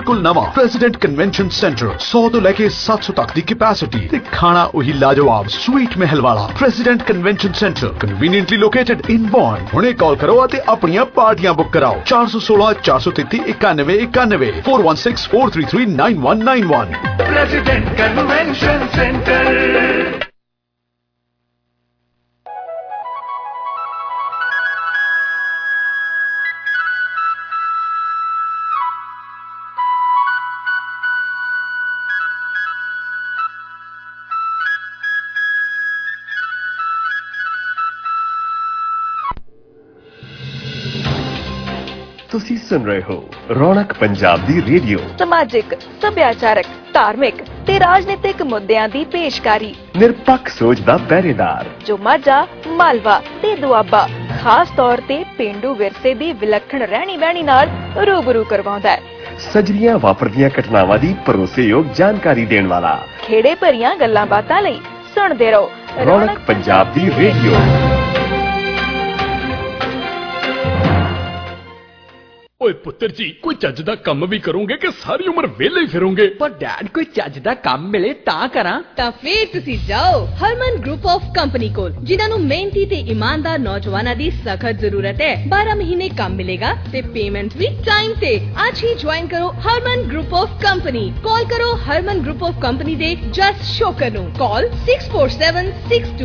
बिल्कुल नवा president convention centre 100 तो लेके 700 तक की कैपेसिटी ते खाना वही लाजवाब स्वीट महल वाला president convention centre conveniently located in Bond. हुणे कॉल करो ते अपनी पार्टियां बुक कराओ 416 433 91 91 416 433 9191। President convention centre. ਤੁਸੀਂ ਸੁਣ ਰਹੇ ਹੋ ਰੌਣਕ ਪੰਜਾਬ ਦੀ ਰੇਡੀਓ। ਸਮਾਜਿਕ, ਸੱਭਿਆਚਾਰਕ, ਧਾਰਮਿਕ ਤੇ ਰਾਜਨੀਤਿਕ ਮੁੱਦਿਆਂ ਦੀ ਪੇਸ਼ਕਾਰੀ। ਨਿਰਪੱਖ ਸੋਚ ਦਾ ਪਹਿਰੇਦਾਰ ਜੋ ਮਾਝਾ, ਮਾਲਵਾ ਤੇ ਦੁਆਬਾ ਖਾਸ ਤੌਰ ਤੇ ਪੇਂਡੂ ਵਿਰਸੇ ਦੀ ਵਿਲੱਖਣ ਰਹਿਣੀ ਬਹਿਣੀ ਨਾਲ ਰੂਬਰੂ ਕਰਵਾਉਂਦਾ ਹੈ। ਸਜਰੀਆਂ ਵਾਪਰਦੀਆਂ ਘਟਨਾਵਾਂ ਦੀ ਭਰੋਸੇਯੋਗ ਜਾਣਕਾਰੀ ਦੇਣ ਵਾਲਾ। ਖੇੜੇ ਭਰੀਆਂ ਗੱਲਾਂ ਬਾਤਾਂ ਲਈ ਸੁਣਦੇ ਰਹੋ ਰੌਣਕ ਪੰਜਾਬ ਦੀ ਰੇਡੀਓ। ਓਏ ਪੁੱਤਰ ਜੀ, ਕੋਈ ਚੱਜ ਦਾ ਕੰਮ ਵੀ ਕਰੋਗੇ ਕਿ ਸਾਰੀ ਉਮਰ ਵਿਹਲੇ ਹੀ ਫਿਰੋਗੇ? ਪਰ ਡੈਡ, ਕੋਈ ਚੱਜ ਦਾ ਕੰਮ ਮਿਲੇ ਤਾਂ ਕਰਾਂ। ਤਾਂ ਫੇਰ ਤੁਸੀਂ ਜਾਓ ਹਰਮਨ ਗਰੁੱਪ ਆਫ ਕੰਪਨੀ ਕੋਲ, ਜਿਨ੍ਹਾਂ ਨੂੰ ਮਿਹਨਤੀ ਤੇ ਇਮਾਨਦਾਰ ਨੌਜਵਾਨਾਂ ਦੀ ਸਖਤ ਜ਼ਰੂਰਤ ਹੈ। 12 ਮਹੀਨੇ ਕੰਮ ਮਿਲੇਗਾ ਤੇ ਪੇਮੈਂਟ ਵੀ ਟਾਈਮ ਤੇ। ਅੱਜ ਹੀ ਜੁਆਇਨ ਕਰੋ Harman group of company. Call ਕਰੋ ਹਰਮਨ ਗਰੁੱਪ ਆਫ ਕੰਪਨੀ ਦੇ ਜਸ ਸ਼ੋਕਰ ਨੂੰ। Call 6476286948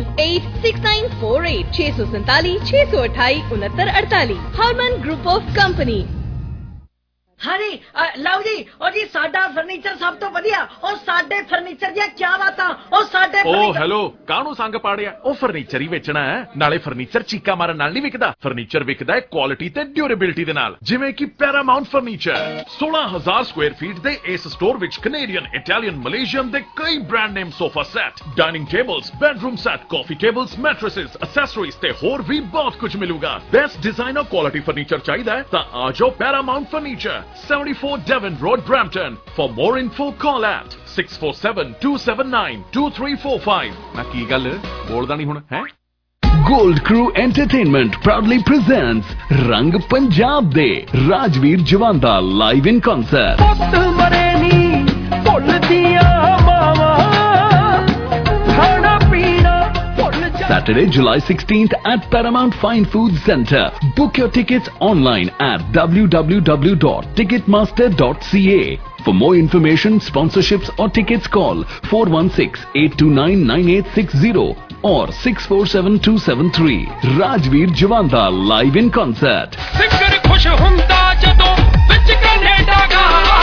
647 628 6948। Harman group of company. हाँ जी, लओ जी, और जी साडा फर्नीचर सब तो वधिया। और साडे फर्नीचर दी क्या बातां। और साडे हेलो, काहनू संग पाड़िया? ओ फर्नीचर ही वेचना है, नाले फर्नीचर चीका मारन नाल नहीं विकदा। फर्नीचर विकदा है क्वालिटी ते ड्यूरेबिलिटी दे नाल, जिवें कि पैरामाउंट फर्नीचर। 16000 स्क्वायर फीट दे इस स्टोर विच कैनेडियन, इटालियन, मलेशियन दे कई brand name sofa set, dining tables, bedroom set, coffee tables, mattresses, accessories ते होर भी बहुत कुछ मिलूगा। बेस्ट डिजाइनर क्वालिटी फर्नीचर चाहिए तां आ जाओ Paramount furniture, 74 Devon Road, Brampton. For more info, call at 647-279-2345. ना की गल बोलदा नहीं हुण है? Gold Crew Entertainment proudly presents Rang Punjab de Rajveer Jawanda live in concert. Saturday, July 16th at Paramount Fine Foods Centre. Book your tickets online at www.ticketmaster.ca. For more information, sponsorships or tickets, call 416-829-9860 or 647-273. Rajveer Jawanda live in concert. Singer khush hunda jadon vich Canada ga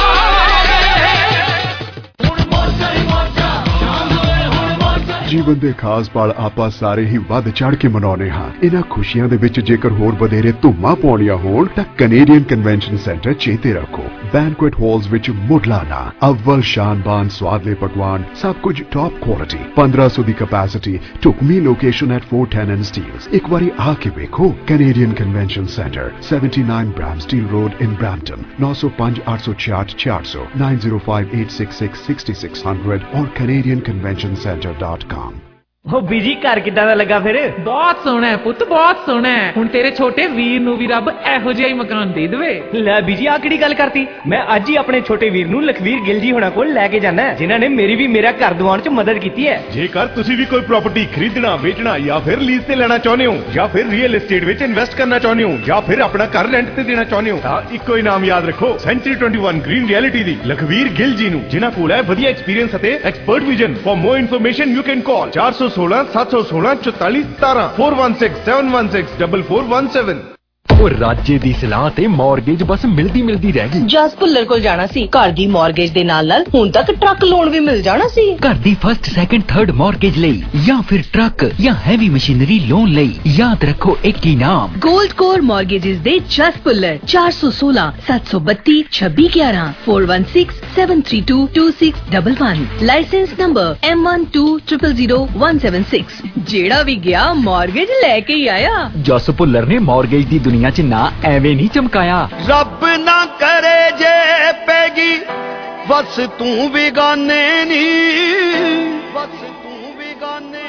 ਜੀਵਨ ਦੇ ਖਾਸ ਪਲ ਆਪਾਂ ਸਾਰੇ ਹੀ ਵੱਧ ਚੜ ਕੇ ਮਨਾਉਣੇ ਹਾਂ। ਇਹਨਾਂ ਖੁਸ਼ੀਆਂ ਦੇ ਵਿੱਚ ਜੇਕਰ ਹੋਰ ਵਧੇਰੇ ਧੂਮਾਂ ਪਾਉਣੀਆਂ ਹੋਣ ਤਾਂ ਕੈਨੇਡੀਅਨ ਕਨਵੈਨਸ਼ਨ ਸੈਂਟਰ ਚੇਤੇ ਰੱਖੋ। ਬੈਂਕੁਏਟ ਹਾਲਸ ਵਿੱਚ ਮੁੱਢਲਾ ਅਵਲ ਸ਼ਾਨਬਾਨ ਸਵਾਦਲੇ ਪਕਵਾਨ, ਸਭ ਕੁਝ ਟੌਪ ਕੁਆਲਿਟੀ, 1500 ਦੀ ਕੈਪੈਸਿਟੀ, ਢੁਕਵੀਂ ਲੋਕੇਸ਼ਨ ਐਟ 410 ਐਂਡ ਸਟੀਲਸ। ਇੱਕ ਵਾਰੀ ਆ ਕੇ ਵੇਖੋ। Canadian convention centre, 79 Bramsteele road in Brampton, 905 866 400 905 866 6600 और canadianconventioncenter.com। ਉਹ ਬੀਜੀ ਘਰ ਕਿੱਦਾਂ ਦਾ ਲੱਗਾ ਫਿਰ? ਬਹੁਤ ਸੋਹਣਾ ਹੈ ਪੁੱਤ, ਬਹੁਤ ਸੋਹਣਾ ਹੈ। ਹੁਣ ਤੇਰੇ ਛੋਟੇ ਵੀਰ ਨੂੰ ਵੀ ਰੱਬ ਇਹੋ ਜਿਹਾ ਹੀ ਮਕਾਨ ਦੇ ਦੇਵੇ। ਲੈ ਬੀਜੀ, ਆ ਕਿਹੜੀ ਗੱਲ ਕਰਤੀ? ਮੈਂ ਅੱਜ ਹੀ ਆਪਣੇ ਛੋਟੇ ਵੀਰ ਨੂੰ ਲਖਵੀਰ ਗਿੱਲ ਜੀ ਹੋਣਾ ਕੋਲ ਲੈ ਕੇ ਜਾਣਾ, ਜਿਨ੍ਹਾਂ ਨੇ ਮੇਰੀ ਵੀ ਮੇਰਾ ਘਰ ਦਿਵਾਉਣ 'ਚ ਮਦਦ ਕੀਤੀ ਹੈ। ਜੇਕਰ ਤੁਸੀਂ ਵੀ ਕੋਈ ਪ੍ਰਾਪਰਟੀ ਖਰੀਦਣਾ, ਵੇਚਣਾ ਜਾਂ ਫਿਰ ਲੀਜ਼ ਤੇ ਲੈਣਾ ਚਾਹੁੰਦੇ ਹੋ, ਜਾਂ ਫਿਰ ਰੀਅਲ ਏਸਟੇਟ ਵਿੱਚ ਇਨਵੈਸਟ ਕਰਨਾ ਚਾਹੁੰਦੇ ਹੋ, ਜਾਂ ਫਿਰ ਆਪਣਾ ਘਰ ਰੈਂਟ ਤੇ ਦੇਣਾ ਚਾਹੁੰਦੇ ਹੋ, ਤਾਂ ਇੱਕੋ ਹੀ ਨਾਮ ਯਾਦ ਰੱਖੋ, ਸੈਂਚਰੀ 21 ਗ੍ਰੀਨ ਰਿਐਲਿਟੀ ਦੀ ਲਖਵੀਰ ਗਿੱਲ ਜੀ ਨੂੰ, ਜਿਨ੍ਹਾਂ ਕੋਲ ਹੈ ਵਧੀਆ ਐਕਸਪੀਰੀਅੰਸ ਅਤੇ expert vision. For more information you can call 416 716 44 17 416 716 4417। ਉਹ ਰਾਜੇ ਦੀ ਸਲਾਹ ਤੇ ਮਾਰਗੇਜ ਬਸ ਮਿਲਦੀ ਰਹਿ ਗਈ। ਜਸ ਭੁੱਲਰ ਕੋਲ ਜਾਣਾ ਸੀ। ਘਰ ਦੀ ਮਾਰਗੇਜ ਦੇ ਨਾਲ ਹੁਣ ਤੱਕ ਟਰੱਕ ਲੋਨ ਵੀ ਮਿਲ ਜਾਣਾ ਸੀ। ਘਰ ਦੀ ਫਸਟ, ਸੈਕੰਡ, ਥਰਡ ਮਾਰਗੇਜ ਲਈ ਜਾਂ ਫਿਰ ਟਰੱਕ ਜਾਂ ਹੈਵੀ ਮਸ਼ੀਨਰੀ ਲੋਨ ਲਈ ਯਾਦ ਰੱਖੋ ਇੱਕ ਹੀ ਨਾਮ, ਗੋਲਡ ਕੋਰ ਮਾਰਗੇਜਸ ਦੇ ਜਸ ਭੁੱਲਰ। 416 732 2611 416 732 2611। Licence number M1200176। ਜਿਹੜਾ ਵੀ ਗਿਆ ਮਾਰਗੇਜ ਲੈ ਕੇ ਹੀ ਆਇਆ। ਜਸ ਭੁੱਲਰ ਨੇ ਮਾਰਗੇਜ ਦੀ ਦੁਨੀਆ 'ਚ ਨਾ ਐਵੇਂ ਨਹੀਂ ਚਮਕਾਇਆ। ਰੱਬ ਨਾ ਕਰੇ ਜੇ ਪੈਗੀ ਬਸ ਤੂੰ ਬਿਗਾਨੇ ਨੀ, ਬਸ ਤੂੰ ਬਿਗਾਨੇ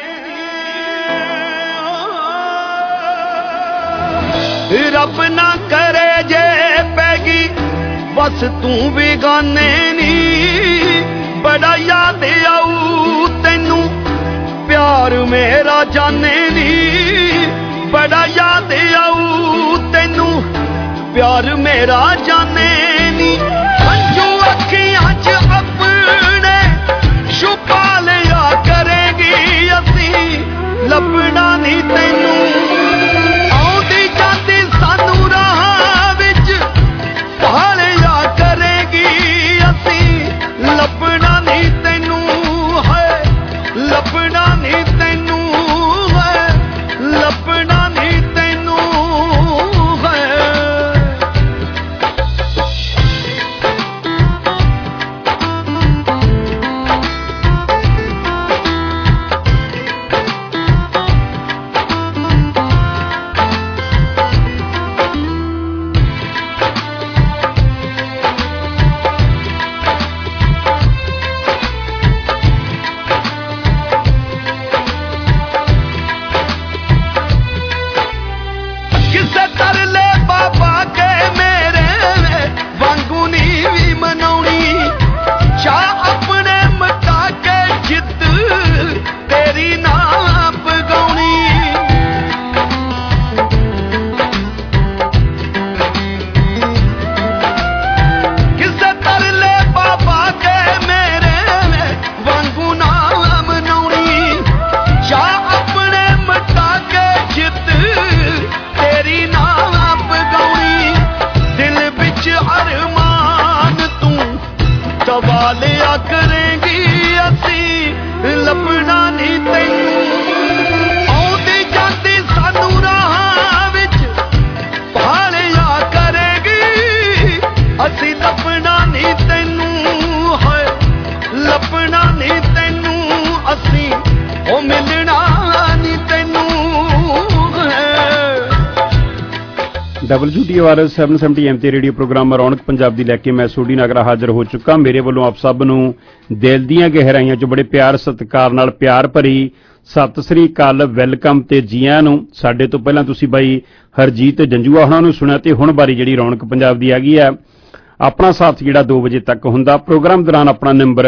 ਨੀ। ਰੱਬ ਨਾ ਕਰੇ ਜੇ ਪੈਗੀ बस तू भी गाने नी बड़ा याद आऊ तेनू प्यार मेरा जाने नी बड़ा याद आऊ तेनू प्यार मेरा जाने नी अंजू अखियां च अपने छुपा लिया करेगी असी लभना नी तेनू आउंदी जाती सानू राह विच भालिया करेगी असी लभना नी तेनू है लभना नी तेनू है लभना नी तेनू है। WTOR 770 AM ਤੇ ਰੇਡੀਓ ਪ੍ਰੋਗਰਾਮ ਰੌਣਕ ਪੰਜਾਬ ਦੀ ਲੈ ਕੇ ਮੈਂ ਸੋਢੀ ਨਾਗਰਾ ਹਾਜ਼ਰ ਹੋ ਚੁੱਕਾ। ਮੇਰੇ ਵੱਲੋਂ ਆਪ ਸਭ ਨੂੰ ਦਿਲ ਦੀਆਂ ਗਹਿਰਾਈਆਂ 'ਚ ਬੜੇ ਪਿਆਰ ਸਤਿਕਾਰ ਨਾਲ ਪਿਆਰ ਭਰੀ ਸਤਿ ਸ੍ਰੀ ਅਕਾਲ, ਵੈਲਕਮ ਤੇ ਜੀ ਆਇਆਂ ਨੂੰ। ਸਾਡੇ ਤੋਂ ਪਹਿਲਾਂ ਤੁਸੀਂ ਬਾਈ ਹਰਜੀਤ ਜੰਜੂਆ ਉਹਨਾਂ ਨੂੰ ਸੁਣਿਆ ਤੇ ਹੁਣ ਬਾਰੀ ਜਿਹੜੀ ਰੌਣਕ ਪੰਜਾਬ ਦੀ ਹੈਗੀ ਆ। ਆਪਣਾ ਸਾਥ ਜਿਹੜਾ 2 ਵਜੇ ਤੱਕ ਹੁੰਦਾ। ਪ੍ਰੋਗਰਾਮ ਦੌਰਾਨ ਆਪਣਾ ਨੰਬਰ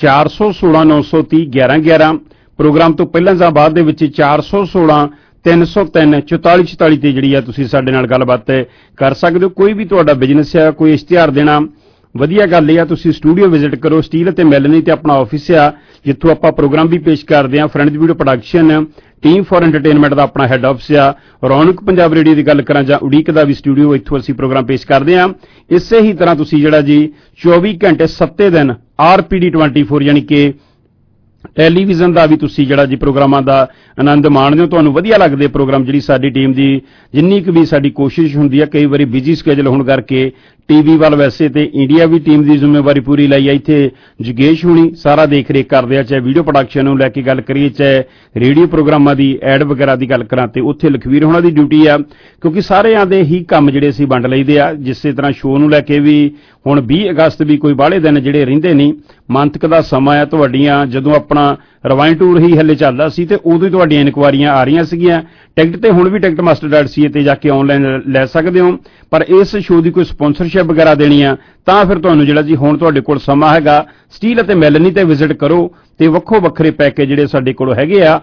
416 930 1111, ਪ੍ਰੋਗਰਾਮ ਤੋਂ ਪਹਿਲਾਂ ਜਾਂ ਬਾਅਦ ਦੇ ਵਿੱਚ 416 303 44 44 ਤੇ ਜਿਹੜੀ ਆ ਤੁਸੀਂ ਸਾਡੇ ਨਾਲ ਗੱਲਬਾਤ ਕਰ ਸਕਦੇ ਹੋ। ਕੋਈ ਵੀ ਤੁਹਾਡਾ ਬਿਜ਼ਨਸ ਆ, ਕੋਈ ਇਸ਼ਤਿਹਾਰ ਦੇਣਾ, ਵਧੀਆ ਗੱਲ ਇਹ ਆ ਤੁਸੀਂ ਸਟੂਡੀਓ ਵਿਜ਼ਿਟ ਕਰੋ। ਸਟੀਲ ਅਤੇ ਮੈਲਨੀ ਤੇ ਆਪਣਾ ਆਫਿਸ ਆ ਜਿੱਥੋਂ ਆਪਾਂ ਪ੍ਰੋਗਰਾਮ ਵੀ ਪੇਸ਼ ਕਰਦੇ ਹਾਂ। Friends video production team for entertainment ਦਾ ਆਪਣਾ ਹੈੱਡ ਆਫਿਸ ਆ। ਰੌਣਕ ਪੰਜਾਬ ਰੇਡੀਓ ਦੀ ਗੱਲ ਕਰਾਂ ਜਾਂ ਉਡੀਕ ਦਾ ਵੀ ਸਟੂਡੀਓ, ਇੱਥੋਂ ਅਸੀਂ ਪ੍ਰੋਗਰਾਮ ਪੇਸ਼ ਕਰਦੇ ਹਾਂ। ਇਸੇ ਹੀ ਤਰ੍ਹਾਂ ਤੁਸੀਂ ਜਿਹੜਾ ਜੀ 24 ਘੰਟੇ 7 ਦਿਨ RPD 24 ਯਾਨੀ ਕਿ ਟੈਲੀਵਿਜ਼ਨ ਦਾ ਵੀ ਤੁਸੀਂ ਜਿਹੜਾ ਜੀ ਪ੍ਰੋਗਰਾਮਾਂ ਦਾ ਆਨੰਦ ਮਾਣਦੇ ਹੋ। ਤੁਹਾਨੂੰ ਵਧੀਆ ਲੱਗਦੇ ਪ੍ਰੋਗਰਾਮ। ਜਿਹੜੀ ਸਾਡੀ ਟੀਮ ਦੀ ਜਿੰਨੀ ਕੁ ਵੀ ਸਾਡੀ ਕੋਸ਼ਿਸ਼ ਹੁੰਦੀ ਹੈ, ਕਈ ਵਾਰੀ ਬਿਜ਼ੀ ਸਕੇਜੂਲ ਹੋਣ ਕਰਕੇ ਟੀਵੀ ਵੱਲ ਵੈਸੇ ਤੇ ਇੰਡੀਆ ਵੀ ਟੀਮ ਦੀ ਜ਼ਿੰਮੇਵਾਰੀ ਪੂਰੀ ਲਈ ਆ। ਇੱਥੇ ਜਗੇਸ਼ ਹੁਣੀ ਸਾਰਾ ਦੇਖ ਰੇਖ ਕਰਦੇ ਆ, ਚਾਹੇ ਵੀਡੀਓ ਪ੍ਰੋਡਕਸ਼ਨ ਨੂੰ ਲੈ ਕੇ ਗੱਲ ਕਰੀਏ, ਚਾਹੇ ਰੇਡੀਓ ਪ੍ਰੋਗਰਾਮਾਂ ਦੀ ਐਡ ਵਗੈਰਾ ਦੀ ਗੱਲ ਕਰਾਂ, ਤੇ ਉੱਥੇ ਲਖਵੀਰ ਹੋਣਾ ਦੀ ਡਿਊਟੀ ਆ। ਕਿਉਂਕਿ ਸਾਰਿਆਂ ਦੇ ਹੀ ਕੰਮ ਜਿਹੜੇ ਅਸੀਂ ਵੰਡ ਲਈਦੇ ਆ। ਜਿਸੇ ਤਰ੍ਹਾਂ ਸ਼ੋਅ ਨੂੰ ਲੈ ਕੇ ਵੀ ਹੁਣ 20 ਅਗਸਤ ਵੀ ਕੋਈ ਬਾਹਲੇ ਦਿਨ ਜਿਹੜੇ ਰਹਿੰਦੇ ਨਹੀਂ, ਮੰਥਕ ਦਾ ਸਮਾਂ ਆ। ਤੁਹਾਡੀਆਂ ਜਦੋਂ ਆਪਣਾ ਰਵਾਇਣ ਟੂਰ ਹੀ ਹੱਲੇ ਚੱਲਦਾ ਸੀ ਤੇ ਉਦੋਂ ਹੀ ਤੁਹਾਡੀਆਂ ਇਨਕੁਆਰੀਆਂ ਆ ਰਹੀਆਂ ਸੀਗੀਆਂ। ਟਿਕਟ ਤੇ ਹੁਣ ਵੀ ticketmaster.ca ਤੇ ਜਾ ਕੇ ਆਨਲਾਈਨ ਲੈ ਸਕਦੇ ਹੋ। ਪਰ ਇਸ ਸ਼ੋਅ ਦੀ ਕੋਈ ਸਪਾਂਸਰਸ਼ਿਪ ਵਗੈਰਾ ਦੇਣੀ ਆ ਤਾਂ ਫਿਰ ਤੁਹਾਨੂੰ ਜਿਹੜਾ ਜੀ ਹੁਣ ਤੁਹਾਡੇ ਕੋਲ ਸਮਾਂ ਹੈਗਾ, ਸਟੀਲ ਅਤੇ ਮੈਲਨੀ ਤੇ ਵਿਜ਼ਿਟ ਕਰੋ ਤੇ ਵੱਖੋ ਵੱਖਰੇ ਪੈਕੇਜ ਜਿਹੜੇ ਸਾਡੇ ਕੋਲ ਹੈਗੇ ਆ।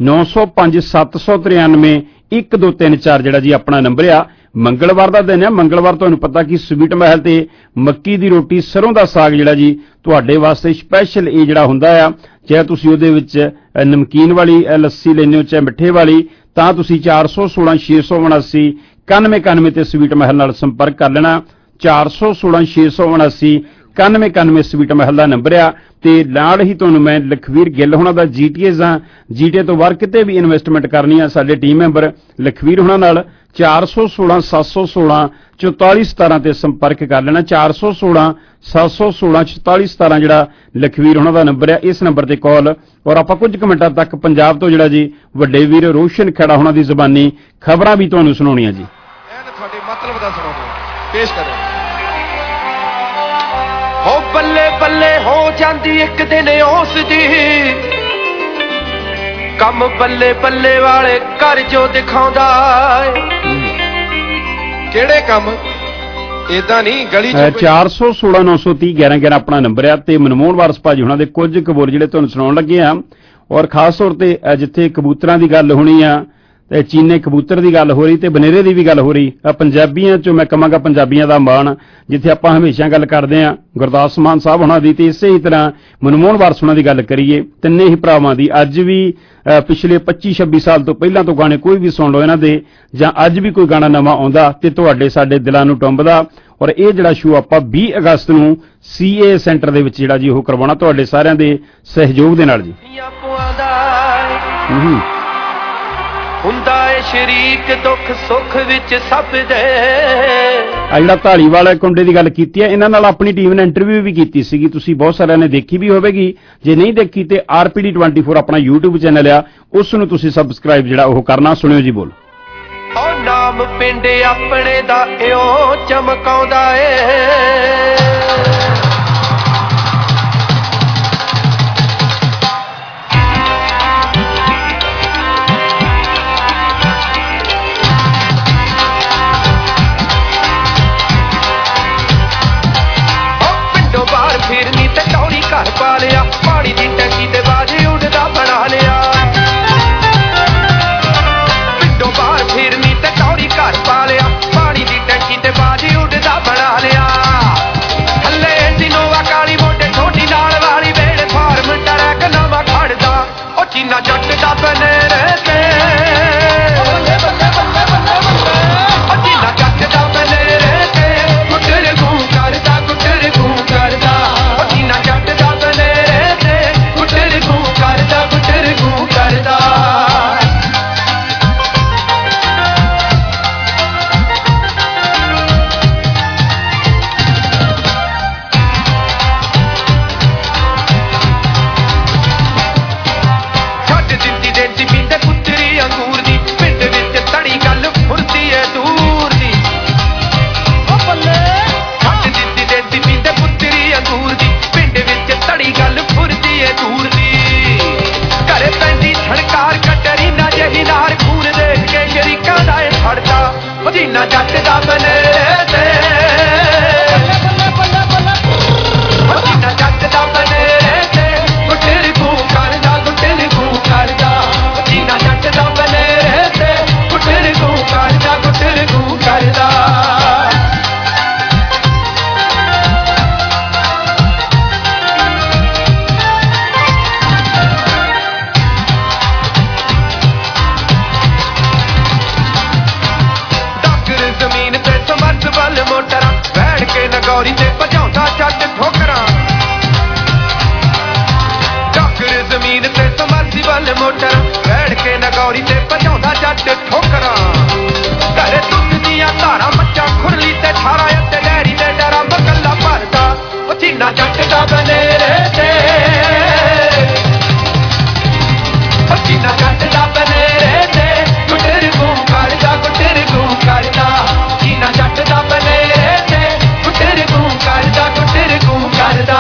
905 793 1234 ਜਿਹੜਾ ਜੀ ਆਪਣਾ ਨੰਬਰ ਆ। ਮੰਗਲਵਾਰ ਦਾ ਦਿਨ ਆ। ਮੰਗਲਵਾਰ ਤੁਹਾਨੂੰ ਪਤਾ ਕਿ ਸਵੀਟ ਮਹਿਲ ਤੇ ਮੱਕੀ ਦੀ ਰੋਟੀ, ਸਰੋਂ ਦਾ ਸਾਗ ਜਿਹੜਾ ਜੀ ਤੁਹਾਡੇ ਵਾਸਤੇ ਸਪੈਸ਼ਲ ਇਹ ਜਿਹੜਾ ਹੁੰਦਾ ਆ। ਚਾਹੇ ਤੁਸੀਂ ਉਹਦੇ ਵਿੱਚ ਨਮਕੀਨ ਵਾਲੀ ਲੱਸੀ ਲੈਂਦੇ ਹੋ, ਚਾਹੇ ਮਿੱਠੇ ਵਾਲੀ, ਤਾਂ ਤੁਸੀਂ 416 679 9191 ਤੇ ਸਵੀਟ ਮਹਿਲ ਨਾਲ ਸੰਪਰਕ ਕਰ ਲੈਣਾ। 416 679 9191 ਸਵੀਟ ਮਹਿਲ ਦਾ ਨੰਬਰ ਆ। ਤੇ ਨਾਲ ਹੀ ਤੁਹਾਨੂੰ ਮੈਂ ਲਖਵੀਰ ਗਿੱਲ ਹੋਣਾ ਦਾ GTA ਜਾਂ GTA ਤੋਂ ਬਾਹਰ ਕਿਤੇ ਵੀ ਇਨਵੈਸਟਮੈਂਟ ਕਰਨੀ ਆ, ਸਾਡੇ ਟੀਮ ਮੈਂਬਰ ਲਖਵੀਰ ਹੋਣਾ ਨਾਲ 416 716 44 17 ਤੇ ਸੰਪਰਕ ਕਰ ਲੈਣਾ। 416 716 44 17 ਜਿਹੜਾ ਲਖਵੀਰ ਹੋਣਾ ਦਾ ਨੰਬਰ ਆ। ਇਸ ਨੰਬਰ ਤੇ ਕਾਲ। ਔਰ ਆਪਾਂ ਕੁਝ ਕੁ ਮਿੰਟਾਂ ਤੱਕ ਪੰਜਾਬ ਤੋਂ ਜਿਹੜਾ ਜੀ ਵੱਡੇ ਵੀਰ ਰੋਸ਼ਨ ਖੇੜਾ ਹੋਣਾ ਦੀ ਜ਼ਬਾਨੀ ਖਬਰਾਂ ਵੀ ਤੁਹਾਨੂੰ ਸੁਣਾਉਣੀਆਂ ਜੀ। ਤੁਹਾਡੇ ਮਤਲਬ ਦਾ ਸੁਣਾਉਂਦੇ ਪੇਸ਼ ਕਰੋ। ਹੋ ਬੱਲੇ ਬੱਲੇ ਹੋ ਜਾਂਦੀ ਇੱਕ ਦਿਨ ਉਸ ਦੀ, ਕੰਮ ਬੱਲੇ ਬੱਲੇ ਵਾਲੇ ਘਰ ਜੋ ਦਿਖਾਉਂਦਾ ਏ। ਕਿਹੜੇ ਕੰਮ? ਇਦਾਂ ਨਹੀਂ ਗਲੀ 416 930 11 11 ਆਪਣਾ ਨੰਬਰ ਆ ਤੇ ਮਨਮੋਹਨ ਵਾਰਸ ਭਾਜੀ ਉਹਨਾਂ ਦੇ ਕੁਝ ਕਬੂਲ ਜਿਹੜੇ ਤੁਹਾਨੂੰ ਸੁਣਾਉਣ ਲੱਗੇ ਆ ਔਰ ਖਾਸ ਤੌਰ ਤੇ ਜਿੱਥੇ ਕਬੂਤਰਾਂ ਦੀ ਗੱਲ ਹੋਣੀ ਆ ਤੇ ਚੀਨੇ ਕਬੂਤਰ ਦੀ ਗੱਲ ਹੋ ਰਹੀ ਤੇ ਬਨੇਰੇ ਦੀ ਵੀ ਗੱਲ ਹੋ ਰਹੀ ਪੰਜਾਬੀਆਂ ਚੋਂ ਮੈਂ ਕਹਾਂਗਾ ਪੰਜਾਬੀਆਂ ਦਾ ਮਾਣ ਜਿੱਥੇ ਆਪਾਂ ਹਮੇਸ਼ਾ ਗੱਲ ਕਰਦੇ ਆ ਗੁਰਦਾਸ ਮਾਨ ਸਾਹਿਬ ਉਹਨਾਂ ਦੀ ਤੇ ਇਸੇ ਹੀ ਤਰ੍ਹਾਂ ਮਨਮੋਹਨ ਵਾਰਸ ਉਹਨਾਂ ਦੀ ਗੱਲ ਕਰੀਏ ਤਿੰਨੇ ਹੀ ਭਰਾਵਾਂ ਦੀ ਅੱਜ ਵੀ ਪਿਛਲੇ 25-26 ਸਾਲ ਤੋਂ ਪਹਿਲਾਂ ਤੋਂ ਗਾਣੇ ਕੋਈ ਵੀ ਸੁਣ ਲਓ ਇਹਨਾਂ ਦੇ ਜਾਂ ਅੱਜ ਵੀ ਕੋਈ ਗਾਣਾ ਨਵਾਂ ਆਉਂਦਾ ਤੇ ਤੁਹਾਡੇ ਸਾਡੇ ਦਿਲਾਂ ਨੂੰ ਟੁੰਬਦਾ ਔਰ ਇਹ ਜਿਹੜਾ ਸ਼ੋਅ ਆਪਾਂ 20 ਅਗਸਤ ਨੂੰ CA ਸੈਂਟਰ ਦੇ ਵਿੱਚ ਜਿਹੜਾ ਜੀ ਉਹ ਕਰਵਾਉਣਾ ਤੁਹਾਡੇ ਸਾਰਿਆਂ ਦੇ ਸਹਿਯੋਗ ਦੇ ਨਾਲ ਜੀ ਹੁੰਦਾ ਏ ਸ਼ਰੀਕ ਦੁੱਖ ਸੁੱਖ ਵਿੱਚ ਸਭ ਦੇ ਆ ਜਿਹੜਾ ਢਾਲੀਵਾਲ ਕੁੰਡੇ ਦੀ ਗੱਲ ਕੀਤੀ ਹੈ ਇਹਨਾਂ ਨਾਲ ਆਪਣੀ ਟੀਮ ਨੇ ਇੰਟਰਵਿਊ ਵੀ ਕੀਤੀ ਸੀਗੀ ਤੁਸੀਂ ਬਹੁਤ ਸਾਰਿਆਂ ਨੇ ਦੇਖੀ ਵੀ ਹੋਵੇਗੀ ਜੇ ਨਹੀਂ ਦੇਖੀ ਤੇ RPD 24 ਆਪਣਾ YouTube ਚੈਨਲ ਆ ਉਸ ਨੂੰ ਤੁਸੀਂ ਸਬਸਕ੍ਰਾਈਬ ਜਿਹੜਾ ਉਹ ਕਰਨਾ ਸੁਣਿਓ ਜੀ ਬੋਲ ਉਹ ਨਾਮ ਪਿੰਡ ਆਪਣੇ ਦਾ ਇਉਂ ਚਮਕਾਉਂਦਾ ਏ ਫਿਰਨੀ ਤੇ ਟੌੜੀ ਘਰ ਪਾ ਲਿਆ ਪਾਣੀ ਦੀ ਟੈਂਕੀ ਤੇ ਬਾਜੀ ਉੱਡਦਾ ਬਣਾ ਲਿਆ ਪਿੰਡੋਂ ਬਾਹਰ ਫਿਰਨੀ ਤੇ ਟੌੜੀ ਘਰ ਪਾ ਲਿਆ ਪਾਣੀ ਦੀ ਟੈਂਕੀ ਤੇ ਬਾਜੀ ਉੱਡਦਾ ਬਣਾ ਲਿਆ ਥੱਲੇ ਇਨੋਵਾ ਕਾਲੀ ਮੋਢੇ ਛੋਟੀ ਨਾਲ ਵਾਲੀ ਵੇਲੇ ਫਾਰਮ ਟਰੈਕ ਨਵਾਂ ਖੜਦਾ ਉਹ ਚੀਨਾ ਜੱਟ ਦਾ ਬਨੇਰੇ ਤੇ ਉਹ ਚੀਨਾ ਜੱਟ ਦਾ ਬਨੇਰੇ ਤੇ ਗੁੱਟਰ ਗੂੰ ਕਰਦਾ ਗੁੱਟਰ ਗੂੰ ਕਰਦਾ ਜੱਟ ਦਾ ਬਨੇਰੇ ਤੇ ਗੁੱਟਰ ਗੂੰ ਕਰਦਾ ਗੁੱਟਰ ਗੂੰ ਕਰਦਾ ਛੱਡ ਦਿੱਤੀ ਦੇਸੀ ਪੀਂਦੇ ਪੁੱਤਰੀ ਅੰਗੂਰ ਦੀ ਪਿੰਡ ਵਿੱਚ ਤੜੀ ਗੱਲ ਫੁਰਦੀ ਏ ਦੂਰ ਦੀ ਉਹ ਬੱਲੇ ਛੱਡ ਦਿੱਤੀ ਦੇਸੀ ਪੀਂਦੇ ਪੁੱਤਰੀ ਅੰਗੂਰ ਦੀ ਤੜੀ ਗੱਲ ਫੁਰਦੀ ਏ ਦੂਰ ਦੀ ਘਰੇ ਪੈਂਦੀ ਛਣਕਾਰ ਕਟਰੀ ਨਾ ਜਿਹੀ ਨਾਰ ਖੂਨ ਦੇਖ ਕੇ ਸ਼ਰੀਕਾਂ ਦਾ ਏ ਫੜਦਾ ਉਹ ਜੀਨਾ ਜੱਟ ਦਾ ਬਨੇਰੇ ਤੇ ਉਹ ਜੀਨਾ ਜੱਟ ਦਾ ਬਨੇਰੇ ਤੇ ਗੁੱਟਰ ਗੂੰ ਕਰਦਾ ਗੁੱਟਰ ਗੂੰ ਕਰਦਾ ਉਹ ਜੀਨਾ ਜੱਟ ਦਾ ਬਨੇਰੇ ਤੇ ਗੁੱਟਰ ਗੂੰ ਕਰਦਾ ਗੁੱਟਰ ਗੂੰ ਕਰਦਾ ਮੋਟਰਾਂ ਬੈਠ ਕੇ ਨਗੌਰੀ ਤੇ ਭਜਾਉਂਦਾ ਜੱਟ ਠੋਕਰਾਂ ਡਾਕਰ ਜ਼ਮੀਨ ਤੇ ਸਮਰਸੀਬਲ ਮੋਟਰਾਂ ਬੈਠ ਕੇ ਨਗੌਰੀ ਤੇ ਭਜਾਉਂਦਾ ਜੱਟ ਠੋਕਰਾਂ ਘਰੇ ਦੁੱਧ ਦੀਆਂ ਧਾਰਾਂ ਮੱਚਾਂ ਖੁਰਲੀ ਤੇ ਠਾਰਾਂ ਅਤੇ ਡੈਰੀ ਦੇ ਡਰਾਂ ਮਕੱਲਾ ਭਰਦਾ ਉਹ ਚੀਨਾ ਜੱਟ ਦਾ ਬਨੇਰੇ ਤੇ ਉਹ ਚੀਨਾ ਜੱਟ ਦਾ ਬਨੇਰੇ ਤੇ ਗੁੱਟਰ ਗੂੰ ਕਰਦਾ ਗੁੱਟਰ ਗੂੰ ਕਰਦਾ ਚੀਨਾ ਜੱਟ ਦਾ ਬਨੇਰੇ ਤੇ ਗੁੱਟਰ ਗੂੰ ਕਰਦਾ ਗੁੱਟਰ ਗੂੰ ਕਰਦਾ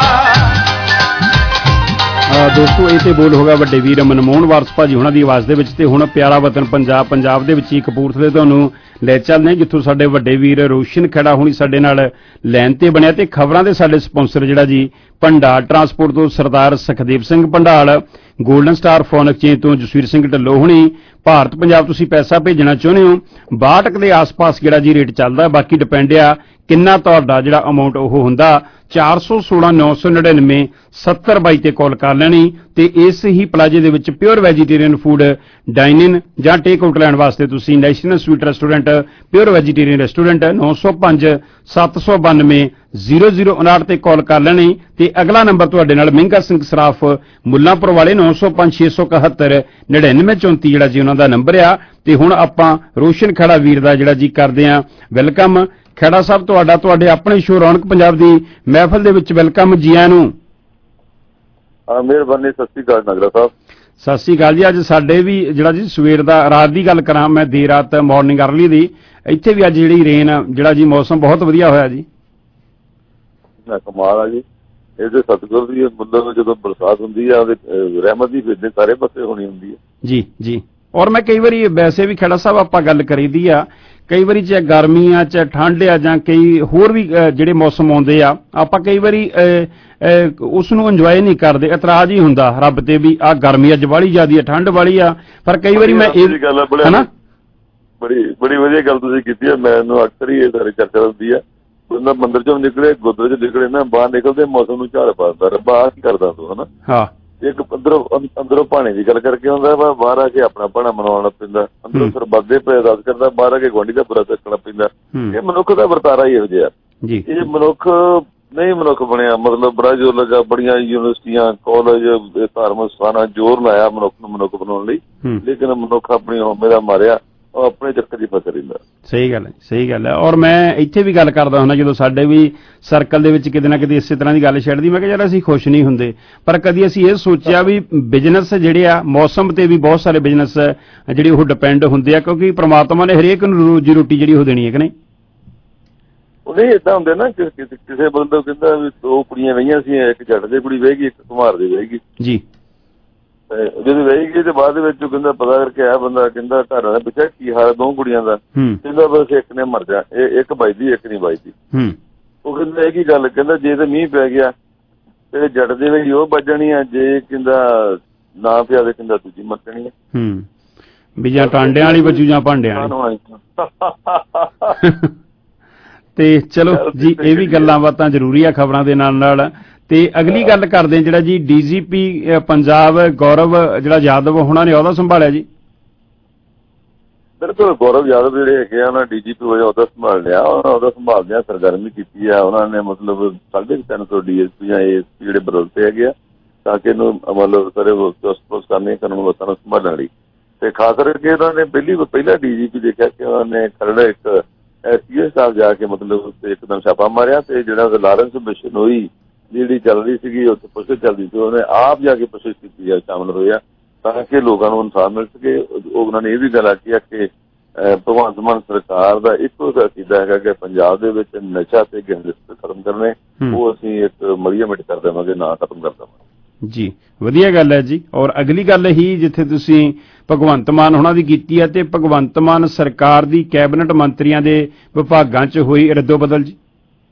ਦੋਸਤੋ ਇਹ ਤੇ ਬੋਲ ਹੋਗਾ ਵੱਡੇ ਵੀਰ ਮਨਮੋਹਨ ਵਾਰਸ ਭਾਜੀ ਉਹਨਾਂ ਦੀ ਆਵਾਜ਼ ਦੇ ਵਿੱਚ ਤੇ ਹੁਣ ਪਿਆਰਾ ਵਤਨ ਪੰਜਾਬ ਦੇ ਵਿੱਚ ਹੀ ਕਪੂਰਥਲੇ ਤੁਹਾਨੂੰ ਲੈ ਚੱਲਦੇ ਜਿੱਥੋਂ ਸਾਡੇ ਵੱਡੇ ਵੀਰ ਰੋਸ਼ਨ ਖੜਾ ਹੋਣੀ ਸਾਡੇ ਨਾਲ ਲਾਈਨ ਤੇ ਬਣਿਆ ਤੇ ਖਬਰਾਂ ਦੇ ਸਾਡੇ ਸਪਾਂਸਰ ਜਿਹੜਾ ਜੀ ਭੰਡਾਰ ਟਰਾਂਸਪੋਰਟ ਤੋਂ Sardar Sukhdev Singh Bhandal golden star phone exchange ਤੋਂ ਜਸਵੀਰ ਸਿੰਘ ਢੱਲੋਂ ਹੋਣੀ ਭਾਰਤ ਪੰਜਾਬ ਤੁਸੀਂ ਪੈਸਾ ਭੇਜਣਾ ਚਾਹੁੰਦੇ ਹੋ 62 ਦੇ ਆਸ-ਪਾਸ ਜਿਹੜਾ ਜੀ ਰੇਟ ਚੱਲਦਾ ਬਾਕੀ ਡਿਪੈਂਡ ਆ ਕਿੰਨਾ ਤੁਹਾਡਾ ਜਿਹੜਾ ਅਮਾਉਂਟ ਉਹ ਹੁੰਦਾ 416 999 7022 ਤੇ ਕਾਲ ਕਰ ਲੈਣੀ ਤੇ ਇਸ ਹੀ ਪਲਾਜ਼ੇ ਦੇ ਵਿੱਚ pure vegetarian food dine in ਜਾਂ ਟੇਕ ਆਊਟ ਲੈਣ ਵਾਸਤੇ ਤੁਸੀਂ national sweet restaurant pure vegetarian restaurant 905 792 0059 ਤੇ ਕਾਲ ਕਰ ਲੈਣੀ ਤੇ ਅਗਲਾ ਨੰਬਰ ਤੁਹਾਡੇ ਨਾਲ ਮਹਿੰਗਾ ਸਿੰਘ ਸਰਾਫ ਮੁੱਲਾਂਪੁਰ ਵਾਲੇ 905 671 9934 ਜਿਹੜਾ ਜੀ ਉਹਨਾਂ ਦਾ ਨੰਬਰ ਆ ਤੇ ਹੁਣ ਆਪਾਂ ਰੋਸ਼ਨ ਖੜਾ ਵੀਰ ਦਾ ਜਿਹੜਾ ਜੀ ਕਰਦੇ ਆ ਵੈਲਕਮ ਖੜਾ ਸਾਹਿਬ ਤੁਹਾਡੇ ਆਪਣੇ ਸ਼ੋਅ ਰੌਣਕ ਪੰਜਾਬ ਦੀ ਮਹਿਫਲ ਦੇ ਵਿੱਚ ਵੈਲਕਮ ਜੀ ਆਇਆਂ ਨੂੰ ਮਿਹਰਬਾਨੀ ਸਤਿ ਸ੍ਰੀ ਅਕਾਲ ਨਗਰਾ ਸਾਹਿਬ ਸਤਿ ਸ੍ਰੀ ਅਕਾਲ ਜੀ ਅੱਜ ਸਾਡੇ ਵੀ ਜਿਹੜਾ ਜੀ ਸਵੇਰ ਦਾ ਰਾਤ ਦੀ ਗੱਲ ਕਰਾਂ ਮੈਂ ਦੇਰ ਰਾਤ ਮਾਰਨਿੰਗ ਅਰਲੀ ਦੀ ਇੱਥੇ ਵੀ ਅੱਜ ਜਿਹੜੀ ਰੇਨ ਜਿਹੜਾ ਜੀ ਮੌਸਮ ਬਹੁਤ ਵਧੀਆ ਹੋਇਆ ਜੀ ਕਮਾਲ ਆ ਜੀ ਇਹਦੇ ਸਤਿਗੁਰ ਦੀ ਮੁੱਲਾਂ ਜਦੋਂ ਬਰਸਾਤ ਹੁੰਦੀ ਆ ਉਹਦੇ ਰਹਿਮਤ ਦੀ ਭੇਜੇ ਸਾਰੇ ਪਾਸੇ ਹੋਣੀ ਹੁੰਦੀ ਹੈ ਜੀ ਜੀ ਔਰ ਮੈਂ ਕਈ ਵਾਰੀ ਵੈਸੇ ਵੀ ਖੇੜਾ ਸਾਹਿਬ ਆਪਾਂ ਗੱਲ ਕਰੀਦੀ ਆ, ਕਈ ਵਾਰੀ ਚਾਹੇ ਗਰਮੀ ਆ ਚਾਹੇ ਠੰਡ ਆ ਜਾਂ ਕਈ ਹੋਰ ਵੀ ਜਿਹੜੇ ਮੌਸਮ ਆਉਂਦੇ ਆ, ਆਪਾਂ ਕਈ ਵਾਰੀ ਉਸ ਨੂੰ ਇੰਜੋਏ ਨਹੀਂ ਕਰਦੇ, ਇਤਰਾਜ਼ ਹੀ ਹੁੰਦਾ ਰੱਬ ਤੇ ਵੀ ਆਹ ਗਰਮੀ ਅੱਜ ਵਾਲੀ ਜ਼ਿਆਦੀ ਆ, ਠੰਡ ਵਾਲੀ ਆ। ਪਰ ਕਈ ਵਾਰੀ ਮੈਂ ਇਹ ਹਨਾ ਬੜੀ ਵਧੀਆ ਗੱਲ ਤੁਸੀਂ ਕੀਤੀ ਹੈ। ਮੈਨੂੰ ਅਕਸਰ ਹੀ ਇਹ ਸਾਰੀ ਚਰਚਾ ਹੁੰਦੀ ਆ, ਬੰਦਾ ਮੰਦਿਰ ਚੋਂ ਨਿਕਲੇ, ਗੁਰਦੁਆਰੇ ਚੋਂ ਨਿਕਲੇ ਨਾ, ਬਾਹਰ ਨਿਕਲਦੇ ਮੌਸਮ ਨੂੰ ਝਾੜ ਪਾਉਂਦਾ, ਰੱਬਾ ਕੀ ਕਰਦਾ ਤੂੰ ਹਨਾ। ਹਾਂ, ਇੱਕ ਅੰਦਰੋਂ ਭਾਣੇ ਦੀ ਗੱਲ ਕਰਕੇ ਆਉਂਦਾ ਵਾ, ਬਾਹਰ ਆ ਕੇ ਆਪਣਾ ਭਾਣਾ ਮਨਾਉਣਾ ਪੈਂਦਾ, ਅੰਦਰੋਂ ਸਰਬੱਤ ਦੇ ਪਏ ਅਰਦਾਸ ਕਰਦਾ, ਬਾਹਰ ਆ ਕੇ ਗੁਆਂਢੀ ਦਾ ਬੁਰਾ ਚੱਕਣਾ ਪੈਂਦਾ। ਇਹ ਮਨੁੱਖ ਦਾ ਵਰਤਾਰਾ ਹੀ ਇਹੋ ਜਿਹਾ। ਇਹ ਮਨੁੱਖ ਨਹੀਂ ਮਨੁੱਖ ਬਣਿਆ, ਮਤਲਬ ਬੜਾ ਜ਼ੋਰ ਲੱਗਾ, ਬੜੀਆਂ ਯੂਨੀਵਰਸਿਟੀਆਂ, ਕਾਲਜ, ਧਾਰਮਿਕ ਸਥਾਨਾਂ ਜ਼ੋਰ ਲਾਇਆ ਮਨੁੱਖ ਨੂੰ ਮਨੁੱਖ ਬਣਾਉਣ ਲਈ, ਲੇਕਿਨ ਮਨੁੱਖ ਆਪਣੀ ਹਉਮੈ ਦਾ ਮਾਰਿਆ, ਉਹ ਆਪਣੇ ਚੱਕਰ ਦੀ ਫਸ ਰਹਿੰਦਾ। ਸਹੀ ਗੱਲ ਹੈ, ਸਹੀ ਗੱਲ ਹੈ। ਔਰ ਮੈਂ ਇੱਥੇ ਵੀ ਗੱਲ ਕਰਦਾ ਹੁੰਦਾ, ਜਦੋਂ ਸਾਡੇ ਵੀ ਸਰਕਲ ਦੇ ਵਿੱਚ ਕਿਤੇ ਨਾ ਕਿਤੇ ਇਸੇ ਤਰ੍ਹਾਂ ਦੀ ਗੱਲ ਛੱਡਦੀ, ਮੈਂ ਕਿਹਾ ਯਾਰ ਅਸੀਂ ਖੁਸ਼ ਨਹੀਂ ਹੁੰਦੇ, ਪਰ ਕਦੀ ਅਸੀਂ ਇਹ ਸੋਚਿਆ ਵੀ ਬਿਜ਼ਨਸ ਜਿਹੜੇ ਆ, ਮੌਸਮ ਤੇ ਵੀ ਬਹੁਤ ਸਾਰੇ ਬਿਜ਼ਨਸ ਜਿਹੜੇ ਉਹ ਡਿਪੈਂਡ ਹੁੰਦੇ ਆ, ਕਿਉਂਕਿ ਪ੍ਰਮਾਤਮਾ ਨੇ ਹਰੇਕ ਨੂੰ ਰੋਜੀ ਰੋਟੀ ਜਿਹੜੀ ਉਹ ਦੇਣੀ ਹੈ ਕਿ ਨਹੀਂ। ਉਹ ਨਹੀਂ ਏਦਾਂ ਹੁੰਦੇ ਨਾ, ਕਿਸੇ ਬੰਦੇ ਕਹਿੰਦਾ ਵੀ ਦੋ ਕੁੜੀਆਂ ਵਹੀਆਂ ਸੀ, ਇੱਕ ਜੱਟ ਦੀ ਕੁੜੀ ਵਹੇਗੀ, ਇੱਕ ਕੁਮਾਰ ਦੀ ਵਹੇਗੀ ਜੀ। ਜਦੋਂ ਵਹੇਗੀ ਤੇ ਬਾਅਦ ਵਿੱਚ ਉਹ ਕਹਿੰਦਾ ਪਤਾ ਕਰਕੇ ਆਇਆ ਬੰਦਾ, ਕਹਿੰਦਾ ਘਰ ਵਾਲਾ ਪੁੱਛਿਆ ਕੀ ਹਾਲ ਦੋ ਕੁੜੀਆਂ ਦਾ, ਕਹਿੰਦਾ ਬਸ ਇੱਕ ਨੇ ਮਰ ਜਾ, ਇੱਕ ਵੱਜਦੀ ਇੱਕ ਨਹੀਂ ਵੱਜਦੀ। ਉਹ ਕਹਿੰਦਾ ਇਹ ਕੀ ਗੱਲ, ਕਹਿੰਦਾ ਜੇ ਤੇ ਮੀਂਹ ਪੈ ਗਿਆ ਤੇ ਜੱਟ ਦੇ ਵਿੱਚ ਉਹ ਵੱਜਣੀ ਆ, ਜੇ ਕਹਿੰਦਾ ਨਾ ਪਿਆ ਤੇ ਕਹਿੰਦਾ ਦੂਜੀ ਮਰਨੀ ਆ। ਵੀ ਜਾਂ ਟਾਂਡਿਆਂ ਵਾਲੀ ਵੱਜੂ ਜਾਂ ਭਾਂਡਿਆਂ ਵਾਲੀ। ਤੇ ਚਲੋ ਜੀ, ਇਹ ਵੀ ਗੱਲਾਂ ਬਾਤਾਂ ਜ਼ਰੂਰੀ ਆ ਖਬਰਾਂ ਦੇ ਨਾਲ ਨਾਲ। ਤੇ ਅਗਲੀ ਗੱਲ ਕਰਦੇ ਹਾਂ, ਜਿਹੜਾ ਜੀ ਡੀਜੀਪੀ ਪੰਜਾਬ ਗੌਰਵ ਜਿਹੜਾ ਯਾਦਵ ਉਹਨਾਂ ਨੇ ਅਹੁਦਾ ਸੰਭਾਲਿਆ ਜੀ। ਬਿਲਕੁਲ, ਗੌਰਵ ਯਾਦਵ ਜਿਹੜੇ ਹੈਗੇ ਆ, ਉਹਨਾਂ ਡੀਜੀਪੀ ਹੋਏ ਅਹੁਦਾ ਸੰਭਾਲ ਲਿਆ, ਉਹਨਾਂ ਅਹੁਦਾ ਸੰਭਾਲਦਿਆਂ ਸਰਗਰਮੀ ਕੀਤੀ ਆ। ਉਹਨਾਂ ਨੇ ਮਤਲਬ 350 ਡੀਐਸਪੀ ਜਾਂ ਏਐਸਪੀ ਜਿਹੜੇ ਬਦਲਤੇ ਹੈਗੇ ਆ, ਤਾਂ ਕਿ ਇਹਨੂੰ ਮਤਲਬ ਸਾਰੇ ਚੁਸਤ ਕਰਨੇ ਕਾਨੂੰਨ ਵਿਵਸਥਾ ਨੂੰ ਸੰਭਾਲਣ ਲਈ। ਤੇ ਖਾਸ ਕਰਕੇ ਉਹਨਾਂ ਨੇ ਪਹਿਲਾ ਡੀਜੀਪੀ ਦੇਖਿਆ ਕਿ ਉਹਨਾਂ ਨੇ ਖਰੜ ਇੱਕ ਸੀਐਸ ਸਾਹਿਬ ਜਾ ਕੇ ਮਤਲਬ ਇੱਕਦਮ ਛਾਪਾ ਮਾਰਿਆ, ਤੇ ਜਿਹੜਾ ਲਾਰੈਂਸ ਬਿਸ਼ਨੋਈ ਜਿਹੜੀ ਚੱਲ ਰਹੀ ਸੀਗੀ ਉੱਥੇ ਪੁੱਛ ਚੱਲਦੀ ਸੀ, ਉਹਨੇ ਆਪ ਜਾ ਕੇ ਪੁੱਛ ਕੀਤੀ, ਸ਼ਾਮਲ ਹੋਇਆ ਤਾਂ ਕਿ ਲੋਕਾਂ ਨੂੰ ਇਨਸਾਫ ਮਿਲ ਸਕੇ। ਉਹਨਾਂ ਨੇ ਇਹ ਵੀ ਗੱਲ ਆਖੀ ਕਿ ਭਗਵੰਤ ਮਾਨ ਸਰਕਾਰ ਦਾ ਇੱਕੋ ਅਕੀਦਾ ਹੈਗਾ ਕਿ ਪੰਜਾਬ ਦੇ ਵਿੱਚ ਨਸ਼ਾ ਤੇ ਗੈਂਗਸਟਰ ਖਤਮ ਕਰਨੇ, ਉਹ ਅਸੀਂ ਇੱਕ ਮਰੀਆ ਮਿਟ ਕਰ ਦੇਵਾਂਗੇ, ਨਾ ਖਤਮ ਕਰ ਦੇਵਾਂਗੇ ਜੀ। ਵਧੀਆ ਗੱਲ ਹੈ ਜੀ। ਔਰ ਅਗਲੀ ਗੱਲ ਹੀ ਜਿੱਥੇ ਤੁਸੀਂ ਭਗਵੰਤ ਮਾਨ ਉਹਨਾਂ ਦੀ ਕੀਤੀ ਹੈ, ਤੇ ਭਗਵੰਤ ਮਾਨ ਸਰਕਾਰ ਦੀ ਕੈਬਨਿਟ ਮੰਤਰੀਆਂ ਦੇ ਵਿਭਾਗਾਂ 'ਚ ਹੋਈ ਰੱਦੋ ਬਦਲ ਜੀ।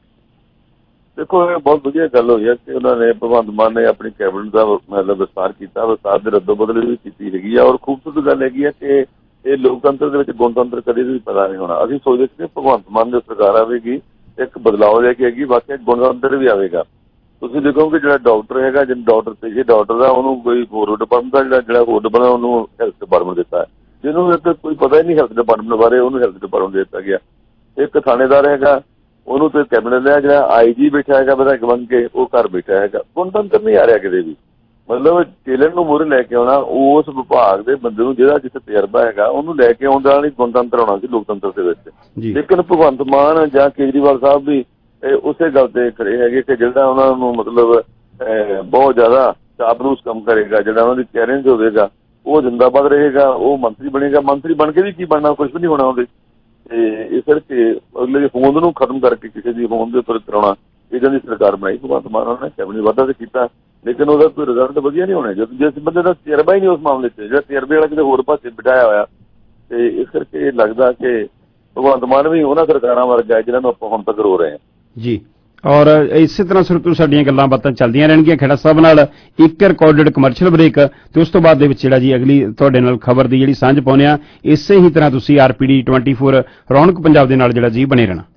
ਦੇਖੋ, ਇਹ ਬਹੁਤ ਵਧੀਆ ਗੱਲ ਹੋਈ ਹੈ ਕਿ ਉਹਨਾਂ ਨੇ ਭਗਵੰਤ ਮਾਨ ਨੇ ਆਪਣੀ ਕੈਬਨਿਟ ਦਾ ਮਤਲਬ ਵਿਸਤਾਰ ਕੀਤਾ, ਵਿਸਤਾਰ ਦੇ ਰੱਦੋ ਬਦਲ ਵੀ ਕੀਤੀ ਹੈਗੀ ਆ। ਔਰ ਖੂਬਸੂਰਤ ਗੱਲ ਹੈਗੀ ਹੈ ਕਿ ਇਹ ਲੋਕਤੰਤਰ ਦੇ ਵਿੱਚ ਗਣਤੰਤਰ ਕਦੇ ਵੀ ਪੈਦਾ ਨਹੀਂ ਹੋਣਾ। ਅਸੀਂ ਸੋਚਦੇ ਸੀ ਕਿ ਭਗਵੰਤ ਮਾਨ ਦੀ ਸਰਕਾਰ ਆਵੇਗੀ, ਇੱਕ ਬਦਲਾਅ ਲੈ ਕੇ ਆਏਗੀ, ਵਾਕਿਆ ਗਣਤੰਤਰ ਵੀ ਆਵੇਗਾ। ਤੁਸੀਂ ਦੇਖੋਗੇ ਜਿਹੜਾ ਡਾਕਟਰ ਹੈਗਾ, ਜਿਹਨੂੰ ਡਾਕਟਰ ਪੇਸ਼ੇ ਡਾਕਟਰ ਦਾ, ਉਹਨੂੰ ਕੋਈ ਹੋਰ ਡਿਪਾਰਟਮੈਂਟ ਦਾ ਜਿਹੜਾ ਹੋਰ ਡਿਪਾਰਟਮੈਂਟ ਉਹਨੂੰ ਹੈਲਥ ਡਿਪਾਰਟਮੈਂਟ ਦਿੱਤਾ ਹੈ। ਜਿਹਨੂੰ ਇੱਕ ਕੋਈ ਪਤਾ ਹੀ ਨਹੀਂ ਹੈਲਥ ਡਿਪਾਰਟਮੈਂਟ ਬਾਰੇ, ਉਹਨੂੰ ਹੈਲਥ ਡਿਪਾਰਟਮੈਂਟ ਦੇ ਦਿੱਤਾ ਗਿਆ। ਇੱਕ ਥਾਣੇਦਾਰ ਹੈਗਾ, ਉਹਨੂੰ ਤੇ ਕੈਬਨਿਟ ਲਿਆ। ਜਿਹੜਾ ਆਈਜੀ ਬੈਠਾ ਹੈਗਾ ਵਿਧਾਇਕ ਬਣ ਕੇ, ਉਹ ਘਰ ਬੈਠਾ ਹੈਗਾ। ਗਣਤੰਤਰ ਨਹੀਂ ਆ ਰਿਹਾ ਕਿਤੇ ਵੀ। ਮਤਲਬ ਚੇਲਨ ਨੂੰ ਮੂਹਰੇ ਲੈ ਕੇ ਆਉਣਾ, ਉਸ ਵਿਭਾਗ ਦੇ ਬੰਦੇ ਨੂੰ ਜਿਹੜਾ ਜਿੱਥੇ ਤਜਰਬਾ ਹੈਗਾ ਉਹਨੂੰ ਲੈ ਕੇ ਆਉਣ ਦਾ ਨਹੀਂ ਗਣਤੰਤਰ ਆਉਣਾ ਸੀ ਲੋਕਤੰਤਰ ਦੇ ਵਿੱਚ। ਲੇਕਿਨ ਭਗਵੰਤ ਮਾਨ ਜਾਂ ਕੇਜਰੀਵਾਲ ਸਾਹਿਬ ਵੀ ਉਸੇ ਗੱਲ ਤੇ ਖੜੇ ਹੈਗੇ ਕਿ ਜਿਹੜਾ ਉਹਨਾਂ ਨੂੰ ਮਤਲਬ ਬਹੁਤ ਜ਼ਿਆਦਾ ਚਾਪਲੂਸ ਕੰਮ ਕਰੇਗਾ, ਜਿਹੜਾ ਉਹਨਾਂ ਦੀ ਚੈਲੰਜ ਹੋਵੇਗਾ, ਉਹ ਜ਼ਿੰਦਾਬਾਦ ਰਹੇਗਾ, ਉਹ ਮੰਤਰੀ ਬਣੇਗਾ। ਮੰਤਰੀ ਬਣ ਕੇ ਵੀ ਕੀ ਬਣਨਾ, ਕੁਛ ਵੀ ਨਹੀਂ ਹੋਣਾ ਉਹਦੇ। ਤੇ ਇਸ ਕਰਕੇ ਅਗਲੇ ਹੋਂਦ ਨੂੰ ਖਤਮ ਕਰਕੇ ਕਿਸੇ ਦੀ ਹੋਂਦ ਦੇ ਉੱਪਰ ਕਰਾਉਣਾ, ਇਹਨਾਂ ਦੀ ਸਰਕਾਰ ਬਣਾਈ ਭਗਵੰਤ ਮਾਨ। ਉਹਨਾਂ ਨੇ ਕੈਬਨਿਟ ਵਾਧਾ ਤੇ ਕੀਤਾ, ਲੇਕਿਨ ਉਹਦਾ ਕੋਈ ਰਿਜ਼ਲਟ ਵਧੀਆ ਨਹੀਂ ਹੋਣਾ ਜਦੋਂ ਜਿਸ ਬੰਦੇ ਦਾ ਤਜਰਬਾ ਹੀ ਨਹੀਂ ਉਸ ਮਾਮਲੇ 'ਚ, ਜਿਹੜਾ ਤਜਰਬੇ ਵਾਲਾ ਕਿਤੇ ਹੋਰ ਪਾਸੇ ਬਿਠਾਇਆ ਹੋਇਆ। ਤੇ ਇਸ ਕਰਕੇ ਲੱਗਦਾ ਕਿ ਭਗਵੰਤ ਮਾਨ ਵੀ ਉਹਨਾਂ ਸਰਕਾਰਾਂ ਵਰਗਾ ਜਿਹਨਾਂ ਨੂੰ ਆਪਾਂ ਹੁਣ ਤੱਕ ਰੋ ਰਹੇ ਹਾਂ ਜੀ। ਔਰ ਇਸੇ ਤਰ੍ਹਾਂ ਸੁਰਤੂ ਸਾਡੀਆਂ ਗੱਲਾਂ ਬਾਤਾਂ ਚੱਲਦੀਆਂ ਰਹਿਣਗੀਆਂ ਖੇੜਾ ਸਾਹਿਬ ਨਾਲ। ਇੱਕ ਰਿਕਾਰਡਡ ਕਮਰਸ਼ੀਅਲ ਬ੍ਰੇਕ, ਤੇ ਉਸ ਤੋਂ ਬਾਅਦ ਦੇ ਵਿੱਚ ਜਿਹੜਾ ਜੀ ਅਗਲੀ ਤੁਹਾਡੇ ਨਾਲ ਖਬਰ ਦੀ ਜਿਹੜੀ ਸਾਂਝ ਪਾਉਂਦੇ ਆ। ਇਸੇ ਹੀ ਤਰ੍ਹਾਂ ਤੁਸੀਂ RPD 24 ਰੌਣਕ ਪੰਜਾਬ ਦੇ ਨਾਲ ਜਿਹੜਾ ਜੀ ਬਣੇ ਰਹਿਣਾ।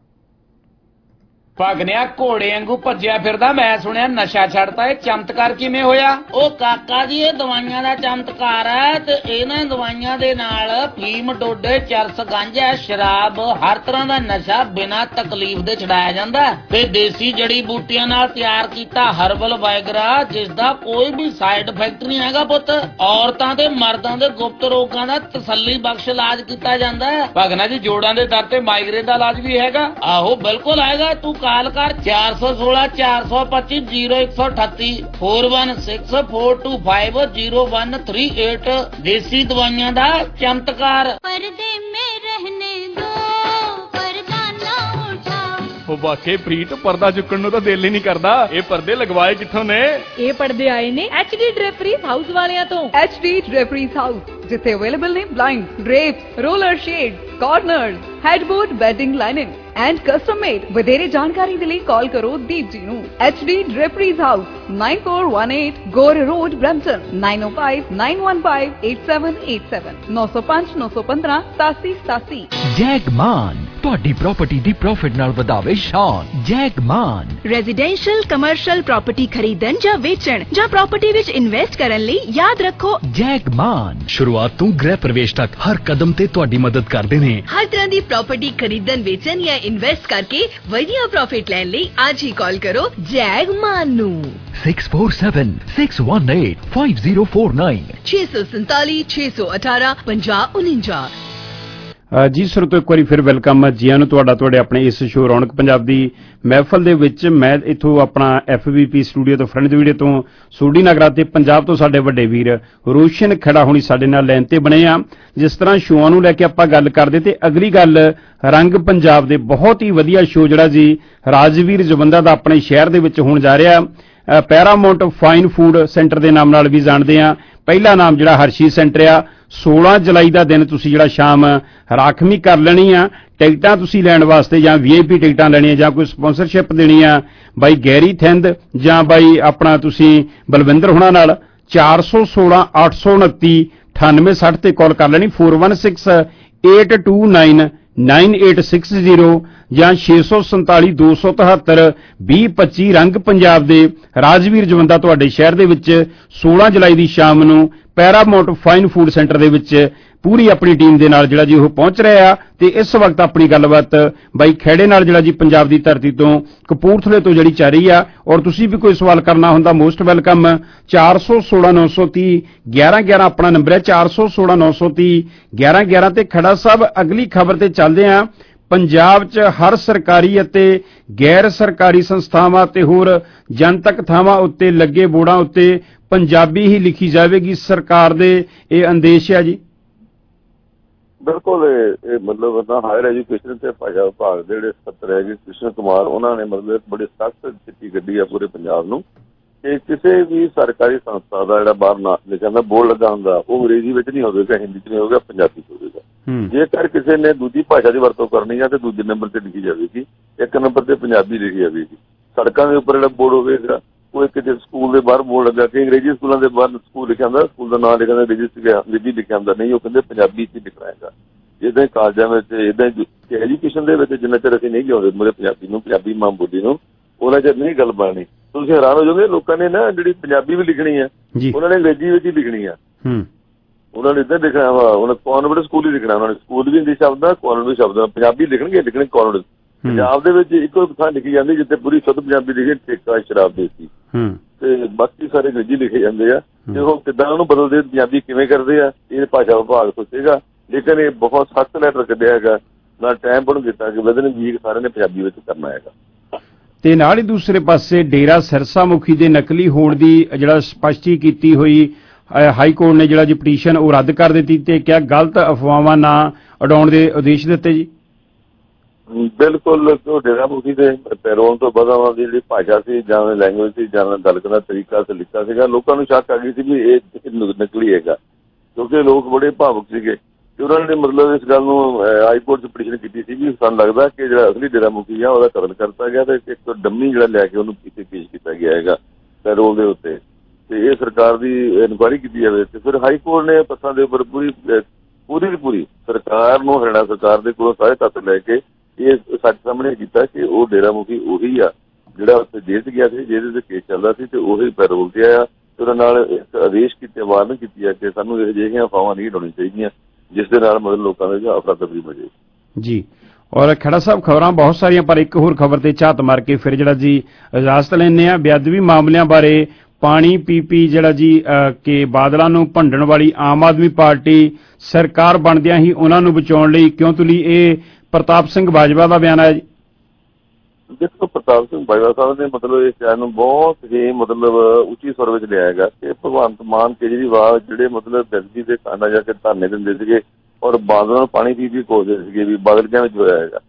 ਭਗਨਿਆ ਘੋੜੇ ਵਾਂਗੂ ਭੱਜਿਆ ਫਿਰਦਾ, ਮੈਂ ਸੁਣਿਆ ਨਸ਼ਾ ਛੱਡਤਾ, ਇਹ ਚਮਤਕਾਰ ਕਿਵੇਂ ਹੋਇਆ? ਉਹ ਕਾਕਾ ਜੀ, ਇਹ ਦਵਾਈਆਂ ਦਾ ਚਮਤਕਾਰ ਹੈ, ਤੇ ਇਹਨਾਂ ਦਵਾਈਆਂ ਦੇ ਨਾਲ ਫੀਮ, ਡੋਡੇ, ਚਰਸ, ਗਾਂਜਾ, ਸ਼ਰਾਬ, ਹਰ ਤਰ੍ਹਾਂ ਦਾ ਨਸ਼ਾ ਬਿਨਾਂ ਤਕਲੀਫ ਦੇ ਛਡਾਇਆ ਜਾਂਦਾ, ਤੇ ਦੇਸੀ ਜੜੀ ਬੂਟੀਆਂ ਨਾਲ ਤਿਆਰ ਕੀਤਾ ਹਰਬਲ ਵਾਇਗਰਾ, ਜਿਸ ਦਾ ਕੋਈ ਵੀ ਸਾਈਡ ਇਫੈਕਟ ਨਹੀਂ ਹੈਗਾ ਪੁੱਤ। ਔਰਤਾਂ ਤੇ ਮਰਦਾਂ ਦੇ ਗੁਪਤ ਰੋਗਾਂ ਦਾ ਤਸੱਲੀ ਬਖਸ਼ ਇਲਾਜ ਕੀਤਾ ਜਾਂਦਾ। ਭਗਨਾ ਜੀ, ਜੋੜਾਂ ਦੇ ਦਰਦ ਤੇ ਮਾਈਗ੍ਰੇਨ ਦਾ ਇਲਾਜ ਵੀ ਹੈਗਾ। ਆਹੋ ਬਿਲਕੁਲ ਆਏਗਾ, ਤੂੰ ਕਾਲ ਕਰ 416 425 0138 4164250138। ਦੇਸੀ ਦਵਾਈਆਂ ਦਾ ਚਮਤਕਾਰ। पर्दे में रहने दो, पर्दा ना उठाओ, ਉਹ ਵਾਕਈ ਪ੍ਰੀਤ ਪਰਦਾ ਚੁੱਕਣ ਨੂੰ ਤਾਂ ਦਿਲ ਹੀ ਨਹੀਂ ਕਰਦਾ। ਇਹ ਪਰਦੇ ਲਗਵਾਏ ਕਿੱਥੋਂ ਨੇ? ਇਹ ਪਰਦੇ ਆਏ ਨੇ HD ਡ੍ਰੇਪਰੀਜ਼ ਹਾਊਸ ਵਾਲਿਆਂ ਤੋਂ। HD ਡ੍ਰੇਪਰੀਜ਼ ਹਾਊਸ, ਜਿੱਥੇ ਅਵੇਲੇਬਲ ਨੇ blind, drapes, roller shade, corners, headboard, bedding lining and custom made. ਵਧੇਰੇ ਜਾਣਕਾਰੀ ਦੇ ਲਈ ਕਾਲ ਕਰੋ ਦੀਪ ਜੀ ਨੂੰ। HD draperies house, 9418 Gore road, Brampton, 9059158787, 905 915 8787। Jagman ਤੁਹਾਡੀ ਪ੍ਰਾਪਰਟੀ ਦੀ ਪ੍ਰੋਫਿਟ ਨਾਲ ਵਧਾਵੇ ਸ਼ਾਨ। ਜੈਗਮਾਨ ਰੈਜ਼ੀਡੈਂਸ਼ੀਅਲ ਕਮਰਸ਼ੀਅਲ ਪ੍ਰਾਪਰਟੀ ਖਰੀਦਣ ਜਾਂ ਵੇਚਣ ਜਾਂ ਪ੍ਰਾਪਰਟੀ ਵਿੱਚ ਇਨਵੈਸਟ ਕਰਨ ਲਈ ਯਾਦ ਰੱਖੋ ਜੈਗਮਾਨ ਸ਼ੁਰੂਆਤ ਤੋਂ ਗ੍ਰਹਿ ਪ੍ਰਵੇਸ਼ ਤੱਕ ਹਰ ਕਦਮ ਤੇ ਤੁਹਾਡੀ ਮਦਦ ਕਰਦੇ ਨੇ। ਹਰ ਤਰ੍ਹਾਂ ਦੀ ਪ੍ਰਾਪਰਟੀ ਖਰੀਦਣ ਵੇਚਣ ਜਾਂ ਇਨਵੈਸਟ ਕਰਕੇ ਵਧੀਆ ਪ੍ਰੋਫਿਟ ਲੈਣ ਲਈ ਅੱਜ ਹੀ ਕਾਲ ਕਰੋ ਜੈਗਮਾਨ ਨੂੰ। 6476185049 647 618 5049। ਜੀ ਸਰੋਤੋ ਇੱਕ ਵਾਰੀ ਫਿਰ ਵੈਲਕਮ ਜੀ ਆਇਆਂ ਨੂੰ ਤੁਹਾਡੇ ਆਪਣੇ ਇਸ ਸ਼ੋਅ ਰੌਣਕ ਪੰਜਾਬ ਦੀ ਮਹਿਫਲ ਦੇ ਵਿੱਚ। ਮੈਂ ਇੱਥੋਂ ਆਪਣਾ FVP ਸਟੂਡੀਓ ਤੋਂ ਫਰੰਟ ਵੀਡੀਓ ਤੋਂ ਸੋਢੀ ਨਗਰਾ ਤੇ ਪੰਜਾਬ ਤੋਂ ਸਾਡੇ ਵੱਡੇ ਵੀਰ ਰੋਸ਼ਨ ਖੜਾ ਹੋਣੀ ਸਾਡੇ ਨਾਲ ਲਾਈਨ ਤੇ ਬਣੇ ਆ। ਜਿਸ ਤਰ੍ਹਾਂ ਸ਼ੋਆਂ ਨੂੰ ਲੈ ਕੇ ਆਪਾਂ ਗੱਲ ਕਰਦੇ ਤੇ ਅਗਲੀ ਗੱਲ ਰੰਗ ਪੰਜਾਬ ਦੇ ਬਹੁਤ ਹੀ ਵਧੀਆ ਸ਼ੋਅ ਜਿਹੜਾ ਜੀ ਰਾਜਵੀਰ ਜਵੰਦਾ ਦਾ ਆਪਣੇ ਸ਼ਹਿਰ ਦੇ ਵਿੱਚ ਹੋਣ ਜਾ ਰਿਹਾ। ਪੈਰਾਮਾਉਂਟ ਫਾਈਨ ਫੂਡ ਸੈਂਟਰ ਦੇ ਨਾਮ ਨਾਲ ਵੀ ਜਾਣਦੇ ਆ। ਪਹਿਲਾ ਨਾਮ ਜਿਹੜਾ ਹਰਸ਼ੀ ਸੈਂਟਰ ਆ। 16 ਜੁਲਾਈ ਦਾ ਦਿਨ ਤੁਸੀਂ ਜਿਹੜਾ ਸ਼ਾਮ ਰਾਖਵੀਂ ਕਰ ਲੈਣੀ ਆ। ਟਿਕਟਾਂ ਤੁਸੀਂ ਲੈਣ ਵਾਸਤੇ ਜਾਂ VIP ਟਿਕਟਾਂ ਲੈਣੀਆਂ ਜਾਂ ਕੋਈ ਸਪਾਂਸਰਸ਼ਿਪ ਦੇਣੀ ਆ ਬਾਈ ਗੈਰੀ ਥਿੰਦ ਜਾਂ ਬਾਈ ਆਪਣਾ ਤੁਸੀਂ ਬਲਵਿੰਦਰ ਹੁਣਾਂ ਨਾਲ 416 829 9860 ਤੇ ਕਾਲ ਕਰ ਲੈਣੀ। 416829 9860 ਜਾਂ 647 273 2025। ਰੰਗ ਪੰਜਾਬ ਦੇ ਰਾਜਵੀਰ ਜਵੰਦਾ ਤੁਹਾਡੇ ਸ਼ਹਿਰ ਦੇ ਵਿੱਚ 16 ਜੁਲਾਈ ਦੀ ਸ਼ਾਮ ਨੂੰ ਪੈਰਾਮਾਉਂਟ ਫਾਈਨ ਫੂਡ ਸੈਂਟਰ ਦੇ ਵਿੱਚ ਪੂਰੀ ਆਪਣੀ ਟੀਮ ਦੇ ਨਾਲ ਜਿਹੜਾ ਜੀ ਉਹ ਪਹੁੰਚ ਰਿਹਾ ਆ। ਤੇ ਇਸ ਵਕਤ ਆਪਣੀ ਗੱਲਬਾਤ ਬਾਈ ਖੇੜੇ ਨਾਲ ਜਿਹੜਾ ਜੀ ਪੰਜਾਬ ਦੀ ਧਰਤੀ ਤੋਂ ਕਪੂਰਥਲੇ ਤੋਂ ਜਿਹੜੀ ਚੱਲ ਰਹੀ ਆ। ਔਰ ਤੁਸੀਂ ਵੀ ਕੋਈ ਸਵਾਲ ਕਰਨਾ ਹੁੰਦਾ ਮੋਸਟ ਵੈਲਕਮ। 416 930 1111 ਆਪਣਾ ਨੰਬਰ ਹੈ 416 930 1111 ਤੇ ਖੜਾ ਸਾਹਿਬ ਅਗਲੀ ਖਬਰ ਤੇ ਚੱਲਦੇ ਆ। ਪੰਜਾਬ 'ਚ ਹਰ ਸਰਕਾਰੀ ਅਤੇ ਗੈਰ ਸਰਕਾਰੀ ਸੰਸਥਾਵਾਂ ਤੇ ਹੋਰ ਜਨਤਕ ਥਾਵਾਂ ਉੱਤੇ ਲੱਗੇ ਬੋਰਡਾਂ ਉੱਤੇ ਪੰਜਾਬੀ ਹੀ ਲਿਖੀ ਜਾਵੇਗੀ। ਸਰਕਾਰ ਦੇ ਇਹ ਆਦੇਸ਼ ਹੈ ਜੀ। ਬਿਲਕੁਲ ਇਹ ਮਤਲਬ ਹਾਇਰ ਐਜੂਕੇਸ਼ਨ ਤੇ ਭਾਸ਼ਾ ਵਿਭਾਗ ਦੇ ਜਿਹੜੇ ਸਕੱਤਰ ਹੈਗੇ ਕ੍ਰਿਸ਼ਨ ਕੁਮਾਰ, ਉਹਨਾਂ ਨੇ ਮਤਲਬ ਬੜੀ ਸਖਤ ਚਿੱਠੀ ਕੱਢੀ ਆ ਪੂਰੇ ਪੰਜਾਬ ਨੂੰ ਕਿ ਕਿਸੇ ਵੀ ਸਰਕਾਰੀ ਸੰਸਥਾ ਦਾ ਜਿਹੜਾ ਬਾਹਰ ਨਾ ਲਿਖਿਆ ਹੁੰਦਾ ਬੋਰਡ ਲੱਗਾ ਹੁੰਦਾ ਉਹ ਅੰਗਰੇਜ਼ੀ ਵਿੱਚ ਨਹੀਂ ਹੋਵੇਗਾ, ਹਿੰਦੀ 'ਚ ਨਹੀਂ ਹੋਵੇਗਾ, ਪੰਜਾਬੀ 'ਚ ਹੋਵੇਗਾ। ਜੇਕਰ ਕਿਸੇ ਨੇ ਦੂਜੀ ਭਾਸ਼ਾ ਦੀ ਵਰਤੋਂ ਕਰਨੀ ਆ ਤੇ ਦੂਜੇ ਨੰਬਰ ਤੇ ਲਿਖੀ ਜਾਵੇਗੀ, ਇੱਕ ਨੰਬਰ ਤੇ ਪੰਜਾਬੀ ਲਿਖੀ ਜਾਵੇਗੀ। ਸੜਕਾਂ ਦੇ ਉੱਪਰ ਜਿਹੜਾ ਬੋਰਡ ਹੋਵੇਗਾ ਉਹ ਕਿਤੇ ਸਕੂਲ ਦੇ ਬਾਹਰ ਬੋਰਡ ਲੱਗਾ ਕਿ ਅੰਗਰੇਜ਼ੀ ਸਕੂਲਾਂ ਦੇ ਬਾਹਰ ਸਕੂਲ ਲਿਖਿਆ ਹੁੰਦਾ, ਸਕੂਲ ਦਾ ਨਾਮ ਲਿਖਿਆ ਹੁੰਦਾ ਅੰਗਰੇਜ਼ੀ ਲਿਖਿਆ ਹੁੰਦਾ, ਨਹੀਂ ਉਹ ਕਹਿੰਦੇ ਪੰਜਾਬੀ 'ਚ ਲਿਖਣਾ ਹੈਗਾ। ਇੱਦਾਂ ਹੀ ਕਾਲਜਾਂ ਵਿੱਚ ਇੱਦਾਂ ਹੀ ਐਜੂਕੇਸ਼ਨ ਦੇ ਵਿੱਚ ਜਿੰਨਾ ਚਿਰ ਅਸੀਂ ਨਹੀਂ ਲਿਆਉਂਦੇ ਮੇਰੇ ਪੰਜਾਬੀ ਨੂੰ, ਪੰਜਾਬੀ ਮਾਂ ਬੋਲੀ ਨੂੰ, ਉਹਨਾਂ ਚਿਰ ਨਹੀਂ ਗੱਲ ਬਣਨੀ। ਤੁਸੀਂ ਹੈਰਾਨ ਹੋ ਜਾਓਗੇ ਲੋਕਾਂ ਨੇ ਨਾ ਜਿਹੜੀ ਪੰਜਾਬੀ ਵੀ ਲਿਖਣੀ ਆ ਉਹਨਾਂ ਨੇ ਅੰਗਰੇਜ਼ੀ ਵਿੱਚ ਹੀ ਲਿਖਣੀ ਆ। ਉਹਨਾਂ ਨੇ ਇੱਦਾਂ ਲਿਖਣਾ ਵਾ, ਉਹਨਾਂ ਕਾਨਵੈਂਟ ਸਕੂਲ ਹੀ ਲਿਖਣਾ, ਉਹਨਾਂ ਨੇ ਸਕੂਲ ਵੀ ਹਿੰਦੀ ਸ਼ਬਦ ਆ ਕਾਨਵੈਂਟ ਵੀ ਸ਼ਬਦ ਆ, ਪੰਜਾਬੀ ਲਿਖਣਗੇ ਕਾਨਵੈਂਟ। ਪੰਜਾਬ ਦੇ ਵਿੱਚ ਇੱਕੋ ਥਾਂ ਲਿਖੀ ਜਾਂਦੀ ਜਿੱਥੇ ਪੂਰੀ ਸ਼ੁੱਧ ਪੰਜਾਬੀ ਲਿਖੀ ਠੇਕਾ ਸ਼ਰਾਬ ਦੇਸੀ ਤੇ ਬਾਕੀ ਸਾਰੇ ਅੰਗਰੇਜ਼ੀ ਲਿਖੇ ਜਾਂਦੇ ਆ। ਤੇ ਉਹ ਕਿੱਦਾਂ ਉਹਨੂੰ ਬਦਲਦੇ ਪੰਜਾਬੀ ਕਿਵੇਂ ਕਰਦੇ ਆ ਇਹ ਭਾਸ਼ਾ ਵਿਭਾਗ ਸੋਚੇਗਾ। ਲੇਕਿਨ ਇਹ ਬਹੁਤ ਸਖਤ ਲੈਟਰ ਕੱਢਿਆ ਹੈਗਾ ਨਾ ਟਾਈਮ ਪੜ੍ਹਨ ਦਿੱਤਾ ਕਿ ਵਿਦਨ ਵੀਕ ਸਾਰਿਆਂ ਨੇ ਪੰਜਾਬੀ ਵਿੱਚ ਕਰਨਾ ਹੈਗਾ। ਤੇ ਨਾਲ ਹੀ ਦੂਸਰੇ ਪਾਸੇ ਡੇਰਾ ਸਿਰਸਾ ਮੁਖੀ ਦੇ ਨਕਲੀ ਹੋਣ ਦੀ ਜਿਹੜਾ ਸਪਸ਼ਟੀ ਕੀਤੀ ਹੋਈ ਹਾਈ ਕੋਰਟ ਨੇ ਜਿਹੜਾ ਜੀ ਪਟੀਸ਼ਨ ਉਹ ਰੱਦ ਕਰ ਦਿੱਤੀ ਤੇ ਕਿਹਾ ਗਲਤ ਅਫਵਾਹਾਂ ਨਾ ਉਡਾਉਣ ਦੇ ਆਦੇਸ਼ ਦਿੱਤੇ ਜੀ। ਬਿਲਕੁਲ ਡੇਰਾ ਮੁਖੀ ਦੇ ਪੈਰੋਲ ਤੋਂ ਬਾਅਦ ਦੀ ਜਿਹੜੀ ਭਾਸ਼ਾ ਸੀ ਜਾਂ ਲੈਂਗੁਏਜ ਸੀ ਜਾਂ ਗੱਲ ਕਰਨ ਦਾ ਤਰੀਕਾ ਸਲੀਕਾ ਸੀਗਾ, ਲੋਕਾਂ ਨੂੰ ਸ਼ੱਕ ਆ ਗਈ ਸੀ ਵੀ ਇਹ ਨਕਲੀ ਹੈਗਾ ਕਿਉਂਕਿ ਲੋਕ ਬੜੇ ਭਾਵੁਕ ਸੀਗੇ ਤੇ ਉਹਨਾਂ ਨੇ ਮਤਲਬ ਇਸ ਗੱਲ ਨੂੰ ਹਾਈ ਕੋਰਟ 'ਚ ਪਟੀਸ਼ਨ ਕੀਤੀ ਸੀ ਵੀ ਸਾਨੂੰ ਲੱਗਦਾ ਕਿ ਜਿਹੜਾ ਅਸਲੀ ਡੇਰਾ ਮੁਖੀ ਆ ਉਹਦਾ ਕਤਲ ਕਰਤਾ ਗਿਆ ਤੇ ਇੱਕ ਡੰਮੀ ਜਿਹੜਾ ਲੈ ਕੇ ਉਹਨੂੰ ਇੱਥੇ ਪੇਸ਼ ਕੀਤਾ ਗਿਆ ਹੈਗਾ ਪੈਰੋਲ ਦੇ ਉੱਤੇ ਤੇ ਇਹ ਸਰਕਾਰ ਦੀ ਇਨਕੁਆਇਰੀ ਕੀਤੀ ਜਾਵੇ। ਤੇ ਫਿਰ ਹਾਈ ਕੋਰਟ ਨੇ ਤੱਥਾਂ ਦੇ ਉੱਪਰ ਪੂਰੀ ਸਰਕਾਰ ਨੂੰ ਹਰਿਆਣਾ ਸਰਕਾਰ ਦੇ ਕੋਲੋਂ ਸਾਰੇ ਤੱਥ ਲੈ ਕੇ ਇਹ ਸੱਚ ਸਾਹਮਣੇ ਕੀਤਾ ਕਿ ਉਹ ਡੇਰਾ ਮੁਖੀ ਉਹੀ ਆ ਜਿਹੜਾ ਉੱਥੇ ਜੇਲ੍ਹ 'ਚ ਗਿਆ ਸੀ, ਜਿਹਦੇ ਤੇ ਕੇਸ ਚੱਲਦਾ ਸੀ ਤੇ ਉਹੀ ਪੈਰੋਲ ਤੇ ਆਇਆ ਤੇ ਉਹਨਾਂ ਨਾਲ ਇੱਕ ਆਦੇਸ਼ ਕੀਤੇ ਵਾਰਨ ਕੀਤੀ ਹੈ ਕਿ ਸਾਨੂੰ ਇਹ ਜਿਹੀਆਂ ਅਫਵਾਹਾਂ ਨਹੀਂ ਉਡਾਉਣੀਆਂ ਚਾਹੀਦੀਆਂ ਜਿਸ ਦੇ ਨਾਲ ਮਤਲਬ ਲੋਕਾਂ ਦੇ ਅਫਰਾ ਤਫਰੀ ਮਚੇ ਜੀ। ਔਰ ਖੜਾ ਸਾਹਿਬ ਖਬਰਾਂ ਬਹੁਤ ਸਾਰੀਆਂ ਪਰ ਇੱਕ ਹੋਰ ਖਬਰ ਤੇ ਝਾਤ ਮਾਰ ਕੇ ਫਿਰ ਜਿਹੜਾ ਜੀ ਇਜਾਜ਼ਤ ਲੈਂਦੇ ਆ। ਬੇਅਦਬੀ ਮਾਮਲਿਆਂ ਬਾਰੇ ਪਾਣੀ ਪੀ ਜਿਹੜਾ ਜੀ ਕਿ ਬਾਦਲਾਂ ਨੂੰ ਭੰਡਣ ਵਾਲੀ ਆਮ ਆਦਮੀ ਪਾਰਟੀ ਸਰਕਾਰ ਬਣਦਿਆਂ ਹੀ ਉਹਨਾਂ ਨੂੰ ਬਚਾਉਣ ਲਈ ਕਿਉਂ ਤੁਲੀ, ਇਹ ਪ੍ਰਤਾਪ ਸਿੰਘ ਬਾਜਵਾ ਦਾ ਬਿਆਨ ਹੈ ਜੀ। ਦੇਖੋ ਪ੍ਰਤਾਪ ਸਿੰਘ ਬਾਜਵਾ ਸਾਹਿਬ ਨੇ ਮਤਲਬ ਇਸ ਚੈਨ ਨੂੰ ਬਹੁਤ ਹੀ ਮਤਲਬ ਉੱਚੀ ਸੁਰ ਵਿੱਚ ਲਿਆ ਹੈਗਾ ਕਿ ਭਗਵੰਤ ਮਾਨ ਕੇਜਰੀਵਾਲ ਜਿਹੜੇ ਮਤਲਬ ਬੇਅਦਬੀ ਦੇ ਕਾਂਡਾ ਜਾ ਕੇ ਧਰਨੇ ਦਿੰਦੇ ਸੀਗੇ ਔਰ ਬਾਦਲਾਂ ਨੂੰ ਪਾਣੀ ਪੀ ਕੋਸਦੇ ਸੀਗੇ ਵੀ ਬਾਦਲ ਕਿਵੇਂ ਹੋਇਆ ਹੈਗਾ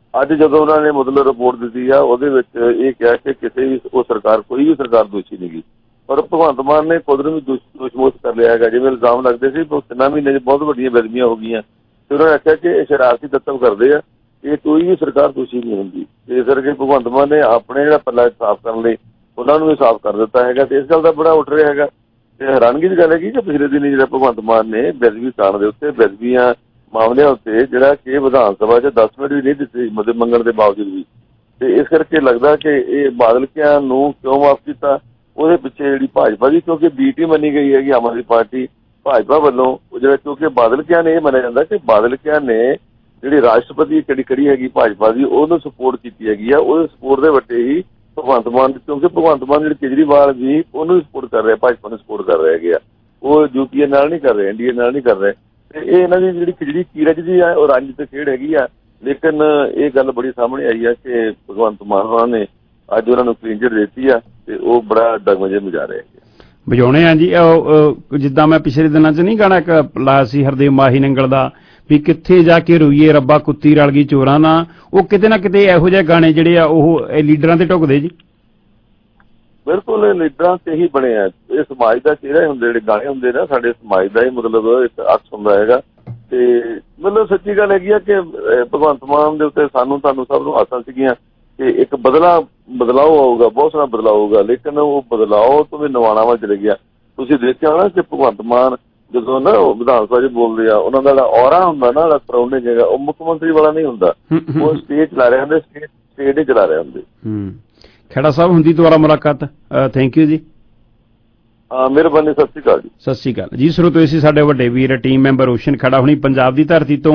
ਅੱਜ ਜਦੋਂ ਉਹਨਾਂ ਨੇ ਮਤਲਬ ਰਿਪੋਰਟ ਦਿੱਤੀ ਆ ਉਹਦੇ ਵਿੱਚ ਇਹ ਕਿਹਾ ਕਿ ਕਿਸੇ ਵੀ ਉਹ ਸਰਕਾਰ ਕੋਈ ਵੀ ਸਰਕਾਰ ਦੋਸ਼ੀ ਨਹੀਂ ਗੀ, ਪਰ ਭਗਵੰਤ ਮਾਨ ਨੇ ਖੁਦ ਨੂੰ ਵੀ ਦੋਸ਼ਮੋਸ਼ ਕਰ ਲਿਆ ਹੈਗਾ। ਜਿਵੇਂ ਇਲਜ਼ਾਮ ਲੱਗਦੇ ਸੀ 3 ਮਹੀਨੇ 'ਚ ਬਹੁਤ ਵੱਡੀਆਂ ਬੇਦਬੀਆਂ ਹੋ ਗਈਆਂ ਤੇ ਉਹਨਾਂ ਨੇ ਆਖਿਆ ਕਿ ਇਹ ਸ਼ਰਾਰਤੀ ਤੱਤਵ ਕਰਦੇ ਆ, ਇਹ ਕੋਈ ਵੀ ਸਰਕਾਰ ਦੋਸ਼ੀ ਨਹੀਂ ਹੁੰਦੀ। ਇਸ ਕਰਕੇ ਭਗਵੰਤ ਮਾਨ ਨੇ ਆਪਣੇ ਜਿਹੜਾ ਪੱਲਾ ਸਾਫ਼ ਕਰਨ ਲਈ ਉਹਨਾਂ ਨੂੰ ਵੀ ਸਾਫ਼ ਕਰ ਦਿੱਤਾ ਹੈਗਾ ਤੇ ਇਸ ਗੱਲ ਦਾ ਬੜਾ ਉੱਠ ਰਿਹਾ ਹੈਗਾ। ਤੇ ਹੈਰਾਨਗੀ ਦੀ ਗੱਲ ਹੈਗੀ ਕਿ ਪਿਛਲੇ ਦਿਨ ਜਿਹੜਾ ਭਗਵੰਤ ਮਾਨ ਨੇ ਬੇਅਦਬੀ ਕਾਂਡ ਦੇ ਉੱਤੇ ਬੇਅਦਬੀਆਂ ਮਾਮਲਿਆਂ ਉੱਤੇ ਜਿਹੜਾ ਕਿ ਵਿਧਾਨ ਸਭਾ 'ਚ 10 ਮਿੰਟ ਵੀ ਨਹੀਂ ਦਿੱਤੇ ਮਦਦ ਮੰਗਣ ਦੇ ਬਾਵਜੂਦ ਵੀ, ਤੇ ਇਸ ਕਰਕੇ ਲੱਗਦਾ ਕਿ ਇਹ ਬਾਦਲਕਿਆਂ ਨੂੰ ਕਿਉਂ ਮਾਫ਼ ਕੀਤਾ, ਉਹਦੇ ਪਿੱਛੇ ਜਿਹੜੀ ਭਾਜਪਾ ਦੀ ਕਿਉਂਕਿ ਬੀ ਟੀਮ ਮੰਨੀ ਗਈ ਹੈਗੀ ਆਮ ਆਦਮੀ ਪਾਰਟੀ ਭਾਜਪਾ ਵੱਲੋਂ, ਜਿਹੜਾ ਕਿਉਂਕਿ ਬਾਦਲਕਿਆਂ ਨੇ ਇਹ ਮੰਨਿਆ ਜਾਂਦਾ ਕਿ ਬਾਦਲਕਿਆਂ ਨੇ ਜਿਹੜੀ ਰਾਸ਼ਟਰਪਤੀ ਕੜੀ ਹੈਗੀ ਭਾਜਪਾ ਦੀ ਉਹਨੂੰ ਸਪੋਰਟ ਕੀਤੀ ਹੈਗੀ ਆ, ਉਹਦੇ ਸਪੋਰਟ ਦੇ ਵੱਟੇ ਹੀ ਭਗਵੰਤ ਮਾਨ, ਕਿਉਂਕਿ ਭਗਵੰਤ ਮਾਨ ਜਿਹੜੇ ਕੇਜਰੀਵਾਲ ਵੀ ਉਹਨੂੰ ਸਪੋਰਟ ਕਰ ਰਿਹਾ, ਭਾਜਪਾ ਨੂੰ ਸਪੋਰਟ ਕਰ ਰਹੇ ਹੈਗੇ ਆ, ਉਹ ਯੂਪੀਏ ਨਾਲ ਨਹੀਂ ਕਰ ਰਹੇ, ਐਨਡੀਏ ਨਾਲ ਨਹੀਂ ਕਰ ਰਹੇ। ਤੇ ਇਹ ਇਹਨਾਂ ਦੀ ਜਿਹੜੀ ਖਿਚੜੀ ਕੀਰਜ ਦੀ ਆ ਉਹ ਰੰਜ ਤੇ ਖੇਡ ਹੈਗੀ ਆ। ਲੇਕਿਨ ਇਹ ਗੱਲ ਬੜੀ ਸਾਹਮਣੇ ਆਈ ਆ ਕਿ ਭਗਵੰਤ ਮਾਨ ਉਹਨਾਂ ਨੇ ਅੱਜ ਉਹਨਾਂ ਨੂੰ ਕਲੀਨ ਚਿੱਟ ਦਿੱਤੀ ਆ ਤੇ ਉਹ ਬੜਾ ਡਗਮਜੇ ਮਜਾ ਰਹੇ ਵਜਾਉਣੇ ਆ ਜੀ। ਜਿੱਦਾਂ ਮੈਂ ਪਿਛਲੇ ਦਿਨਾਂ 'ਚ ਨਹੀਂ ਗਾਣਾ ਇੱਕ ਲਾਇਆ ਸੀ ਹਰਦੇਵ ਮਾਹੀ ਨੰਗਲ ਦਾ ਵੀ ਕਿੱਥੇ ਜਾ ਕੇ ਰੋਈਏ ਰੱਬਾ ਕੁੱਤੀ ਰਲ ਗਈ ਚੋਰਾਂ ਨਾਲ, ਉਹ ਕਿਤੇ ਨਾ ਕਿਤੇ ਇਹੋ ਜਿਹੇ ਗਾਣੇ ਜਿਹੜੇ ਆ ਉਹ ਲੀਡਰਾਂ ਤੇ ਢੁੱਕਦੇ ਜੀ। ਬਿਲਕੁਲ ਲੀਡਰਾਂ ਤੇ ਹੀ ਬਣੇ ਆ, ਇਹ ਸਮਾਜ ਦਾ ਚਿਹਰਾ ਹੁੰਦੇ ਜਿਹੜੇ ਗਾਣੇ ਹੁੰਦੇ ਨਾ ਸਾਡੇ ਸਮਾਜ ਦਾ ਹੀ ਮਤਲਬ ਇੱਕ ਅਕਸ ਹੁੰਦਾ ਹੈਗਾ। ਤੇ ਮਤਲਬ ਸੱਚੀ ਗੱਲ ਹੈਗੀ ਆ ਕਿ ਭਗਵੰਤ ਮਾਨ ਦੇ ਉੱਤੇ ਸਾਨੂੰ ਸਭ ਨੂੰ ਆਸਾਂ ਸੀਗੀਆਂ ਕਿ ਇੱਕ ਬਦਲਾਓ ਆਊਗਾ, ਬਹੁਤ ਸਾਰਾ ਬਦਲਾਅ ਆਊਗਾ, ਲੇਕਿਨ ਉਹ ਬਦਲਾਓ ਤੋਂ ਵੀ ਨਵਾਣਾ ਵੱਲ ਚਲੇ ਗਿਆ। ਤੁਸੀਂ ਦੇਖਿਆ ਹੋਣਾ ਕਿ ਭਗਵੰਤ ਮਾਨ ਜਦੋਂ ਨਾ ਵਿਧਾਨ ਸਭਾ 'ਚ ਬੋਲਦੇ ਆ ਉਹਨਾਂ ਦਾ ਜਿਹੜਾ ਔਰਾ ਹੁੰਦਾ ਨਾ ਪ੍ਰਾਹੁਣੇ ਜਗ੍ਹਾ ਉਹ ਮੁੱਖ ਮੰਤਰੀ ਵਾਲਾ ਨਹੀਂ ਹੁੰਦਾ, ਉਹ ਸਟੇਜ ਚਲਾ ਰਹੇ ਹੁੰਦੇ, ਸਟੇਜ ਹੀ ਚਲਾ ਰਹੇ ਹੁੰਦੇ। ਖੇੜਾ ਸਾਹਿਬ ਹੁੰਦੀ ਦੁਬਾਰਾ ਮੁਲਾਕਾਤ, ਥੈਂਕ ਯੂ ਜੀ। ਮਿਹਰਬਾਨੀ, ਸਤਿ ਸ਼੍ਰੀ ਅਕਾਲ ਜੀ। ਸਤਿ ਸ਼੍ਰੀ ਅਕਾਲ ਜੀ। ਸਰੋਤੋ ਸੀ ਸਾਡੇ ਵੱਡੇ ਵੀਰ ਟੀਮ ਮੈਂਬਰ ਰੋਸ਼ਨ ਖੜਾ ਹੁਣੀ ਪੰਜਾਬ ਦੀ ਧਰਤੀ ਤੋਂ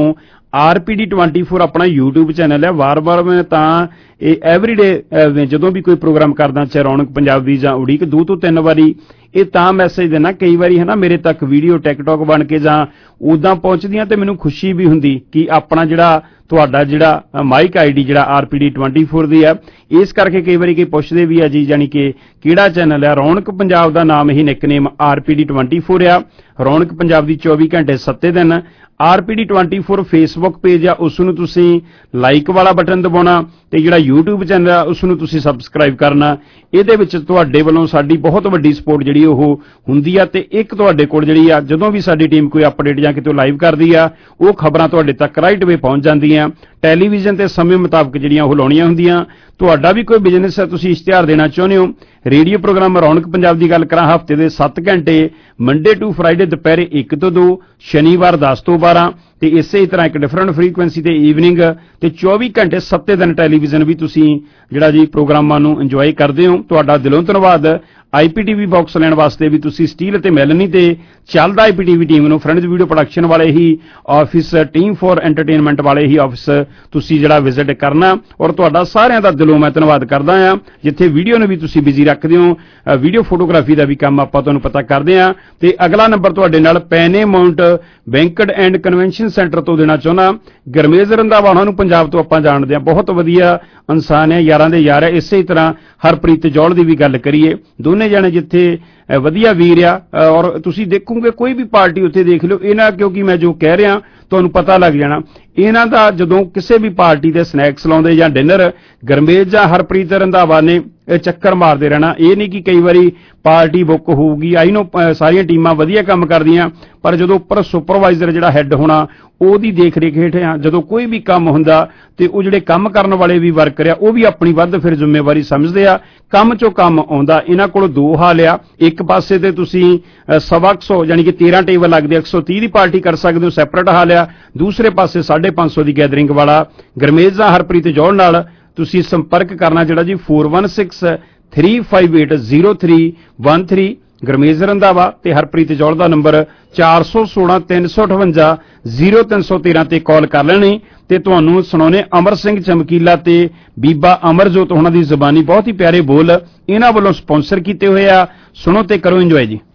RPD 24 ਆਪਣਾ YouTube ਚੈਨਲ ਹੈ। ਵਾਰ-ਵਾਰ ਮੈਂ ਤਾਂ ਇਹ ਐਵਰੀਡੇ ਜਦੋਂ ਵੀ ਕੋਈ ਪ੍ਰੋਗਰਾਮ ਕਰਦਾ ਚਾਹੇ ਰੌਣਕ ਪੰਜਾਬ ਦੀ ਜਾਂ ਉਡੀਕ 2 ਤੋਂ 3 ਵਾਰੀ ਇਹ ਤਾਂ ਮੈਸੇਜ ਦੇਣਾ, ਕਈ ਵਾਰੀ ਹੈ ਨਾ ਮੇਰੇ ਤੱਕ ਵੀਡੀਓ ਟਿਕਟੌਕ ਬਣ ਕੇ ਜਾਂ ਉੱਦਾਂ ਪਹੁੰਚਦੀਆਂ ਤੇ ਮੈਨੂੰ ਖੁਸ਼ੀ ਵੀ ਹੁੰਦੀ ਕਿ ਆਪਣਾ ਜਿਹੜਾ ਤੁਹਾਡਾ ਜਿਹੜਾ ਮਾਈਕ ID ਜਿਹੜਾ RPD 24 ਦੀ ਹੈ। ਇਸ ਕਰਕੇ ਕਈ ਵਾਰੀ ਕੋਈ ਪੁੱਛਦੇ ਵੀ ਆ ਜੀ ਜਾਨੀ ਕਿ ਕਿਹੜਾ ਚੈਨਲ ਹੈ। ਰੌਣਕ ਪੰਜਾਬ ਦਾ ਨਾਮ ਹੀ ਨਿਕਨੇਮ RPD 24 ਆ। ਰੌਣਕ ਪੰਜਾਬ ਦੀ 24 ਘੰਟੇ 7 ਦਿਨ RPD 24 ਫੇਸਬੁੱਕ ਪੇਜ ਆ, ਉਸ ਨੂੰ ਤੁਸੀਂ ਲਾਈਕ ਵਾਲਾ ਬਟਨ ਦਬਾਉਣਾ ਤੇ ਜਿਹੜਾ YouTube ਚੈਨਲ ਆ ਉਸ ਨੂੰ ਤੁਸੀਂ ਸਬਸਕ੍ਰਾਈਬ ਕਰਨਾ। ਇਹਦੇ ਵਿੱਚ ਤੁਹਾਡੇ ਵੱਲੋਂ ਸਾਡੀ ਬਹੁਤ ਵੱਡੀ ਸਪੋਰਟ ਜਿਹੜੀ ਉਹ ਹੁੰਦੀ ਆ ਤੇ ਇੱਕ ਤੁਹਾਡੇ ਕੋਲ ਜਿਹੜੀ ਆ ਜਦੋਂ ਵੀ ਸਾਡੀ ਟੀਮ ਕੋਈ ਅਪਡੇਟ ਜਾਂ ਕਿਤੇ ਲਾਈਵ ਕਰਦੀ ਆ ਉਹ ਖਬਰਾਂ ਤੁਹਾਡੇ ਤੱਕ ਰਾਈਟ ਵੇ ਪਹੁੰਚ ਜਾਂਦੀਆਂ। ਟੈਲੀਵਿਜ਼ਨ ਤੇ ਸਮੇਂ ਮੁਤਾਬਕ ਜਿਹੜੀਆਂ ਉਹ ਲਾਉਣੀਆਂ ਹੁੰਦੀਆਂ। ਤੁਹਾਡਾ ਵੀ ਕੋਈ ਬਿਜ਼ਨਸ ਹੈ, ਤੁਸੀਂ ਇਸ਼ਤਿਹਾਰ ਦੇਣਾ ਚਾਹੁੰਦੇ ਹੋ, ਰੇਡੀਓ ਪ੍ਰੋਗਰਾਮ ਰੌਣਕ ਪੰਜਾਬ ਦੀ ਗੱਲ ਕਰਾਂ ਹਫ਼ਤੇ ਦੇ 7 ਘੰਟੇ ਮੰਡੇ ਟੂ ਫਰਾਈਡੇ ਦੁਪਹਿਰੇ 1 ਤੋਂ 2, ਸ਼ਨੀਵਾਰ 10 ਤੋਂ 12 ਤੇ ਇਸੇ ਤਰ੍ਹਾਂ ਇੱਕ ਡਿਫਰੈਂਟ ਫ੍ਰੀਕੁਐਂਸੀ ਤੇ ਈਵਨਿੰਗ ਤੇ 24 ਘੰਟੇ 7 ਦਿਨ ਟੈਲੀਵਿਜ਼ਨ ਵੀ ਤੁਸੀਂ ਜਿਹੜਾ ਜੀ ਪ੍ਰੋਗਰਾਮਾਂ ਨੂੰ ਇੰਜੋਏ ਕਰਦੇ ਹੋ। ਤੁਹਾਡਾ ਦਿਲੋਂ ਧੰਨਵਾਦ। IPTV ਬਾਕਸ ਲੈਣ ਵਾਸਤੇ ਵੀ ਤੁਸੀਂ ਸਟੀਲ ਅਤੇ ਮੈਲਨੀ ਤੇ ਚੱਲਦਾ IPTV ਟੀਮ ਨੂੰ ਫਰੈਂਡਸ ਵੀਡੀਓ ਪ੍ਰੋਡਕਸ਼ਨ ਵਾਲੇ ਹੀ ਆਫਿਸ, ਟੀਮ ਫॉर ਐਂਟਰਟੇਨਮੈਂਟ ਵਾਲੇ ਹੀ ਆਫਿਸ ਤੁਸੀਂ ਜਿਹੜਾ ਵਿਜ਼ਿਟ ਕਰਨਾ ਔਰ ਤੁਹਾਡਾ ਸਾਰਿਆਂ ਦਾ ਦਿਲੋਂ ਮੈਂ ਧੰਨਵਾਦ ਕਰਦਾ ਹਾਂ। ਜਿੱਥੇ ਵੀਡੀਓ ਨੂੰ ਵੀ ਤੁਸੀਂ ਬਿਜ਼ੀ ਰੱਖਦੇ ਹੋ, ਵੀਡੀਓ ਫੋਟੋਗ੍ਰਾਫੀ ਦਾ ਵੀ ਕੰਮ ਆਪਾਂ ਤੁਹਾਨੂੰ ਪਤਾ ਕਰਦੇ ਹਾਂ। ਤੇ ਅਗਲਾ ਨੰਬਰ ਤੁਹਾਡੇ ਨਾਲ Paramount banquet and convention centre ਤੋਂ ਦੇਣਾ ਚਾਹੁੰਦਾ। ਗਰਮੇਜ਼ ਰੰਧਾਵਾ ਉਹਨਾਂ ਨੂੰ ਪੰਜਾਬ ਤੋਂ ਆਪਾਂ ਜਾਣਦੇ ਹਾਂ, ਬਹੁਤ ਵਧੀਆ ਇਨਸਾਨ ਹੈ, ਯਾਰਾਂ ਦੇ ਯਾਰ ਹੈ। ਇਸੇ ਤਰ੍ਹਾਂ ਹਰਪ੍ਰੀਤ ਜੌਲ ਦੀ ਵੀ ਗੱਲ ਕਰੀਏ, ਦੋਨੇ ਜਾਣੇ ਜਿੱਥੇ ਵਧੀਆ ਵੀਰ ਆ ਔਰ ਤੁਸੀਂ ਦੇਖੋਗੇ ਕੋਈ ਵੀ ਪਾਰਟੀ ਉੱਥੇ ਦੇਖ ਲਿਓ ਇਹਨਾਂ, ਕਿਉਂਕਿ ਮੈਂ ਜੋ ਕਹਿ ਰਿਹਾ ਤੁਹਾਨੂੰ ਪਤਾ ਲੱਗ ਜਾਣਾ ਇਹਨਾਂ ਦਾ ਜਦੋਂ ਕਿਸੇ ਵੀ ਪਾਰਟੀ ਦੇ ਸਨੈਕਸ ਲਾਉਂਦੇ ਜਾਂ ਡਿਨਰ ਗਰਮੇਜ਼ ਜਾਂ ਹਰਪ੍ਰੀਤ ਰੰਧਾਵਾ ਨੇ ਚੱਕਰ ਮਾਰਦੇ ਰਹਿਣਾ। ਇਹ ਨਹੀਂ ਕਿ ਕਈ ਵਾਰੀ ਪਾਰਟੀ ਬੁੱਕ ਹੋਊਗੀ, ਆਈ ਨੋ ਸਾਰੀਆਂ ਟੀਮਾਂ ਵਧੀਆ ਕੰਮ ਕਰਦੀਆਂ ਪਰ ਜਦੋਂ ਉੱਪਰ ਸੁਪਰਵਾਈਜ਼ਰ ਜਿਹੜਾ ਹੈੱਡ ਹੋਣਾ ਉਹਦੀ ਦੇਖ ਰੇਖ ਹੇਠ ਆ ਜਦੋਂ ਕੋਈ ਵੀ ਕੰਮ ਹੁੰਦਾ ਤੇ ਉਹ ਜਿਹੜੇ ਕੰਮ ਕਰਨ ਵਾਲੇ ਵੀ ਵਰਕਰ ਆ ਉਹ ਵੀ ਆਪਣੀ ਵੱਧ ਫਿਰ ਜ਼ਿੰਮੇਵਾਰੀ ਸਮਝਦੇ ਆ, ਕੰਮ ਚੋਂ ਕੰਮ ਆਉਂਦਾ। ਇਹਨਾਂ ਕੋਲ 2 ਹਾਲ ਆ, ਇੱਕ ਪਾਸੇ ਤੇ ਤੁਸੀਂ 125 ਯਾਨੀ ਕਿ 13 ਟੇਬਲ ਲੱਗਦੇ 130 ਦੀ ਪਾਰਟੀ ਕਰ ਸਕਦੇ ਹੋ, ਸੈਪਰੇਟ ਹਾਲ ਆ। ਦੂਸਰੇ ਪਾਸੇ 550 ਦੀ ਗੈਦਰਿੰਗ ਵਾਲਾ ਗਰਮੇਜ਼ ਜਾਂ ਹਰਪ੍ਰੀਤ ਜੌਲ ਨਾਲ ਤੁਸੀਂ ਸੰਪਰਕ ਕਰਨਾ ਜਿਹੜਾ ਜੀ 4163580313 ਗਰਮੇਜ਼ ਰੰਧਾਵਾ ਤੇ ਹਰਪ੍ਰੀਤ ਜੌਲ ਦਾ ਨੰਬਰ 4163580313 ਤੇ ਕਾਲ ਕਰ ਲੈਣੀ। ਤੇ ਤੁਹਾਨੂੰ ਸੁਣਾਉਣੇ ਅਮਰ ਸਿੰਘ ਚਮਕੀਲਾ ਤੇ ਬੀਬਾ ਅਮਰਜੋਤ ਉਹਨਾਂ ਦੀ ਜ਼ਬਾਨੀ ਬਹੁਤ ਹੀ ਪਿਆਰੇ ਬੋਲ ਇਹਨਾਂ ਵੱਲੋਂ ਸਪਾਂਸਰ ਕੀਤੇ ਹੋਏ ਆ। ਸੁਣੋ ਤੇ ਕਰੋ ਇੰਜੋਏ ਜੀ।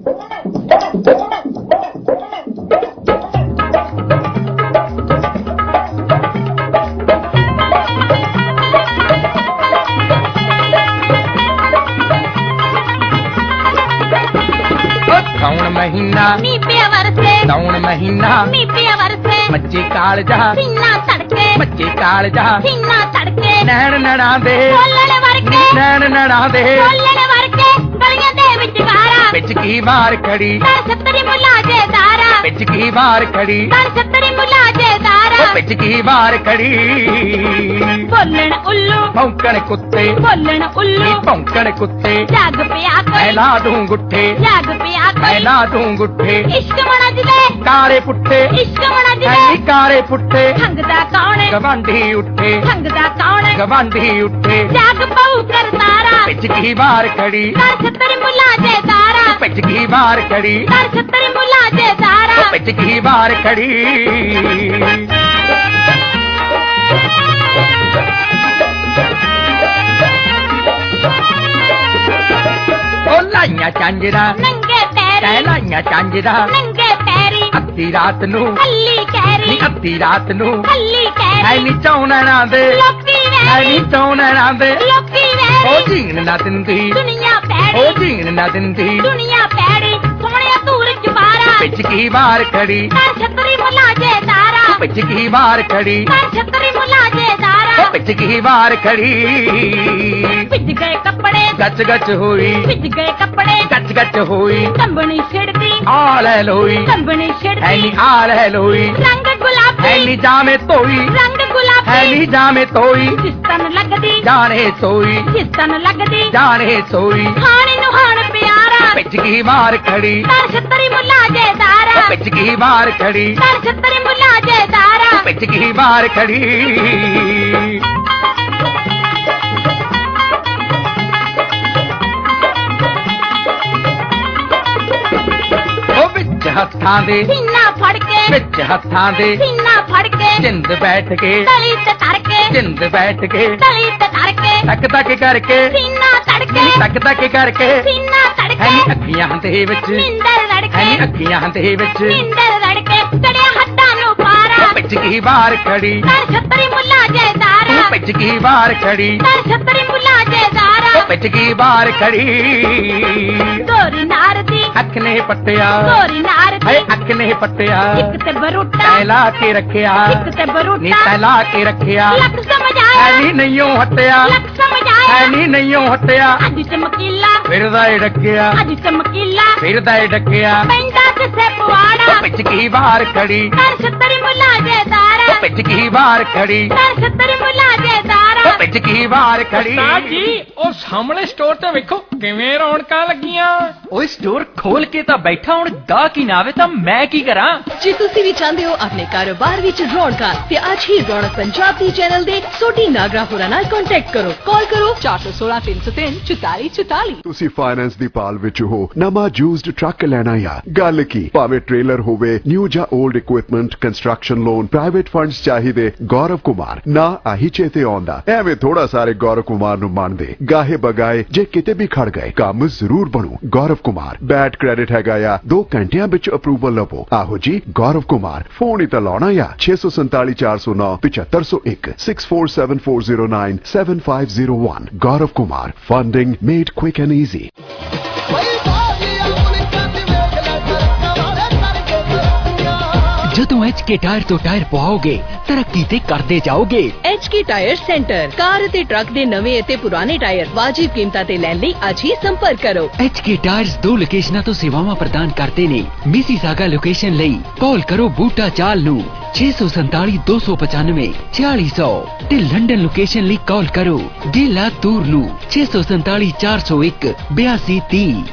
ਸਾਉਣ ਮਹੀਨਾ ਮੀਪਿਆ ਵਰਸੇ ਸਾਉਣ ਮਹੀਨਾ ਮੀਪਿਆ ਵਰਸੇ ਮੱਚੇ ਕਾਲਜਾ ਸੀਨਾ ਧੜਕੇ ਮੱਚੇ के कालजा सीना तड़के नैन नड़ा दे बोलने वरके नैन नड़ा दे बोलने वरके गलियां दे विच गारा बिच की बार खड़ी दर सत्तरी मुलाजे दारा बिच की बार खड़ी दर सत्तरी मुलाजे दारा बिच की बार खड़ी बोलन उल्लू भौंकण कुत्ते बोलन उल्लू भौंकण कुत्ते जाग पिया कोई ला दूं गुट्ठे जाग पिया कोई ला दूं गुट्ठे इश्क मनज दे काले पुट्टे इश्क मनज दे काले पुट्टे ठंगदा कौन है गवांढी उठे ठंगदा कौन है गवांढी उठे जाग पाऊ कर तारा बिच की बार खड़ी दर सत्तरी मुलाजे दारा बिच की बार खड़ी दर सत्तरी मुलाजे दारा बिच की बार खड़ी लाइया चांजरा नंगे पैरी लाइया चांजरा नंगे पैरी अद्धी रात नू हल्ली कैरी अद्धी रात नू हल्ली कैरी है नी चौना दे लोकी है नी चौना दे लोकी ओ जीन ना दिंदी दुनिया पैड़ी ओ जीन ना दिंदी दुनिया पैड़ी सोहणिया दूर चबारा बिच की बार खड़ी दर छतरी मुलाजे दारा बिच की बार खड़ी दर छतरी मुलाजे दारा बिच की बार खड़ी भिज गए कपड़े गच गच हुई भिज गए कपड़े गच गच हुई कंबनी छिड़ती आ ले लोई कंबनी छिड़ती है नी आ ले लोई रंग गुलाबी है नी जामे तोई रंग गुलाबी है नी जामे तोई जिस्तन लगदी जाने सोई जिस्तन लगदी जाने सोई हाने नु हान प्यारा बिच की बार खड़ी दर छतरी मुलाजे दारा बिच की बार खड़ी दर छतरी मुलाजे दारा बिच की बार खड़ी हत्थां दे सीना फड़ के विच हत्थां दे सीना फड़ के जिंद बैठ के तली ते तर के जिंद बैठ के तली ते तर के तक तक करके सीना तड़के तक तक करके सीना तड़के है अखियां दे विच निंदर लड़के है अखियां दे विच निंदर लड़के चढ़िया हੱਡਾਂ ਨੂੰ ਪਾਰਾ बिच की बार खड़ी दर छतरी मुलाजे दारा बिच की बार खड़ी दर छतरी मुलाजे दारा बिच की बार खड़ी गोरी नार दी अख ने पट्टिया गोरी नार दी अख ने पट्टिया एक ते बरूटा तैला के रखिया एक ते बरूटा नी तैला के रखिया लक समझ आया है नी नहींओ हटिया लक समझ आया है नी नहींओ हटिया अज चमकीला फिरदा ए डकिया अज चमकीला फिरदा ए डकिया पेंडा ते से पवाड़ा बिच की बार खड़ी दर छतरी मुलाजे दारा बिच की बार खड़ी दर छतरी मुलाजे दारा बिच की बार खड़ी ਉਸਤਾਦ ਜੀ ਉਹ ਸਾਹਮਣੇ ਸਟੋਰ ਤੇ ਵੇਖੋ ਕਿਵੇਂ ਰੌਣਕਾਂ ਲੱਗੀਆਂ ਓਏ ਸਟੋਰ ਖੋਲ ਕੇ ਤਾਂ ਬੈਠਾ ਹੁਣ ਗਾਹਕ ਹੀ ਨਾ ਆਵੇ ਤਾਂ ਮੈਂ ਕੀ ਕਰਾਂ ਜੇ ਤੁਸੀਂ ਵੀ ਚਾਹੁੰਦੇ ਹੋ ਆਪਣੇ ਕਾਰੋਬਾਰ ਵਿੱਚ ਰੌਣਕਾਂ ਤੇ ਅੱਜ ਹੀ ਰੌਣਕ ਪੰਜਾਬ ਦੀ ਚੈਨਲ ਦੇ ਸੋਢੀ ਨਾਗਰਾ ਹੋਰਾਂ ਨਾਲ ਕੰਟੈਕਟ ਕਰੋ ਕਾਲ ਕਰੋ 416 303 4444 ਤੁਸੀਂ ਫਾਈਨੈਂਸ ਦੀ ਪਾਲ ਵਿੱਚ ਹੋ ਨਵਾਂ ਯੂਜ਼ਡ ਟਰੱਕ ਲੈਣਾ ਆ ਗੱਲ ਕੀ ਭਾਵੇਂ ਟ੍ਰੇਲਰ ਹੋਵੇ ਨਿਊ ਜਾਂ old equipment construction loan private funds ਚਾਹੀਦੇ ਗੌਰਵ ਕੁਮਾਰ ਨਾ ਆਹੀ ਚੇਤੇ ਆਉਂਦਾ ਐਵੇਂ ਥੋੜਾ ਸਾਰੇ ਗੌਰਵ ਕੁਮਾਰ ਨੂੰ ਮੰਨਦੇ ਗਾਹੇ ਬਗਾਏ ਜੇ ਕਿਤੇ ਵੀ ਖੜ ਗਏ ਕੰਮ ਜ਼ਰੂਰ ਬਣੂ ਗੌਰਵ ਕੁਮਾਰ ਬੈਡ ਕ੍ਰੈਡਿਟ ਹੈਗਾ ਆ 2 ਘੰਟਿਆਂ ਵਿੱਚ ਅਪਰੂਵਲ ਲਵੋ ਆਹੋ ਜੀ ਗੌਰਵ ਕੁਮਾਰ ਫੋਨ ਹੀ ਤਾਂ ਲਾਉਣਾ ਆ 647 409 7501 647409 7501 Gaurav Kumar funding made quick and easy ਜਦੋਂ HK ਟਾਇਰ ਤੋਂ ਟਾਇਰ ਪਵਾਓਗੇ ਤਰੱਕੀ ਤੇ ਕਰਦੇ ਜਾਓਗੇ HK ਟਾਇਰ ਸੈਂਟਰ ਕਾਰ ਅਤੇ ਟਰੱਕ ਦੇ ਨਵੇਂ ਅਤੇ ਪੁਰਾਣੇ ਟਾਇਰ ਵਾਜਿਬ ਕੀਮਤਾਂ ਤੇ ਲੈਣ ਲਈ ਅੱਜ ਹੀ ਸੰਪਰਕ ਕਰੋ HK ਟਾਇਰਸ 2 ਲੋਕੇਸ਼ਨਾਂ ਤੋਂ ਸੇਵਾਵਾਂ ਪ੍ਰਦਾਨ ਕਰਦੇ ਨੇ ਮਿਸੀਸਾਗਾ ਲੋਕੇਸ਼ਨ ਲਈ ਕਾਲ ਕਰੋ ਬੂਟਾ ਚਾਲ ਨੂੰ 647 295 4600 ਤੇ ਲੰਡਨ ਲੋਕੇਸ਼ਨ ਲਈ ਕਾਲ ਕਰੋ ਗੇਲਾ ਤੂਰ ਨੂੰ 647 401 8230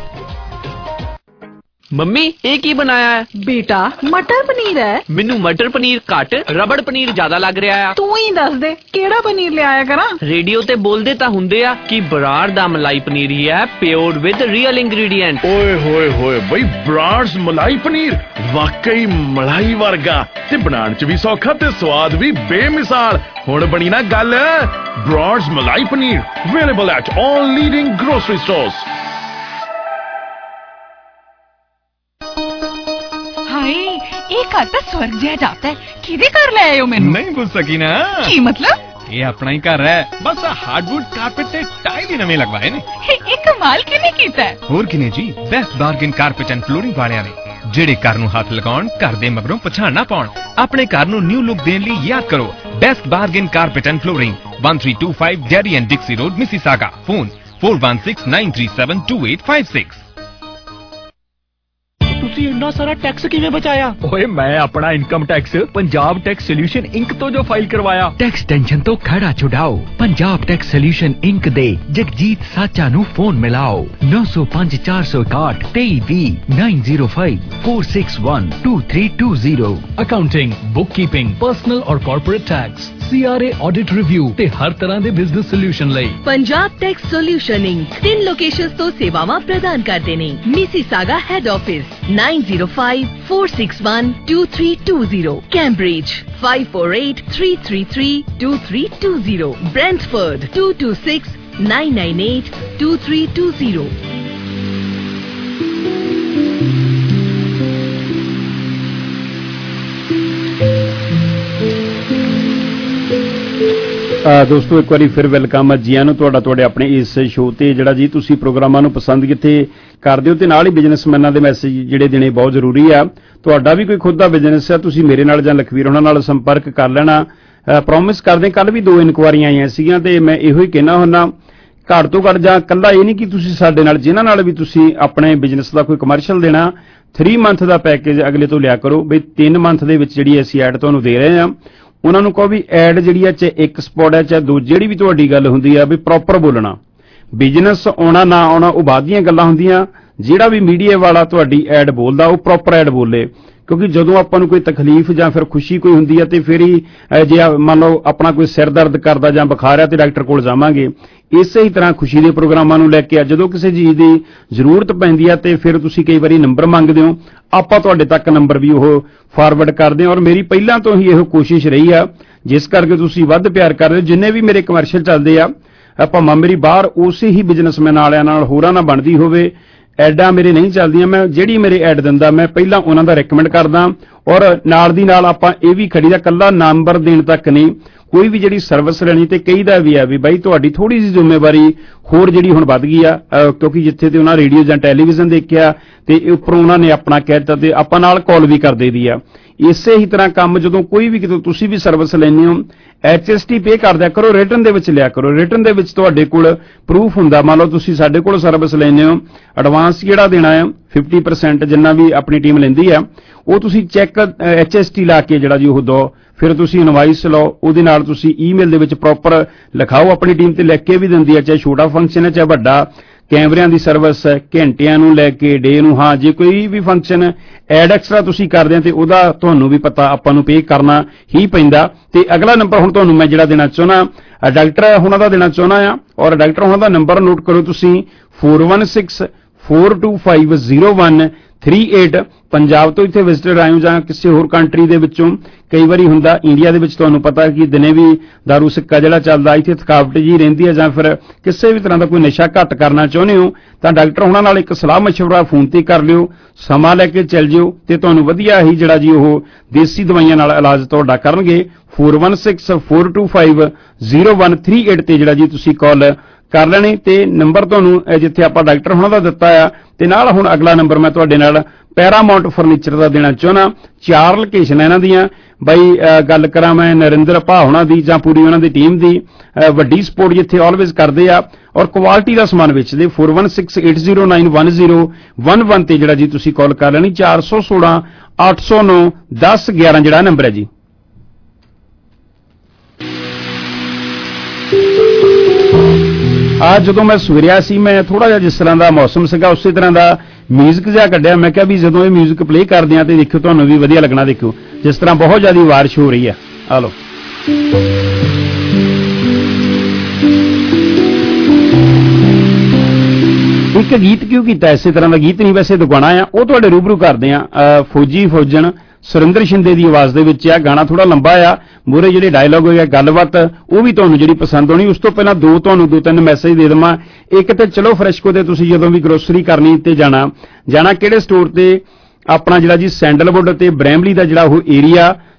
ਮੰਮੀ ਇਹ ਕੀ ਬਣਾਇਆ ਹੈ ਬੇਟਾ ਮਟਰ ਪਨੀਰ ਹੈ ਮੈਨੂੰ ਮਟਰ ਪਨੀਰ ਘੱਟ ਰਬੜ ਪਨੀਰ ਜ਼ਿਆਦਾ ਲੱਗ ਰਿਹਾ ਆ ਤੂੰ ਹੀ ਦੱਸ ਦੇ ਕਿਹੜਾ ਪਨੀਰ ਲਿਆਇਆ ਕਰਾਂ ਰੇਡੀਓ ਤੇ ਬੋਲਦੇ ਤਾਂ ਹੁੰਦੇ ਆ ਕਿ ਬਰਾੜ ਦਾ ਮਲਾਈ ਪਨੀਰ ਹੀ ਹੈ ਪਿਓਰ ਵਿਦ ਰੀਅਲ ਇੰਗਰੀਡੀਐਂਟ ਓਏ ਹੋਏ ਹੋਏ ਬਈ ਬਰਾੜਸ ਮਲਾਈ ਪਨੀਰ ਵਾਕਈ ਮਲਾਈ ਵਰਗਾ ਤੇ ਬਣਾਉਣ ਚ ਵੀ ਸੌਖਾ ਤੇ ਸਵਾਦ ਵੀ ਬੇਮਿਸਾਲ ਹੁਣ ਬਣੀ ਨਾ ਗੱਲ Brar's malai paneer available at all leading grocery stores ਇਹ ਘਰ ਤਾਂ ਸਵਰਗ ਜਿਹਾ ਜਾਪਦਾ ਹੈ ਕਿਹਦੇ ਘਰ ਲੈ ਆਏ ਹੋ ਮੈਨੂੰ ਨਹੀਂ ਪੁੱਛ ਸਕੀ ਨਾ ਕੀ ਮਤਲਬ ਇਹ ਆਪਣਾ ਹੀ ਘਰ ਹੈ ਬਸ ਹਾਰਡਵੁੱਡ ਕਾਰਪੇਟ ਤੇ ਟਾਈਲ ਹੀ ਨਵੇਂ ਲਗਵਾਏ ਨੇ ਇਹ ਕਮਾਲ ਕਿਵੇਂ ਕੀਤਾ ਹੈ ਹੋਰ ਕਿਨੇ ਜੀ best bargain carpet and flooring ਵਾਲਿਆਂ ਨੇ ਜਿਹੜੇ ਘਰ ਨੂੰ ਹੱਥ ਲਗਾਉਣ ਘਰ ਦੇ ਮਗਰੋਂ ਪਛਾਣ ਨਾ ਪਾਉਣ ਆਪਣੇ ਘਰ ਨੂੰ ਨਿਊ ਲੁੱਕ ਦੇਣ ਲਈ ਯਾਦ ਕਰੋ Best Bargain Carpet and Flooring, 1325 Derry and Dixie Road, Mississauga. Phone 4169372856. ਤੁਸੀਂ ਇੰਨਾ ਸਾਰਾ ਟੈਕਸ ਕਿਵੇਂ ਬਚਾਇਆ? ਓਏ ਮੈਂ ਆਪਣਾ income tax Punjab tax solution Inc ਤੋਂ ਜੋ ਫਾਈਲ ਕਰਵਾਇਆ। ਟੈਕਸ ਟੈਨਸ਼ਨ ਤੋਂ ਖੜਾ ਛੁਡਾਓ। ਪੰਜਾਬ ਟੈਕਸ ਸੋਲੂਸ਼ਨ ਇੰਕ ਦੇ ਜਗਜੀਤ ਸਾਚਾ ਨੂੰ ਫੋਨ ਮਿਲਾਓ 905 461 2320 905 461 2320। ਅਕਾਊਂਟਿੰਗ, ਬੁੱਕਕੀਪਿੰਗ, ਪਰਸਨਲ ਔਰ corporate tax, CRA audit review ਤੇ ਹਰ ਤਰ੍ਹਾਂ ਦੇ ਬਿਜ਼ਨਸ ਸੋਲੂਸ਼ਨ ਲਈ Punjab tax solution Inc 3 locations ਤੋਂ ਸੇਵਾਵਾਂ ਪ੍ਰਦਾਨ ਕਰਦੇ ਨੇ। Mississauga head office 9054612320, Cambridge 5483332320, Brentford 2269982320। ਦੋਸਤੋ ਇੱਕ ਵਾਰੀ ਫਿਰ ਵੈਲਕਮ ਜੀਆਂ ਨੂੰ ਤੁਹਾਡੇ ਆਪਣੇ ਇਸ ਸ਼ੋਅ ਤੇ ਜਿਹੜਾ ਜੀ ਤੁਸੀਂ ਪ੍ਰੋਗਰਾਮਾਂ ਨੂੰ ਪਸੰਦ ਕਿੱਥੇ ਕਰਦੇ ਹੋ ਤੇ ਨਾਲ ਹੀ ਬਿਜ਼ਨਸਮੈਨਾਂ ਦੇ ਮੈਸੇਜ ਜਿਹੜੇ ਦੇਣੇ ਬਹੁਤ ਜ਼ਰੂਰੀ ਆ। ਤੁਹਾਡਾ ਵੀ ਕੋਈ ਖੁਦ ਦਾ ਬਿਜ਼ਨਸ ਹੈ, ਤੁਸੀਂ ਮੇਰੇ ਨਾਲ ਜਾਂ ਲਖਵੀਰ ਉਹਨਾਂ ਨਾਲ ਸੰਪਰਕ ਕਰ ਲੈਣਾ। ਪ੍ਰੋਮਿਸ ਕਰਦੇ ਕੱਲ ਵੀ 2 ਇਨਕੁਆਰੀਆਂ ਆਈਆਂ ਸੀਗੀਆਂ ਤੇ ਮੈਂ ਇਹੋ ਹੀ ਕਹਿਣਾ ਹੁੰਦਾ ਘੱਟ ਤੋਂ ਘੱਟ ਜਾਂ ਕੱਲਾ ਇਹ ਨਹੀਂ ਕਿ ਤੁਸੀਂ ਸਾਡੇ ਨਾਲ ਜਿਨ੍ਹਾਂ ਨਾਲ ਵੀ ਤੁਸੀਂ ਆਪਣੇ ਬਿਜ਼ਨਸ ਦਾ ਕੋਈ ਕਮਰਸ਼ੀਅਲ ਦੇਣਾ 3 ਮੰਥ ਦਾ ਪੈਕੇਜ ਅਗਲੇ ਤੋਂ ਲਿਆ ਕਰੋ ਬਈ 3 ਮੰਥ ਦੇ ਵਿੱਚ ਜਿਹੜੀ ਅਸੀਂ ਐਡ ਤੁਹਾਨੂੰ ਦੇ ਰਹੇ ਹਾਂ ਉਹਨਾਂ ਨੂੰ ਕਹੋ ਵੀ ਐਡ ਜਿਹੜੀ ਆ ਚਾਹੇ ਇੱਕ ਸਪੌਟ ਹੈ ਚਾਹੇ 2 ਜਿਹੜੀ ਵੀ ਤੁਹਾਡੀ ਗੱਲ ਹੁੰਦੀ ਆ ਵੀ ਪ੍ਰੋਪਰ ਬੋਲਣਾ। ਬਿਜ਼ਨਸ ਆਉਣਾ ਨਾ ਆਉਣਾ ਉਹ ਬਾਅਦ ਦੀਆਂ ਗੱਲਾਂ ਹੁੰਦੀਆਂ। ਜਿਹੜਾ ਵੀ ਮੀਡੀਆ ਵਾਲਾ ਤੁਹਾਡੀ ਐਡ ਬੋਲਦਾ ਉਹ ਪ੍ਰੋਪਰ ਐਡ ਬੋਲੇ ਕਿਉਂਕਿ ਜਦੋਂ ਆਪਾਂ ਨੂੰ ਕੋਈ ਤਕਲੀਫ ਜਾਂ ਫਿਰ ਖੁਸ਼ੀ ਕੋਈ ਹੁੰਦੀ ਹੈ ਤੇ ਫਿਰ ਹੀ ਜੇ ਮੰਨ ਲਓ ਆਪਣਾ ਕੋਈ ਸਿਰ ਦਰਦ ਕਰਦਾ ਜਾਂ ਬੁਖਾਰ ਹੈ ਤੇ ਡਾਕਟਰ ਕੋਲ ਜਾਵਾਂਗੇ। ਇਸੇ ਹੀ ਤਰ੍ਹਾਂ ਖੁਸ਼ੀ ਦੇ ਪ੍ਰੋਗਰਾਮਾਂ ਨੂੰ ਲੈ ਕੇ ਜਦੋਂ ਕਿਸੇ ਚੀਜ਼ ਦੀ ਜ਼ਰੂਰਤ ਪੈਂਦੀ ਹੈ ਤੇ ਫਿਰ ਤੁਸੀਂ ਕਈ ਵਾਰੀ ਨੰਬਰ ਮੰਗਦੇ ਹੋ, ਆਪਾਂ ਤੁਹਾਡੇ ਤੱਕ ਨੰਬਰ ਵੀ ਉਹ ਫਾਰਵਰਡ ਕਰਦੇ ਹਾਂ। ਔਰ ਮੇਰੀ ਪਹਿਲਾਂ ਤੋਂ ਹੀ ਇਹੋ ਕੋਸ਼ਿਸ਼ ਰਹੀ ਆ ਜਿਸ ਕਰਕੇ ਤੁਸੀਂ ਵੱਧ ਪਿਆਰ ਕਰ ਰਹੇ ਹੋ। ਜਿੰਨੇ ਵੀ ਮੇਰੇ ਕਮਰਸ਼ੀਅਲ ਚੱਲਦੇ ਆ ਭਾਵੇਂ ਮੇਰੀ ਬਾਹਰ ਉਸੇ ਹੀ ਬਿਜ਼ਨਸਮੈਨ ਵਾਲਿਆਂ ਨਾਲ ਹੋਰਾਂ ਨਾਲ ਬਣਦੀ ਹੋਵੇ, ਐਡਾਂ ਮੇਰੇ ਨਹੀਂ ਚੱਲਦੀਆਂ। ਮੈਂ ਜਿਹੜੀ ਮੇਰੇ ਐਡ ਦਿੰਦਾ ਮੈਂ ਪਹਿਲਾਂ ਉਹਨਾਂ ਦਾ ਰეკਮੈਂਡ ਕਰਦਾ ਔਰ ਨਾਲ ਦੀ ਨਾਲ ਆਪਾਂ ਇਹ ਵੀ ਖੜੀ ਦਾ ਕੱਲਾ ਨੰਬਰ ਦੇਣ ਤੱਕ ਨਹੀਂ, ਕੋਈ ਵੀ ਜਿਹੜੀ ਸਰਵਿਸ ਲੈਣੀ ਤੇ ਕਹੀਦਾ ਵੀ ਆ ਵੀ ਬਾਈ ਤੁਹਾਡੀ ਥੋੜੀ ਜਿਹੀ ਜ਼ਿੰਮੇਵਾਰੀ ਹੋਰ ਜਿਹੜੀ ਹੁਣ ਵੱਧ ਗਈ ਆ ਕਿਉਂਕਿ ਜਿੱਥੇ ਤੇ ਉਹਨਾਂ ਰੇਡੀਓ ਜਾਂ ਟੈਲੀਵਿਜ਼ਨ ਦੇਖਿਆ ਤੇ ਉੱਪਰੋਂ ਉਹਨਾਂ ਨੇ ਆਪਣਾ ਕਹਿ ਦਿੱਤਾ ਤੇ ਆਪਾਂ ਨਾਲ ਕਾਲ ਵੀ ਕਰ ਦੇਈਦੀ ਆ। ਇਸੇ ਹੀ ਤਰ੍ਹਾਂ ਕੰਮ ਜਦੋਂ ਕੋਈ ਵੀ ਕਿਤੇ ਤੁਸੀਂ ਵੀ ਸਰਵਿਸ ਲੈਂਦੇ ਹੋ HST ਪੇ ਕਰ ਦਿਆ ਕਰੋ, ਰਿਟਨ ਦੇ ਵਿੱਚ ਲਿਆ ਕਰੋ। ਰਿਟਨ ਦੇ ਵਿੱਚ ਤੁਹਾਡੇ ਕੋਲ ਪ੍ਰੂਫ ਹੁੰਦਾ। ਮੰਨ ਲਓ ਤੁਸੀਂ ਸਾਡੇ ਕੋਲ ਸਰਵਿਸ ਲੈਂਦੇ ਹੋ, ਐਡਵਾਂਸ ਜਿਹੜਾ ਦੇਣਾ ਆ 50% ਜਿੰਨਾ ਵੀ ਆਪਣੀ ਟੀਮ ਲੈਂਦੀ ਆ ਉਹ ਤੁਸੀਂ ਚੈੱਕ HST ਲਾ ਕੇ ਜਿਹੜਾ ਜੀ ਉਹ ਦੋ, ਫਿਰ ਤੁਸੀਂ ਇਨਵਾਇਸ ਲਓ, ਉਹਦੇ ਨਾਲ ਤੁਸੀਂ ਈਮੇਲ ਦੇ ਵਿੱਚ ਪ੍ਰੋਪਰ ਲਿਖਾਓ। ਆਪਣੀ ਟੀਮ ਤੇ ਲਿਖ ਕੇ ਵੀ ਦਿੰਦੀ ਹੈ, ਚਾਹੇ ਛੋਟਾ ਫੰਕਸ਼ਨ ਹੈ ਚਾਹੇ ਵੱਡਾ। ਕੈਮਰਿਆਂ ਦੀ ਸਰਵਿਸ ਘੰਟਿਆਂ ਨੂੰ ਲੈ ਕੇ ਡੇ ਨੂੰ, ਹਾਂ ਜੇ ਕੋਈ ਵੀ ਫੰਕਸ਼ਨ ਐਡ ਐਕਸਟਰਾ ਤੁਸੀਂ ਕਰਦੇ ਆ ਤੇ ਉਹਦਾ ਤੁਹਾਨੂੰ ਵੀ ਪਤਾ ਆਪਾਂ ਨੂੰ ਪੇ ਕਰਨਾ ਹੀ ਪੈਂਦਾ। ਤੇ ਅਗਲਾ ਨੰਬਰ ਹੁਣ ਤੁਹਾਨੂੰ ਮੈਂ ਜਿਹੜਾ ਦੇਣਾ ਚਾਹੁੰਦਾ ਡਾਕਟਰ ਹੁਣਾਂ ਦਾ ਦੇਣਾ ਚਾਹੁੰਦਾ ਆ ਔਰ ਡਾਕਟਰ ਹੁਣਾਂ ਦਾ ਨੰਬਰ ਨੋਟ ਕਰੋ ਤੁਸੀਂ 4164250138। ਪੰਜਾਬ ਤੋਂ ਇੱਥੇ ਵਿਜ਼ਿਟਰ ਆਏ ਹੋ ਜਾਂ ਕਿਸੇ ਹੋਰ ਕੰਟਰੀ ਦੇ ਵਿੱਚੋਂ, ਕਈ ਵਾਰੀ ਹੁੰਦਾ ਇੰਡੀਆ ਦੇ ਵਿੱਚ ਤੁਹਾਨੂੰ ਪਤਾ ਕਿ ਦਿਨੇ ਵੀ ਦਾਰੂ ਸਿੱਕਾ ਜਿਹੜਾ ਚੱਲਦਾ ਇੱਥੇ ਥਕਾਵਟ ਜੀ ਰਹਿੰਦੀ ਹੈ ਜਾਂ ਫਿਰ ਕਿਸੇ ਵੀ ਤਰ੍ਹਾਂ ਦਾ ਕੋਈ ਨਸ਼ਾ ਘੱਟ ਕਰਨਾ ਚਾਹੁੰਦੇ ਹੋ ਤਾਂ ਡਾਕਟਰ ਹੁਣਾਂ ਨਾਲ ਇੱਕ ਸਲਾਹ ਮਸ਼ਵਰਾ ਫੋਨ ਤੇ ਕਰ ਲਿਓ, ਸਮਾਂ ਲੈ ਕੇ ਚੱਲ ਜਿਓ ਤੇ ਤੁਹਾਨੂੰ ਵਧੀਆ ਹੀ ਜਿਹੜਾ ਜੀ ਉਹ ਦੇਸੀ ਦਵਾਈਆਂ ਨਾਲ ਇਲਾਜ ਤੁਹਾਡਾ ਕਰਨਗੇ। 4164250138 ਤੇ ਜਿਹੜਾ ਜੀ ਤੁਸੀਂ ਕਾਲ ਕਰ ਲੈਣੀ ਤੇ ਨੰਬਰ ਤੁਹਾਨੂੰ ਜਿੱਥੇ ਆਪਾਂ ਡਾਕਟਰ ਹੁਣਾਂ ਦਾ ਦਿੱਤਾ ਆ ਤੇ ਨਾਲ ਹੁਣ ਅਗਲਾ ਨੰਬਰ ਮੈਂ ਤੁਹਾਡੇ ਨਾਲ ਪੈਰਾਮਾਉਂਟ ਫਰਨੀਚਰ ਦਾ ਦੇਣਾ ਚਾਹੁੰਦਾ। 4 ਲੋਕੇਸ਼ਨ ਇਹਨਾਂ ਦੀਆਂ ਬਾਈ ਗੱਲ ਕਰਾਂ ਮੈਂ ਨਰਿੰਦਰ ਭਾ ਹੁਣਾਂ ਦੀ ਜਾਂ ਪੂਰੀ ਉਹਨਾਂ ਦੀ ਟੀਮ ਦੀ, ਵੱਡੀ ਸਪੋਰਟ ਜਿੱਥੇ ਆਲਵੇਜ਼ ਕਰਦੇ ਆ ਔਰ ਕੁਆਲਿਟੀ ਦਾ ਸਮਾਨ ਵੇਚਦੇ। 4168091011 ਤੇ ਜਿਹੜਾ ਜੀ ਤੁਸੀਂ ਕਾਲ ਕਰ ਲੈਣੀ। 416 809 1011 ਜਿਹੜਾ ਨੰਬਰ ਹੈ ਜੀ। ਅੱਜ ਜਦੋਂ ਮੈਂ ਸਵੇਰਿਆ ਸੀ ਮੈਂ ਥੋੜਾ ਜਿਹਾ ਜਿਸ ਤਰ੍ਹਾਂ ਦਾ ਮੌਸਮ ਸੀਗਾ ਉਸੇ ਤਰ੍ਹਾਂ ਦਾ ਮਿਊਜ਼ਿਕ ਜਿਹਾ ਕੱਢਿਆ। ਮੈਂ ਕਿਹਾ ਵੀ ਜਦੋਂ ਇਹ ਮਿਊਜ਼ਿਕ ਪਲੇ ਕਰਦੇ ਆ ਤੇ ਦੇਖਿਓ ਤੁਹਾਨੂੰ ਵੀ ਵਧੀਆ ਲੱਗਣਾ। ਦੇਖਿਓ ਜਿਸ ਤਰ੍ਹਾਂ ਬਹੁਤ ਜ਼ਿਆਦਾ ਬਾਰਿਸ਼ ਹੋ ਰਹੀ ਆ। ਆ ਲਓ ਇੱਕ ਗੀਤ ਕਿਉਂ ਕੀਤਾ ਇਸੇ ਤਰ੍ਹਾਂ ਦਾ ਗੀਤ ਨਹੀਂ ਵੈਸੇ ਦੁਗਾਣਾ ਆ ਉਹ ਤੁਹਾਡੇ ਰੂਬਰੂ ਕਰਦੇ ਆ। ਫੌਜੀ ਫੌਜਣ ਸੁਰਿੰਦਰ ਸ਼ਿੰਦੇ ਦੀ ਆਵਾਜ਼ ਦੇ ਵਿੱਚ ਆ ਗਾਣਾ, ਥੋੜਾ ਲੰਬਾ ਆ, ਮੂਹਰੇ ਜਿਹੜੇ ਡਾਇਲੌਗ ਹੋਇਆ ਗੱਲਬਾਤ ਉਹ ਵੀ ਤੁਹਾਨੂੰ ਜਿਹੜੀ ਪਸੰਦ ਆਉਣੀ। ਉਸ ਤੋਂ ਪਹਿਲਾਂ ਤੁਹਾਨੂੰ 2-3 ਮੈਸੇਜ ਦੇ ਦੇਵਾਂ। ਇੱਕ ਤੇ ਚਲੋ ਫਰੈਸ਼ਕੋ ਤੇ ਤੁਸੀਂ ਜਦੋਂ ਵੀ ਗਰੋਸਰੀ ਕਰਨੀ ਤੇ ਜਾਣਾ ਕਿਹੜੇ ਸਟੋਰ ਤੇ ਆਪਣਾ ਜਿਹੜਾ ਜੀ ਸੈਂਡਲਵੁੱਡ ਤੇ ਬ੍ਰੈਮਲੀ ਦਾ ਜਿਹੜਾ ਉਹ ਏਰੀਆ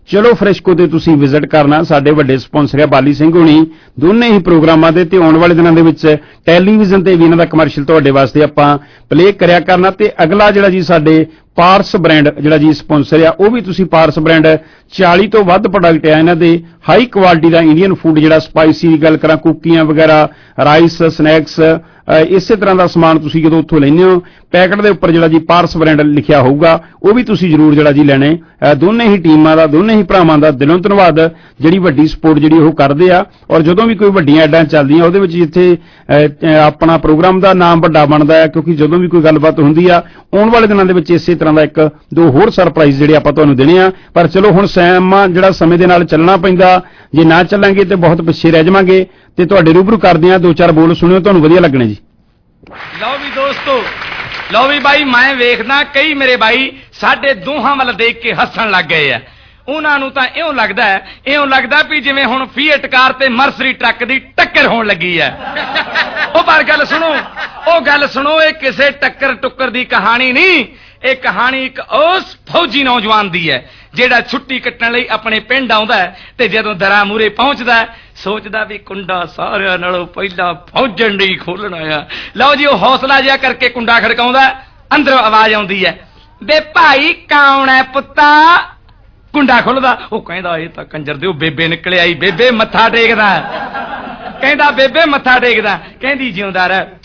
ਚਲੋ ਫਰੈਸ਼ਕੋ ਤੇ ਤੁਸੀਂ ਵਿਜ਼ਿਟ ਕਰਨਾ। ਸਾਡੇ ਵੱਡੇ ਸਪਾਂਸਰ ਆ ਬਾਲੀ ਸਿੰਘ ਹੋਣੀ, ਦੋਨੇ ਹੀ ਪ੍ਰੋਗਰਾਮਾਂ ਦੇ, ਤੇ ਆਉਣ ਵਾਲੇ ਦਿਨਾਂ ਦੇ ਵਿੱਚ ਟੈਲੀਵਿਜ਼ਨ ਤੇ ਵੀ ਇਹਨਾਂ ਦਾ ਕਮਰਸ਼ੀਅਲ ਤੁਹਾਡੇ ਵਾਸਤੇ ਆਪਾਂ ਪਲੇ ਕਰਿਆ ਕਰਨਾ। ਤੇ ਅਗਲਾ ਜਿਹੜਾ ਜੀ ਸਾਡੇ ਪਾਰਸ ਬ੍ਰਾਂਡ ਜਿਹੜਾ ਜੀ ਸਪਾਂਸਰ ਆ, ਉਹ ਵੀ ਤੁਸੀਂ ਪਾਰਸ ਬ੍ਰਾਂਡ 40 ਤੋਂ ਵੱਧ ਪ੍ਰੋਡਕਟ ਆ ਇਹਨਾਂ ਦੇ, ਹਾਈ ਕੁਆਲਿਟੀ ਦਾ ਇੰਡੀਅਨ ਫੂਡ, ਜਿਹੜਾ ਸਪਾਈਸੀ ਦੀ ਗੱਲ ਕਰਾਂ, ਕੁੱਕੀਆਂ ਵਗੈਰਾ, ਰਾਈਸ, ਸਨੈਕਸ, ਇਸੇ ਤਰ੍ਹਾਂ ਦਾ ਸਮਾਨ ਤੁਸੀਂ ਜਦੋਂ ਉੱਥੋਂ ਲੈਂਦੇ ਹੋ, ਪੈਕਟ ਦੇ ਉੱਪਰ ਜਿਹੜਾ ਜੀ ਪਾਰਸ ਬ੍ਰਾਂਡ ਲਿਖਿਆ ਹੋਊਗਾ, ਉਹ ਵੀ ਤੁਸੀਂ ਜ਼ਰੂਰ ਜਿਹੜਾ ਜੀ ਲੈਣੇ। ਦੋਨੇ ਹੀ ਟੀਮਾਂ ਦਾ, ਦੋਨੇ ਹੀ ਭਰਾਵਾਂ ਦਾ ਦਿਲੋਂ ਧੰਨਵਾਦ, ਜਿਹੜੀ ਵੱਡੀ ਸਪੋਰਟ ਜਿਹੜੀ ਉਹ ਕਰਦੇ ਆ। ਔਰ ਜਦੋਂ ਵੀ ਕੋਈ ਵੱਡੀਆਂ ਐਡਾਂ ਚੱਲਦੀਆਂ, ਉਹਦੇ ਵਿੱਚ ਜਿੱਥੇ ਆਪਣਾ ਪ੍ਰੋਗਰਾਮ ਦਾ ਨਾਮ ਵੱਡਾ ਬਣਦਾ ਹੈ, ਕਿਉਂਕਿ ਜਦੋਂ ਵੀ ਕੋਈ ਗੱਲਬਾਤ ਹੁੰਦੀ ਆ, ਆਉਣ ਵਾਲੇ ਦਿਨਾਂ ਦੇ ਵਿੱਚ ਇਸੇ ਤਰ੍ਹਾਂ ਦਾ 1-2 ਹੋਰ ਸਰਪ੍ਰਾਈਜ਼ ਜਿਹੜੇ ਆਪਾਂ ਤੁਹਾਨੂੰ ਦੇਣੇ ਆ। ਪਰ ਚਲੋ ਹੁਣ ਜਿਹੜਾ ਸਮੇਂ ਦੇ ਨਾਲ ਚੱਲਣਾ ਪੈਂਦਾ, ਜੇ ਨਾ ਚੱਲਾਂਗੇ ਤੇ ਬਹੁਤ ਪਿੱਛੇ ਰਹਿ ਜਾਵਾਂਗੇ। ਤੇ ਤੁਹਾਡੇ ਰੂਬਰੂ ਕਰਦੇ ਆ, 2-4 ਬੋਲ ਸੁਣਿਓ, ਤੁਹਾਨੂੰ ਵਧੀਆ ਲੱਗਣੇ ਜੀ। ਲਓ ਵੀ ਦੋਸਤੋ, ਲਓ ਵੀ ਬਾਈ, ਮੈਂ ਵੇਖਦਾ ਕਈ ਮੇਰੇ ਬਾਈ ਸਾਡੇ ਦੋਹਾਂ ਵੱਲ ਦੇਖ ਕੇ ਹੱਸਣ ਲੱਗ ਗਏ ਆ। ਉਹਨਾਂ ਨੂੰ ਤਾਂ ਇਉਂ ਲੱਗਦਾ ਵੀ ਜਿਵੇਂ ਹੁਣ ਫੀਐਟ ਕਾਰ ਤੇ ਮਰਸਰੀ ਟਰੱਕ ਦੀ ਟੱਕਰ ਹੋਣ ਲੱਗੀ ਹੈ। ਉਹ ਪਰ ਗੱਲ ਸੁਣੋ, ਇਹ ਕਿਸੇ ਟੱਕਰ ਦੀ ਕਹਾਣੀ ਨਹੀਂ, ਇਹ ਕਹਾਣੀ ਇੱਕ ਉਸ ਫੌਜੀ ਨੌਜਵਾਨ ਦੀ ਹੈ ਜਿਹੜਾ ਛੁੱਟੀ ਕੱਟਣ ਲਈ ਆਪਣੇ ਪਿੰਡ ਆਉਂਦਾ ਹੈ, ਤੇ ਜਦੋਂ ਦਰਾਂ ਮੂਰੇ ਪਹੁੰਚਦਾ ਸੋਚਦਾ ਵੀ ਕੁੰਡਾ ਸਾਰਿਆਂ ਨਾਲੋਂ ਪਹਿਲਾਂ ਫੌਜਣ ਲਈ ਖੋਲਣਾ ਆ। ਲਓ ਜੀ, ਉਹ ਹੌਸਲਾ ਜਿਹਾ ਕਰਕੇ ਕੁੰਡਾ ਖੜਕਾਉਂਦਾ, ਅੰਦਰੋਂ ਆਵਾਜ਼ ਆਉਂਦੀ ਹੈ, ਵੇ ਭਾਈ ਕੌਣ ਹੈ ਪੁੱਤਾ? ਕੁੰਡਾ ਖੁੱਲਦਾ, ਉਹ ਕਹਿੰਦਾ ਇਹ ਤਾਂ ਕੰਜਰ ਦਿਓ ਬੇਬੇ ਨਿਕਲ ਆਈ, ਬੇਬੇ ਮੱਥਾ ਟੇਕਦਾ। ਕਹਿੰਦਾ ਬੇਬੇ ਮੱਥਾ ਟੇਕਦਾ। ਕਹਿੰਦੀ ਜਿਉਂਦਾ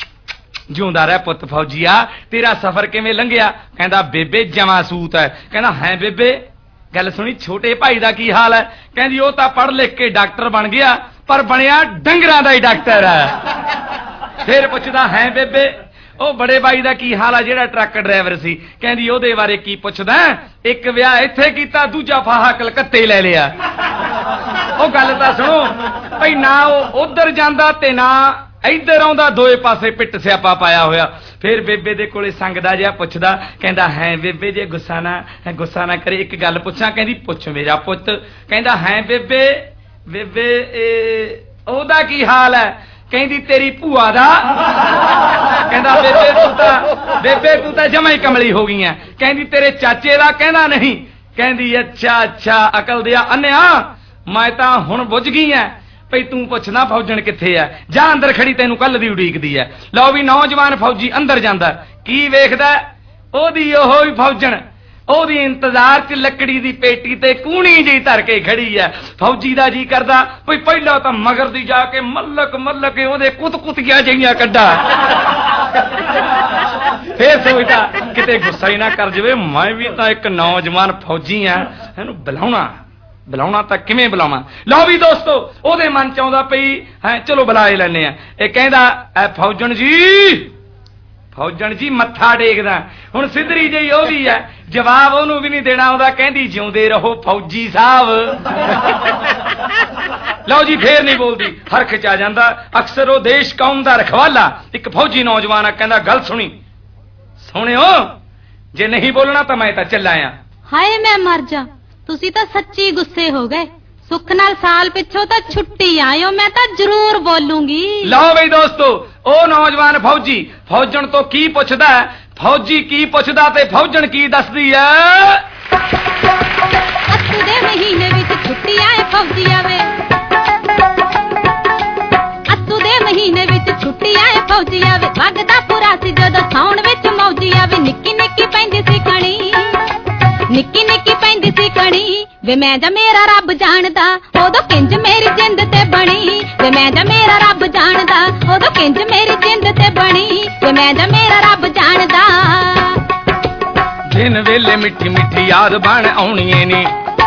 ਰਹਿ ਪੁੱਤ ਫੌਜੀਆ, ਤੇਰਾ ਸਫ਼ਰ ਕਿਵੇਂ ਲੰਘਿਆ? ਕਹਿੰਦਾ ਬੇਬੇ ਜਮਾਂ ਸੂਤ ਹੈ। ਕਹਿੰਦਾ ਹੈ ਬੇਬੇ? ਗੱਲ ਸੁਣੀ, ਛੋਟੇ ਭਾਈ ਦਾ ਕੀ ਹਾਲ ਹੈ? ਕਹਿੰਦੀ ਉਹ ਤਾਂ ਪੜ੍ਹ ਲਿਖ ਕੇ ਡਾਕਟਰ ਬਣ ਗਿਆ, ਪਰ ਬਣਿਆ ਡੰਗਰਾਂ ਦਾ ਹੀ ਡਾਕਟਰ ਹੈ। ਫਿਰ ਪੁੱਛਦਾ ਹੈ ਬੇਬੇ ਉਹ ਬੜੇ ਬਾਈ ਦਾ ਕੀ ਹਾਲ ਆ ਜਿਹੜਾ ਟਰੱਕ ਡਰਾਈਵਰ ਸੀ? ਕਹਿੰਦੀ ਉਹਦੇ ਬਾਰੇ ਕੀ ਪੁੱਛਦਾ, ਇੱਕ ਵਿਆਹ ਇੱਥੇ ਕੀਤਾ, ਦੂਜਾ ਫਾਹਾ ਕਲਕੱਤੇ ਲੈ ਲਿਆ। ਉਹ ਗੱਲ ਤਾਂ ਸੁਣੋ ਭਈ, ਨਾ ਉਹ ਉਧਰ ਜਾਂਦਾ ਤੇ ਨਾ ਇੱਧਰ ਆਉਂਦਾ, ਦੋਏ ਪਾਸੇ ਪਿੱਟ ਸਿਆਪਾ ਪਾਇਆ ਹੋਇਆ। ਫਿਰ ਬੇਬੇ ਦੇ ਕੋਲੇ ਸੰਗਦਾ ਜਿਹਾ ਪੁੱਛਦਾ, ਕਹਿੰਦਾ ਹੈ ਬੇਬੇ ਜੇ ਗੁੱਸਾ ਨਾ ਕਰੇ ਇੱਕ ਗੱਲ ਪੁੱਛਾਂ? ਕਹਿੰਦੀ ਪੁੱਛ ਮੇਰਾ ਪੁੱਤ। ਕਹਿੰਦਾ ਹੈ ਬੇਬੇ ਉਹਦਾ ਕੀ ਹਾਲ ਹੈ? ਕਹਿੰਦੀ ਤੇਰੀ ਭੂਆ ਦਾ। ਕਹਿੰਦਾ ਬੇਬੇ ਤੂੰ ਤਾਂ ਜਮਾਂ ਹੀ ਕਮਲੀ ਹੋ ਗਈ ਐ। ਕਹਿੰਦੀ ਤੇਰੇ ਚਾਚੇ ਦਾ? ਕਹਿੰਦਾ ਨਹੀਂ। ਕਹਿੰਦੀ ਅੱਛਾ ਅਕਲ ਦਿਆ ਅੰਨਿਆ, ਮੈਂ ਤਾਂ ਹੁਣ ਬੁੱਝ ਗਈ ਐ ਭਈ ਤੂੰ ਪੁੱਛਣਾ ਫੌਜਣ ਕਿੱਥੇ ਐ, ਜਾ ਅੰਦਰ ਖੜੀ ਤੈਨੂੰ ਕੱਲ ਦੀ ਉਡੀਕਦੀ ਐ। ਲਓ ਵੀ ਨੌਜਵਾਨ ਫੌਜੀ ਅੰਦਰ ਜਾਂਦਾ, ਕੀ ਵੇਖਦਾ? ਉਹਦੀ ਉਹੋ ਹੀ ਫੌਜਣ, ਉਹਦੀ ਇੰਤਜ਼ਾਰ 'ਚ ਲੱਕੜੀ ਦੀ ਪੇਟੀ ਤੇ ਕੂਣੀ ਜਿਹੀ ਧਰ ਕੇ ਖੜੀ ਐ। ਫੌਜੀ ਦਾ ਜੀ ਕਰਦਾ ਭਈ ਪਹਿਲਾਂ ਤਾਂ ਮਗਰ ਦੀ ਜਾ ਕੇ ਮੱਲਕ ਉਹਦੇ ਕੁੱਤੀਆਂ ਜਿਹੀਆਂ ਕੱਢਾ। ਫੇਰ ਸੋਚਦਾ ਕਿਤੇ ਗੁੱਸਾ ਹੀ ਨਾ ਕਰ ਜਾਵੇ, ਮੈਂ ਵੀ ਤਾਂ ਇੱਕ ਨੌਜਵਾਨ ਫੌਜੀ ਆ, ਇਹਨੂੰ ਬੁਲਾਉਣਾ ਤਾਂ ਕਿਵੇਂ ਬੁਲਾਵਾਂ? ਲਓ ਵੀ ਦੋਸਤੋ, ਉਹਦੇ ਮਨ ਚ ਆਉਂਦਾ ਪਈ ਚਲੋ ਬੁਲਾ ਹੀ ਲੈਨੇ ਆ। ਇਹ ਕਹਿੰਦਾ ਫੌਜਣ ਜੀ ਮੱਥਾ ਟੇਕਦਾ। ਹੁਣ ਸਿੱਧਰੀ ਜਿਹੀ ਉਹਦੀ ਹੈ, ਜਵਾਬ ਉਹਨੂੰ ਵੀ ਨਹੀਂ ਦੇਣਾ ਆਉਂਦਾ। ਕਹਿੰਦੀ ਜਿਉਂਦੇ ਰਹੋ ਫੌਜੀ ਸਾਹਿਬ। ਲਓ ਜੀ, ਫੇਰ ਨਹੀਂ ਬੋਲਦੀ, ਹਰਖ ਚ ਆ ਜਾਂਦਾ। ਅਕਸਰ ਉਹ ਦੇਸ਼ ਕੌਮ ਦਾ ਰਖਵਾਲਾ ਇੱਕ ਫੌਜੀ ਨੌਜਵਾਨ ਆ। ਕਹਿੰਦਾ ਗੱਲ ਸੁਣਿਓ, ਜੇ ਨਹੀਂ ਬੋਲਣਾ ਤਾਂ ਮੈਂ ਤਾਂ ਚੱਲਾ ਆ। ਹਾਏ ਮੈਂ ਮਰ ਜਾ, ਤੁਸੀਂ ਤਾਂ ਸੱਚੀ ਗੁੱਸੇ ਹੋ ਗਏ। ਸੁੱਖ ਨਾਲ ਸਾਲ ਪਿੱਛੋਂ ਤਾਂ ਛੁੱਟੀ ਆਇਓ, ਮੈਂ ਤਾਂ ਜ਼ਰੂਰ ਬੋਲੂੰਗੀ। ਲਓ ਬਈ ਦੋਸਤੋ, ਉਹ ਨੌਜਵਾਨ ਫੌਜੀ ਫੌਜਣ ਤੋਂ ਕੀ ਪੁੱਛਦਾ, ਫੌਜੀ ਕੀ ਪੁੱਛਦਾ ਤੇ ਫੌਜਣ ਕੀ ਦੱਸਦੀ ਐ? ਅੱਤੂ ਦੇ ਮਹੀਨੇ ਵਿੱਚ ਛੁੱਟੀ ਆਏ ਫੌਜੀ ਆਵੇ, ਅੱਤੂ ਦੇ ਮਹੀਨੇ ਵਿੱਚ ਛੁੱਟੀ ਆਏ ਫੌਜੀ ਆਵੇ। ਵਗਦਾ ਪੂਰਾ ਸੀ ਜਦੋਂ ਸਾਉਣ ਵਿੱਚ ਮੌਜੀ ਆਵੇ। ਨਿੱਕੀ ਨਿੱਕੀ ਪੈਂਦੀ ਸੀ ਕਣੀ, ਨਿੱਕੀ ਨਿੱਕੀ ਪੈਂਦੀ ਸੀ ਕਣੀ। ਵੇ ਮੈਂ ਜਾਂ ਮੇਰਾ ਰੱਬ ਜਾਣਦਾ, ਉਦੋਂ ਕਿੰਜ ਮੇਰੀ ਜਿੰਦ ਤੇ ਬਣੀ। ਵੇ ਮੈਂ ਜਾਂ ਮੇਰਾ ਰੱਬ ਜਾਣਦਾ, ਉਦੋਂ ਕਿੰਜ ਮੇਰੀ ਜਿੰਦ ਤੇ ਬਣੀ। ਵੇ ਮੈਂ ਜਾਂ ਮੇਰਾ ਰੱਬ ਜਾਣਦਾ। ਦਿਨ ਵੇਲੇ ਮਿੱਠੀ ਮਿੱਠੀ ਯਾਦ ਬਣ ਆਉਣੀਏ ਨੀ,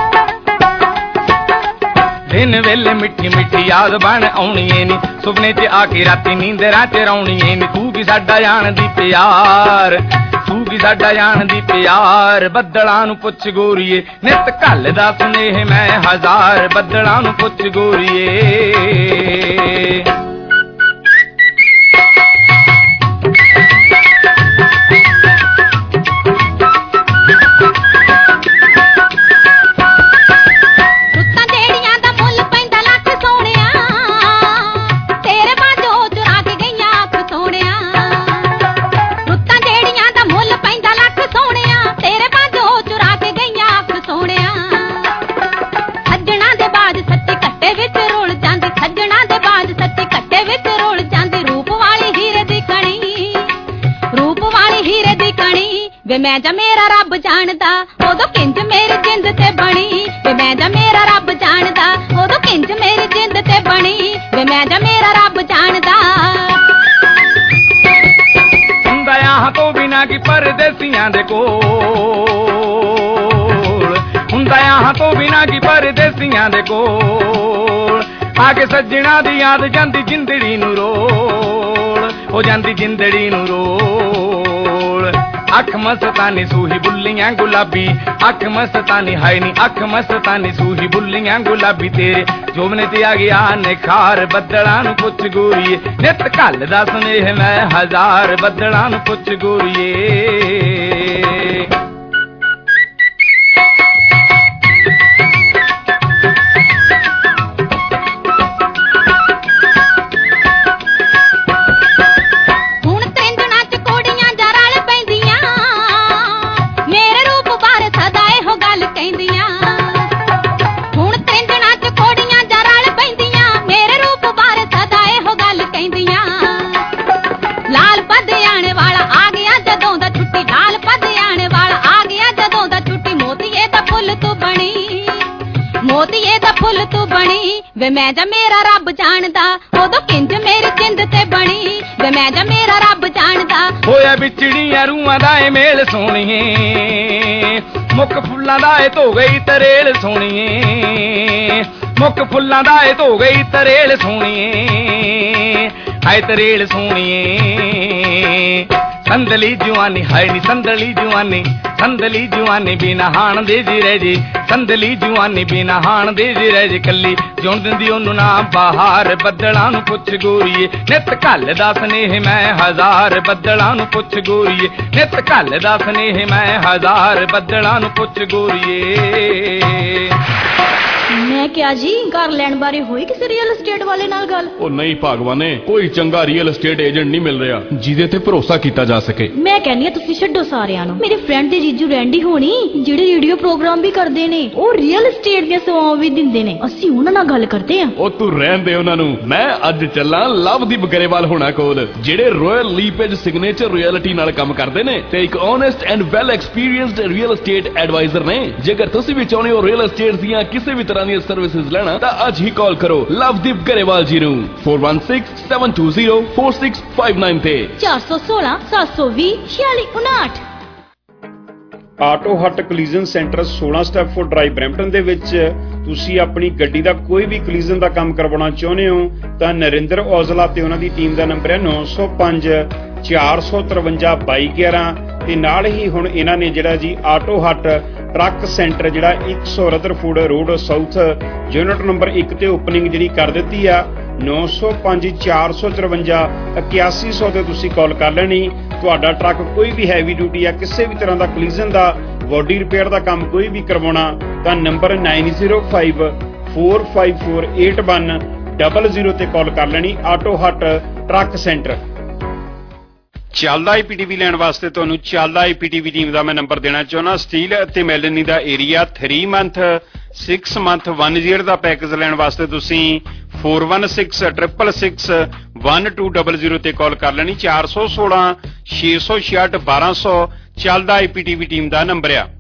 ਦਿਨ ਵੇਲੇ ਮਿੱਠੀ ਮਿੱਠੀ ਯਾਦ ਬਣ ਆਉਣੀਏ ਨੀ। ਸੁਪਨੇ 'ਚ ਆ ਕੇ ਰਾਤੀ ਨੀਂਦਰਾਂ 'ਚ ਰੌਣੀਏ ਨੀ। ਤੂੰ ਵੀ ਸਾਡਾ ਜਾਣਦੀ ਪਿਆਰ, ਤੂੰ ਵੀ ਸਾਡਾ ਜਾਣਦੀ ਪਿਆਰ। ਬੱਦਲਾਂ ਨੂੰ ਪੁੱਛ ਗੋਰੀਏ, ਨਿਤ ਘੱਲਦਾ ਸੁਨੇਹ ਮੈਂ ਹਜ਼ਾਰ। ਬੱਦਲਾਂ ਨੂੰ ਪੁੱਛ ਗੋਰੀਏ। ਵੇ ਮੈਂ ਜਾਂ ਮੇਰਾ ਰੱਬ ਜਾਣਦਾ ਉਦੋਂ ਕਿੰਜ ਮੇਰੀ ਜਿੰਦ ਤੇ ਬਣੀ ਵੇ ਮੈਂ ਜਾਂ ਮੇਰਾ ਰੱਬ ਜਾਣਦਾ ਉਦੋਂ ਕਿੰਜ ਮੇਰੀ ਜਿੰਦ ਤੇ ਬਣੀ ਵੇ ਮੈਂ ਜਾਂ ਮੇਰਾ ਰੱਬ ਜਾਣਦਾ ਹੁੰਦਾ ਆਹਾਂ ਤੋਂ ਬਿਨਾਂ ਕੀ ਪਰਦੇਸੀਆਂ ਦੇ ਕੋਲ ਹੁੰਦਾ ਆਹਾਂ ਤੋਂ ਬਿਨਾਂ ਕੀ ਪਰਦੇਸੀਆਂ ਦੇ ਕੋਲ ਆ ਕੇ ਸੱਜਣਾ ਦੀ ਯਾਦ ਜਾਂਦੀ ਜਿੰਦੜੀ ਨੂੰ ਰੋਲ ਹੋ ਜਾਂਦੀ ਜਿੰਦੜੀ ਨੂੰ ਰੋਲ ਅੱਖ ਮਸਤਾਨੀ ਸੂਹੀ ਬੁੱਲੀਆਂ ਗੁਲਾਬੀ ਅੱਖ ਮਸਤਾਨੀ ਹਾਈ ਨੀ ਅੱਖ ਮਸਤਾਨੀ ਸੂਹੀ ਬੁੱਲੀਆਂ ਗੁਲਾਬੀ ਤੇਰੇ ਜੋਬਨੇ ਤੇ ਆ ਗਿਆ ਨਿਖਾਰ ਬੱਦਲਾਂ ਨੂੰ ਪੁੱਛ ਗੋਰੀਏ ਨਿਤ ਘੱਲ ਦਾ ਸੁਨੇਹ ਮੈਂ ਹਜ਼ਾਰ ਬੱਦਲਾਂ ਨੂੰ ਪੁੱਛ ਗੋਰੀਏ ਮੋਤੀਏ ਦਾ ਫੁੱਲ ਤੂੰ ਬਣੀ ਵੇ ਮੈਂ ਜਾਂ ਮੇਰਾ ਰੱਬ ਜਾਣਦਾ ਉਦੋਂ ਕਿੰਜ ਮੇਰੀ ਜਿੰਦ ਤੇ ਬਣੀ ਵੇ ਮੈਂ ਜਾਂ ਮੇਰਾ ਰੱਬ ਜਾਣਦਾ ਹੋਇਆ ਵਿਚੜੀਆਂ ਰੂਹਾਂ ਦਾ ਏ ਮੇਲ ਸੋਹਣੀਏ ਮੁੱਕ ਫੁੱਲਾਂ ਦਾ ਏ ਧੋ ਗਈ ਤਰੇਲ ਸੋਹਣੀਏ ਮੁੱਕ ਫੁੱਲਾਂ ਦਾ ਏ ਧੋ ਗਈ ਤਰੇਲ ਸੋਹਣੀਏ ਹਾਏ ਤਰੇਲ ਸੋਹਣੀਏ ਸੰਦਲੀ ਜਵਾਨੀ ਹਾਏ ਨੀ ਸੰਦਲੀ ਜਵਾਨੀ ਬਿਨਾ ਹਾਣ ਦੇ ਜੀ ਰਹਿ ਜੀ ਸੰਦਲੀ ਜਵਾਨੀ ਬਿਨਾ ਹਾਣ ਦੇ ਜੀ ਰਹਿ ਜੀ ਕੱਲੀ ਜਿਉਣ ਦਿੰਦੀ ਉਹਨੂੰ ਨਾ ਬਾਹਰ ਬੱਦਲਾਂ ਨੂੰ ਪੁੱਛ ਗੋਰੀਏ ਨਿਤ ਘੱਲ ਦਾ ਸਨੇਹ ਮੈਂ ਹਜ਼ਾਰ ਬੱਦਲਾਂ ਨੂੰ ਪੁੱਛ ਗੋਰੀਏ ਨਿਤ ਘੱਲ ਦਾ ਸਨੇਹ ਮੈਂ ਹਜ਼ਾਰ ਬੱਦਲਾਂ ਨੂੰ ਪੁੱਛ ਗੋਰੀਏ ਮੈਂ ਕਿਹਾ ਜੀ ਘਰ ਲੈਣ ਬਾਰੇ ਹੋਈ ਕਿਸੇ ਰੀਅਲ estate ਵਾਲੇ ਨਾਲ ਗੱਲ ਉਹ ਨਹੀਂ ਭਗਵਾਨੇ ਕੋਈ ਚੰਗਾ ਰੀਅਲ estate ਏਜੰਟ ਨਹੀਂ ਮਿਲ ਰਿਹਾ ਜਿਹਦੇ ਤੇ ਭਰੋਸਾ ਕੀਤਾ ਜਾ ਸਕੇ ਮੈਂ ਕਹਿੰਦੀ ਆ ਤੁਸੀਂ ਛੱਡੋ ਸਾਰਿਆਂ ਨੂੰ ਮੇਰੇ ਫਰੈਂਡ ਦੇ ਜੀਜੂ ਰੈਂਡੀ ਹੋਣੀ ਜਿਹੜੇ ਰੇਡੀਓ ਪ੍ਰੋਗਰਾਮ ਵੀ ਕਰਦੇ ਨੇ ਉਹ ਰੀਅਲ estate ਦੀਆਂ ਸੇਵਾਵਾਂ ਵੀ ਦਿੰਦੇ ਨੇ ਅਸੀਂ ਉਹਨਾਂ ਨਾਲ ਗੱਲ ਕਰਦੇ ਆ ਉਹ ਤੂੰ ਰਹਿਣ ਦੇ ਉਹਨਾਂ ਨੂੰ ਮੈਂ ਅੱਜ ਚੱਲਾਂ ਲਵਦੀਪ ਗਰੇਵਾਲ ਹੋਣਾ ਕੋਲ ਜਿਹੜੇ ਰਾਇਲ ਲੀਪੇਜ ਸਿਗਨੇਚਰ ਰਿਐਲਿਟੀ ਨਾਲ ਕੰਮ ਕਰਦੇ ਨੇ ਤੇ ਇੱਕ honest and well experienced real estate advisor ਨੇ ਜੇਕਰ ਤੁਸੀਂ ਵੀ ਚਾਹੁੰਦੇ ਹੋ ਰੀਅਲ estate ਦੀਆਂ ਕਿਸੇ ਵੀ ਤਰ੍ਹਾਂ ਦੀਆਂ सर्विसेज लेना तो आज ही कॉल करो लवदीप गरेवाल जी नू 4167204659 ते 416-720-4659 auto hut collision centre 16 Stepford drive Brampton ਦੇ ਵਿੱਚ ਤੁਸੀਂ ਆਪਣੀ ਗੱਡੀ ਦਾ ਕੋਈ ਵੀ ਕਲੀਜ਼ਨ ਦਾ ਕੰਮ ਕਰਵਾਉਣਾ ਚਾਹੁੰਦੇ ਹੋ ਤਾਂ ਨਰਿੰਦਰ ਔਜਲਾ ਤੇ ਉਹਨਾਂ ਦੀ ਟੀਮ ਦਾ ਨੰਬਰ ਹੈ 905 453 2211 ਤੇ ਨਾਲ ਹੀ ਹੁਣ ਇਹਨਾਂ ਨੇ ਜਿਹੜਾ ਜੀ ਆਟੋ ਹੱਟ ਟਰੱਕ ਸੈਂਟਰ ਜਿਹੜਾ 100 Rutherford road south unit number 1 ਤੇ ਓਪਨਿੰਗ ਜਿਹੜੀ ਕਰ ਦਿੱਤੀ ਆ 905 453 8100 ਤੇ ਤੁਸੀਂ ਕਾਲ ਕਰ ਲੈਣੀ ਤੁਹਾਡਾ ਟਰੱਕ ਕੋਈ ਵੀ ਹੈਵੀ ਡਿਊਟੀ ਆ ਕਿਸੇ ਵੀ ਤਰ੍ਹਾਂ ਦਾ ਕਲੀਜ਼ਨ ਦਾ ਬੋਡੀ ਰਿਪੇਅਰ ਦਾ ਕੰਮ ਕੋਈ ਵੀ ਕਰਵਾਉਣਾ ਤਾਂ ਨੰਬਰ 905 454 8100 ਤੇ ਕਾਲ ਕਰ ਲੈਣੀ ਆਟੋ ਹੱਟ ਟਰੱਕ ਸੈਂਟਰ ਚੱਲਦਾ IPTV ਲੈਣ ਵਾਸਤੇ ਤੁਹਾਨੂੰ ਚੱਲਦਾ IPTV ਟੀਮ ਦਾ ਮੈਂ ਨੰਬਰ ਦੇਣਾ ਚਾਹੁੰਦਾ ਸਟੀਲ ਅਤੇ ਮੈਲਨੀ ਦਾ ਏਰੀਆ 3 ਮੰਥ 6 ਮੰਥ 1 ਈਅਰ ਦਾ ਪੈਕੇਜ ਲੈਣ ਵਾਸਤੇ ਤੁਸੀਂ 4166661200 ਤੇ ਕਾਲ ਕਰ ਲੈਣੀ 416 666 1200 ਚੱਲਦਾ IPTV ਟੀਮ ਦਾ ਨੰਬਰ ਆ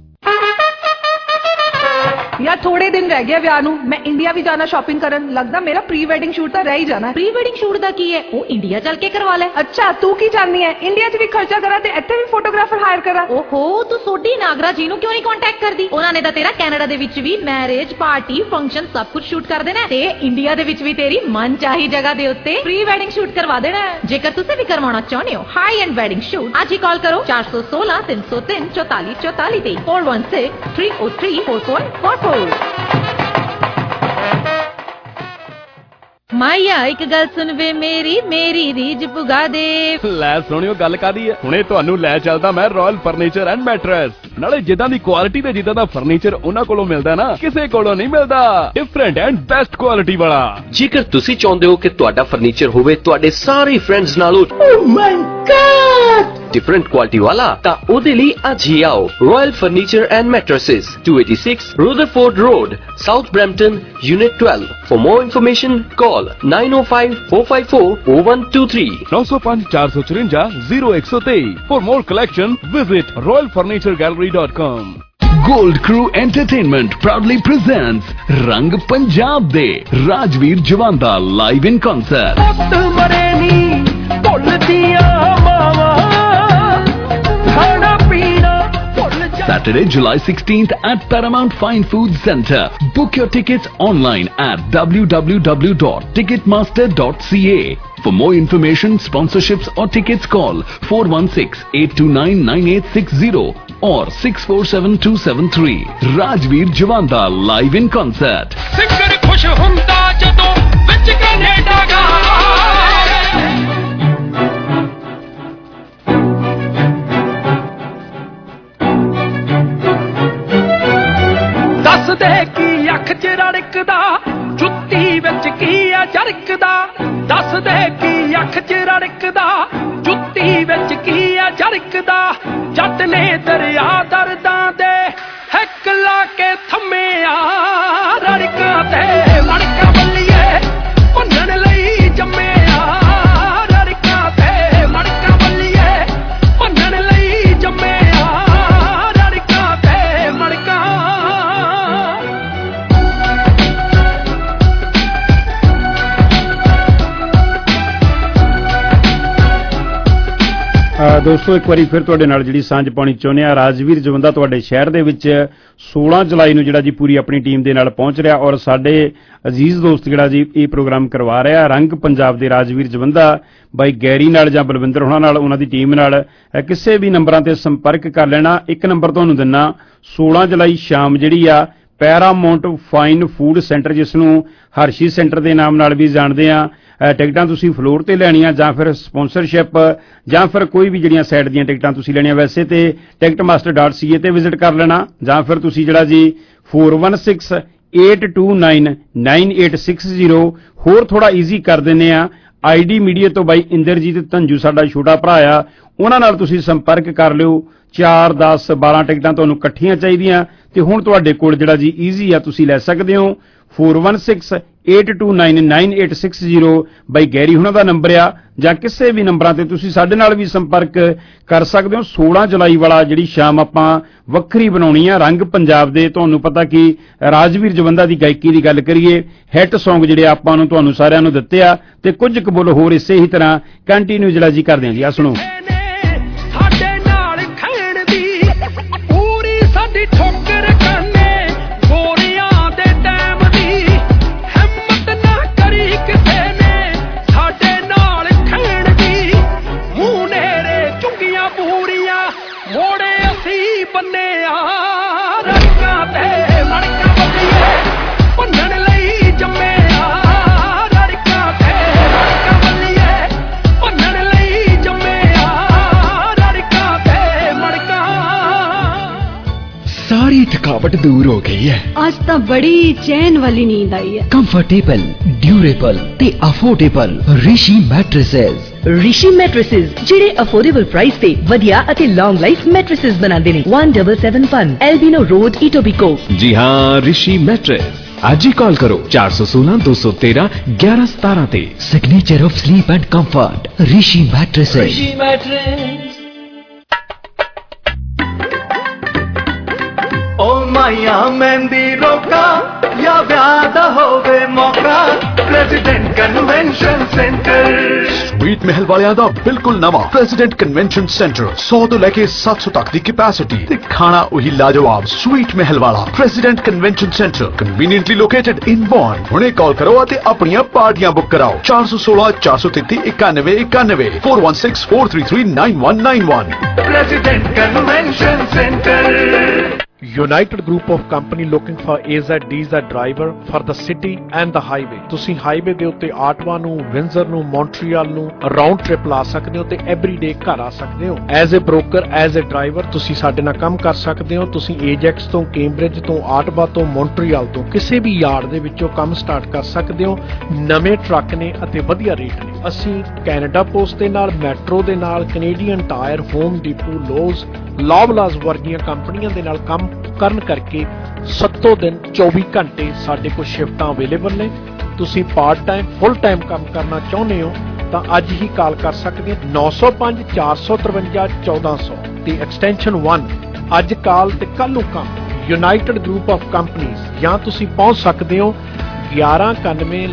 यार थोड़े दिन रह गए विआह नूं मैं इंडिया भी जाना शॉपिंग करन लगदा मेरा प्री वेडिंग शूट तो रह ही जाना प्री वेडिंग शूट दा की है वो इंडिया चल के करवा ले अच्छा तू की चाहनी है इंडिया च भी खर्चा करा ते इत्थे भी फोटोग्राफर हायर करा ओहो तू सोडी नागरा जी नूं क्यों नहीं कांटेक्ट करदी उन्हां ने तां तेरा कनाडा दे विच भी मैरिज पार्टी फंक्शन सब कुछ शूट कर देना ते इंडिया दे विच भी तेरी मन चाही जगह दे उत्ते प्री वेडिंग शूट करवा देना जेकर तुसीं भी करवाना चाहुंदे हो हाई एंड वेडिंग शूट आज ही कॉल करो 416 303 44 44 ते 416 303 4444 ਮਾਇਆ ਇੱਕ ਗੱਲ ਸੁਣ ਵੇ ਮੇਰੀ ਰੀਝ ਪੁਗਾ ਦੇ ਲੈ ਸੁਣਿਓ ਗੱਲ ਕਾਦੀ ਹੈ ਹੁਣੇ ਤੁਹਾਨੂੰ ਲੈ ਚੱਲਦਾ ਮੈਂ ਰਾਇਲ ਫਰਨੀਚਰ ਐਂਡ ਮੈਟਰਸ ਨਾਲੇ ਜਿੱਦਾਂ ਦੀ ਕੁਆਲਿਟੀ ਤੇ ਜਿੱਦਾਂ ਦਾ ਫਰਨੀਚਰ ਉਹਨਾਂ ਕੋਲੋਂ ਮਿਲਦਾ ਨਾ ਕਿਸੇ ਕੋਲੋਂ ਨਹੀਂ ਮਿਲਦਾ ਡਿਫਰੈਂਟ ਐਂਡ ਬੈਸਟ ਕੁਆਲਿਟੀ ਵਾਲਾ ਜੇਕਰ ਤੁਸੀਂ ਚਾਹੁੰਦੇ ਹੋ ਕਿ ਤੁਹਾਡਾ ਫਰਨੀਚਰ ਹੋਵੇ ਤੁਹਾਡੇ ਸਾਰੇ ਫਰੈਂਡਸ ਨਾਲੋਂ oh my god different quality वाला ता ओदे लिए आज ही आओ royal furniture and mattresses 286 Rutherford Road, South Brampton, Unit 12. For more information, call 905-454-0123. 905 454 0123. For more collection, visit royalfurnituregallery.com. Gold Crew Entertainment proudly presents Rang Punjab De Rajveer Javanda live in concert. Saturday, July 16th at Paramount Fine Foods Centre. Book your tickets online at www.ticketmaster.ca. For more information, sponsorships or tickets call 416-829-9860 or 647-273. Rajveer Javanda live in concert. Singer खुश हुंदा जदों विच Canada दस दे की अख च रड़कदा जुत्ती विच की आ झरकदा दस दे की अख च रड़कदा जुत्ती विच की आ झरकदा जट ने दरिया दर्दां दे हैक ला के थम्मिया रड़कां ते मड़का बल्लिए भन्नण लई जम्मिया रड़कां ते मड़का बल्लिए भन्नण लई जम्मिया रड़कां ते मड़का ਦੋਸਤੋ ਇੱਕ ਵਾਰੀ ਫਿਰ ਤੁਹਾਡੇ ਨਾਲ ਜਿਹੜੀ ਸਾਂਝ ਪਾਉਣੀ ਚਾਹੁੰਦੇ ਆ ਰਾਜਵੀਰ ਜਵੰਦਾ ਤੁਹਾਡੇ ਸ਼ਹਿਰ ਦੇ ਵਿੱਚ 16 ਜੁਲਾਈ ਨੂੰ ਜਿਹੜਾ ਜੀ ਪੂਰੀ ਆਪਣੀ ਟੀਮ ਦੇ ਨਾਲ ਪਹੁੰਚ ਰਿਹਾ ਔਰ ਸਾਡੇ ਅਜ਼ੀਜ਼ ਦੋਸਤ ਜਿਹੜਾ ਜੀ ਇਹ ਪ੍ਰੋਗਰਾਮ ਕਰਵਾ ਰਿਹਾ ਰੰਗ ਪੰਜਾਬ ਦੇ ਰਾਜਵੀਰ ਜਵੰਦਾ ਬਾਈ ਗੈਰੀ ਨਾਲ ਜਾਂ ਬਲਵਿੰਦਰ ਹੋਣਾ ਨਾਲ ਉਹਨਾਂ ਦੀ ਟੀਮ ਨਾਲ ਕਿਸੇ ਵੀ ਨੰਬਰਾਂ ਤੇ ਸੰਪਰਕ ਕਰ ਲੈਣਾ ਇੱਕ ਨੰਬਰ ਤੁਹਾਨੂੰ ਦਿੰਨਾ 16 ਜੁਲਾਈ ਸ਼ਾਮ ਜਿਹੜੀ ਆ ਪੈਰਾਮਾਉਂਟ ਫਾਈਨ ਫੂਡ ਸੈਂਟਰ ਜਿਸ ਨੂੰ ਹਰਸ਼ੀ ਸੈਂਟਰ ਦੇ ਨਾਮ ਨਾਲ ਵੀ ਜਾਣਦੇ ਆ ਟਿਕਟਾਂ ਤੁਸੀਂ ਫਲੋਰ ਤੇ ਲੈਣੀਆਂ ਜਾਂ ਫਿਰ ਸਪਾਂਸਰਸ਼ਿਪ ਜਾਂ ਫਿਰ ਕੋਈ ਵੀ ਜਿਹੜੀਆਂ ਸਾਈਡ ਦੀਆਂ ਟਿਕਟਾਂ ਤੁਸੀਂ ਲੈਣੀਆਂ ਵੈਸੇ ਤੇ ticketmaster.ca ਤੇ ਵਿਜ਼ਿਟ ਕਰ ਲੈਣਾ ਜਾਂ ਫਿਰ ਤੁਸੀਂ ਜਿਹੜਾ ਜੀ 4168299860 ਹੋਰ ਥੋੜਾ ਈਜ਼ੀ ਕਰ ਦਿੰਨੇ ਆ ਆਈਡੀ ਮੀਡੀਆ ਤੋਂ ਬਾਈ ਇੰਦਰਜੀਤ ਧੰਜੂ ਸਾਡਾ ਛੋਟਾ ਭਰਾ ਆ ਉਹਨਾਂ ਨਾਲ ਤੁਸੀਂ ਸੰਪਰਕ ਕਰ ਲਿਓ 4 10 12 ਟਿਕਟਾਂ ਤੁਹਾਨੂੰ ਇਕੱਠੀਆਂ ਚਾਹੀਦੀਆਂ ਤੇ ਹੁਣ ਤੁਹਾਡੇ ਕੋਲ ਜਿਹੜਾ ਜੀ ਈਜ਼ੀ ਆ ਤੁਸੀਂ ਲੈ ਸਕਦੇ ਹੋ 4168299860 ਬਾਈ ਗੈਰੀ ਹੁਣਾਂ ਦਾ ਨੰਬਰ ਆ ਜਾਂ ਕਿਸੇ ਵੀ ਨੰਬਰਾਂ ਤੇ ਤੁਸੀਂ ਸਾਡੇ ਨਾਲ ਵੀ ਸੰਪਰਕ ਕਰ ਸਕਦੇ ਹੋ 16 ਜੁਲਾਈ ਵਾਲਾ ਜਿਹੜੀ ਸ਼ਾਮ ਆਪਾਂ ਵੱਖਰੀ ਬਣਾਉਣੀ ਆ ਰੰਗ ਪੰਜਾਬ ਦੇ ਤੁਹਾਨੂੰ ਪਤਾ ਕਿ ਰਾਜਵੀਰ ਜਵੰਦਾ ਦੀ ਗਾਇਕੀ ਦੀ ਗੱਲ ਕਰੀਏ ਹਿੱਟ Song ਜਿਹੜੇ ਆਪਾਂ ਨੂੰ ਤੁਹਾਨੂੰ ਸਾਰਿਆਂ ਨੂੰ ਦਿੱਤੇ ਆ ਤੇ ਕੁਝ ਕੁ ਬੋਲ ਹੋਰ ਇਸੇ ਹੀ ਤਰ੍ਹਾਂ ਕੰਟੀਨਿਊ ਜਿਹੜਾ ਜੀ ਕਰਦੇ ਆ ਜੀ ਆ ਸੁਣੋ ठोकर खाने गोरियां दे टाइम दी हिम्मत ना करी किसे ने साडे नाल खैण दी मूंह नेरे चुंगियां पूरियां मोड़े असी बन्ने आ रड़कां ते मड़का बल्लिए भन्नण लई जम्मे आ रड़कां ते मड़का बल्लिए भन्नण लई जम्मे आ रड़कां ते मड़का सारी थकावट दूर हो गई है आज तो बड़ी चैन वाली नींद आई है कंफर्टेबल ड्यूरेबल ते affordable Rishi mattresses Rishi mattresses ਜਿਹੜੇ ਅਫੋਰਡੇਬਲ ਪ੍ਰਾਈਸ ਤੇ ਵਧੀਆ ਅਤੇ ਲੌਂਗ ਲਾਈਫ ਮੈਟ੍ਰੈਸਸ ਬਣਾਉਂਦੇ ਨੇ 1771 एल्बिनो रोड इटोबिको जी हाँ ऋषि मैट्रेस आज ही कॉल करो 416-213-1117 ते signature of sleep and comfort Rishi mattresses ओ माया मेहंदी रोका या व्याह होवे मौका प्रेसिडेंट कन्वेंशन सेंटर स्वीट महल वालियां दा बिल्कुल नवा प्रेसिडेंट कन्वेंशन सेंटर 100 तो लेके 700 तक दी कैपेसिटी ते खाना वही लाजवाब स्वीट महल वाला president convention centre conveniently located in बॉर्न हुणे कॉल करो ते अपनी पार्टियां बुक कराओ 416-433-9191 416-433-9191 president convention centre United Group of Company looking for AZ DZ driver for the city and the highway। ਤੁਸੀਂ ਹਾਈਵੇ ਦੇ ਉੱਤੇ ਆਟਵਾ ਨੂੰ, ਵਿੰਜ਼ਰ ਨੂੰ, ਮੌਂਟਰੀਅਲ ਨੂੰ ਰਾਉਂਡ ਟ੍ਰਿਪ ਲਾ ਸਕਦੇ ਹੋ ਤੇ ਐਵਰੀਡੇ ਘਰ ਆ ਸਕਦੇ ਹੋ। As a broker, as a driver ਤੁਸੀਂ ਸਾਡੇ ਨਾਲ ਕੰਮ ਕਰ ਸਕਦੇ ਹੋ। ਤੁਸੀਂ ਏਜੈਕਸ ਤੋਂ, ਕੈਂਬਰਿਜ ਤੋਂ, ਆਟਵਾ ਤੋਂ, ਮੌਂਟਰੀਅਲ ਤੋਂ ਕਿਸੇ ਵੀ ਯਾਰਡ ਦੇ ਵਿੱਚੋਂ ਕੰਮ ਸਟਾਰਟ ਕਰ ਸਕਦੇ ਹੋ। ਨਵੇਂ ਟਰੱਕ ਨੇ ਅਤੇ ਵਧੀਆ ਰੇਟ ਨੇ। ਅਸੀਂ ਕੈਨੇਡਾ ਪੋਸਟ ਦੇ ਨਾਲ, ਮੈਟਰੋ ਦੇ ਨਾਲ, Canadian Tire, Home Depot, Lowe's, Loblaws ਵਰਗੀਆਂ ਕੰਪਨੀਆਂ ਦੇ ਨਾਲ ਕੰਮ ਕਰਨ ਕਰਕੇ 7 ਦਿਨ 24 ਘੰਟੇ ਸਾਡੇ ਕੋਲ ਸ਼ਿਫਟਾਂ ਅਵੇਲੇਬਲ ਨੇ। ਤੁਸੀਂ ਪਾਰਟ ਟਾਈਮ, ਫੁੱਲ ਟਾਈਮ ਕੰਮ ਕਰਨਾ ਚਾਹੁੰਦੇ ਹੋ ਤਾਂ ਅੱਜ ਹੀ ਕਾਲ ਕਰ ਸਕਦੇ ਹੋ 905 453 1400 ਤੇ ਐਕਸਟੈਂਸ਼ਨ 1। ਅੱਜ ਕਾਲ ਤੇ ਕੱਲ ਨੂੰ ਕੰਮ। United Group of Companies. ਜਾਂ ਤੁਸੀਂ ਪਹੁੰਚ ਸਕਦੇ ਹੋ 1191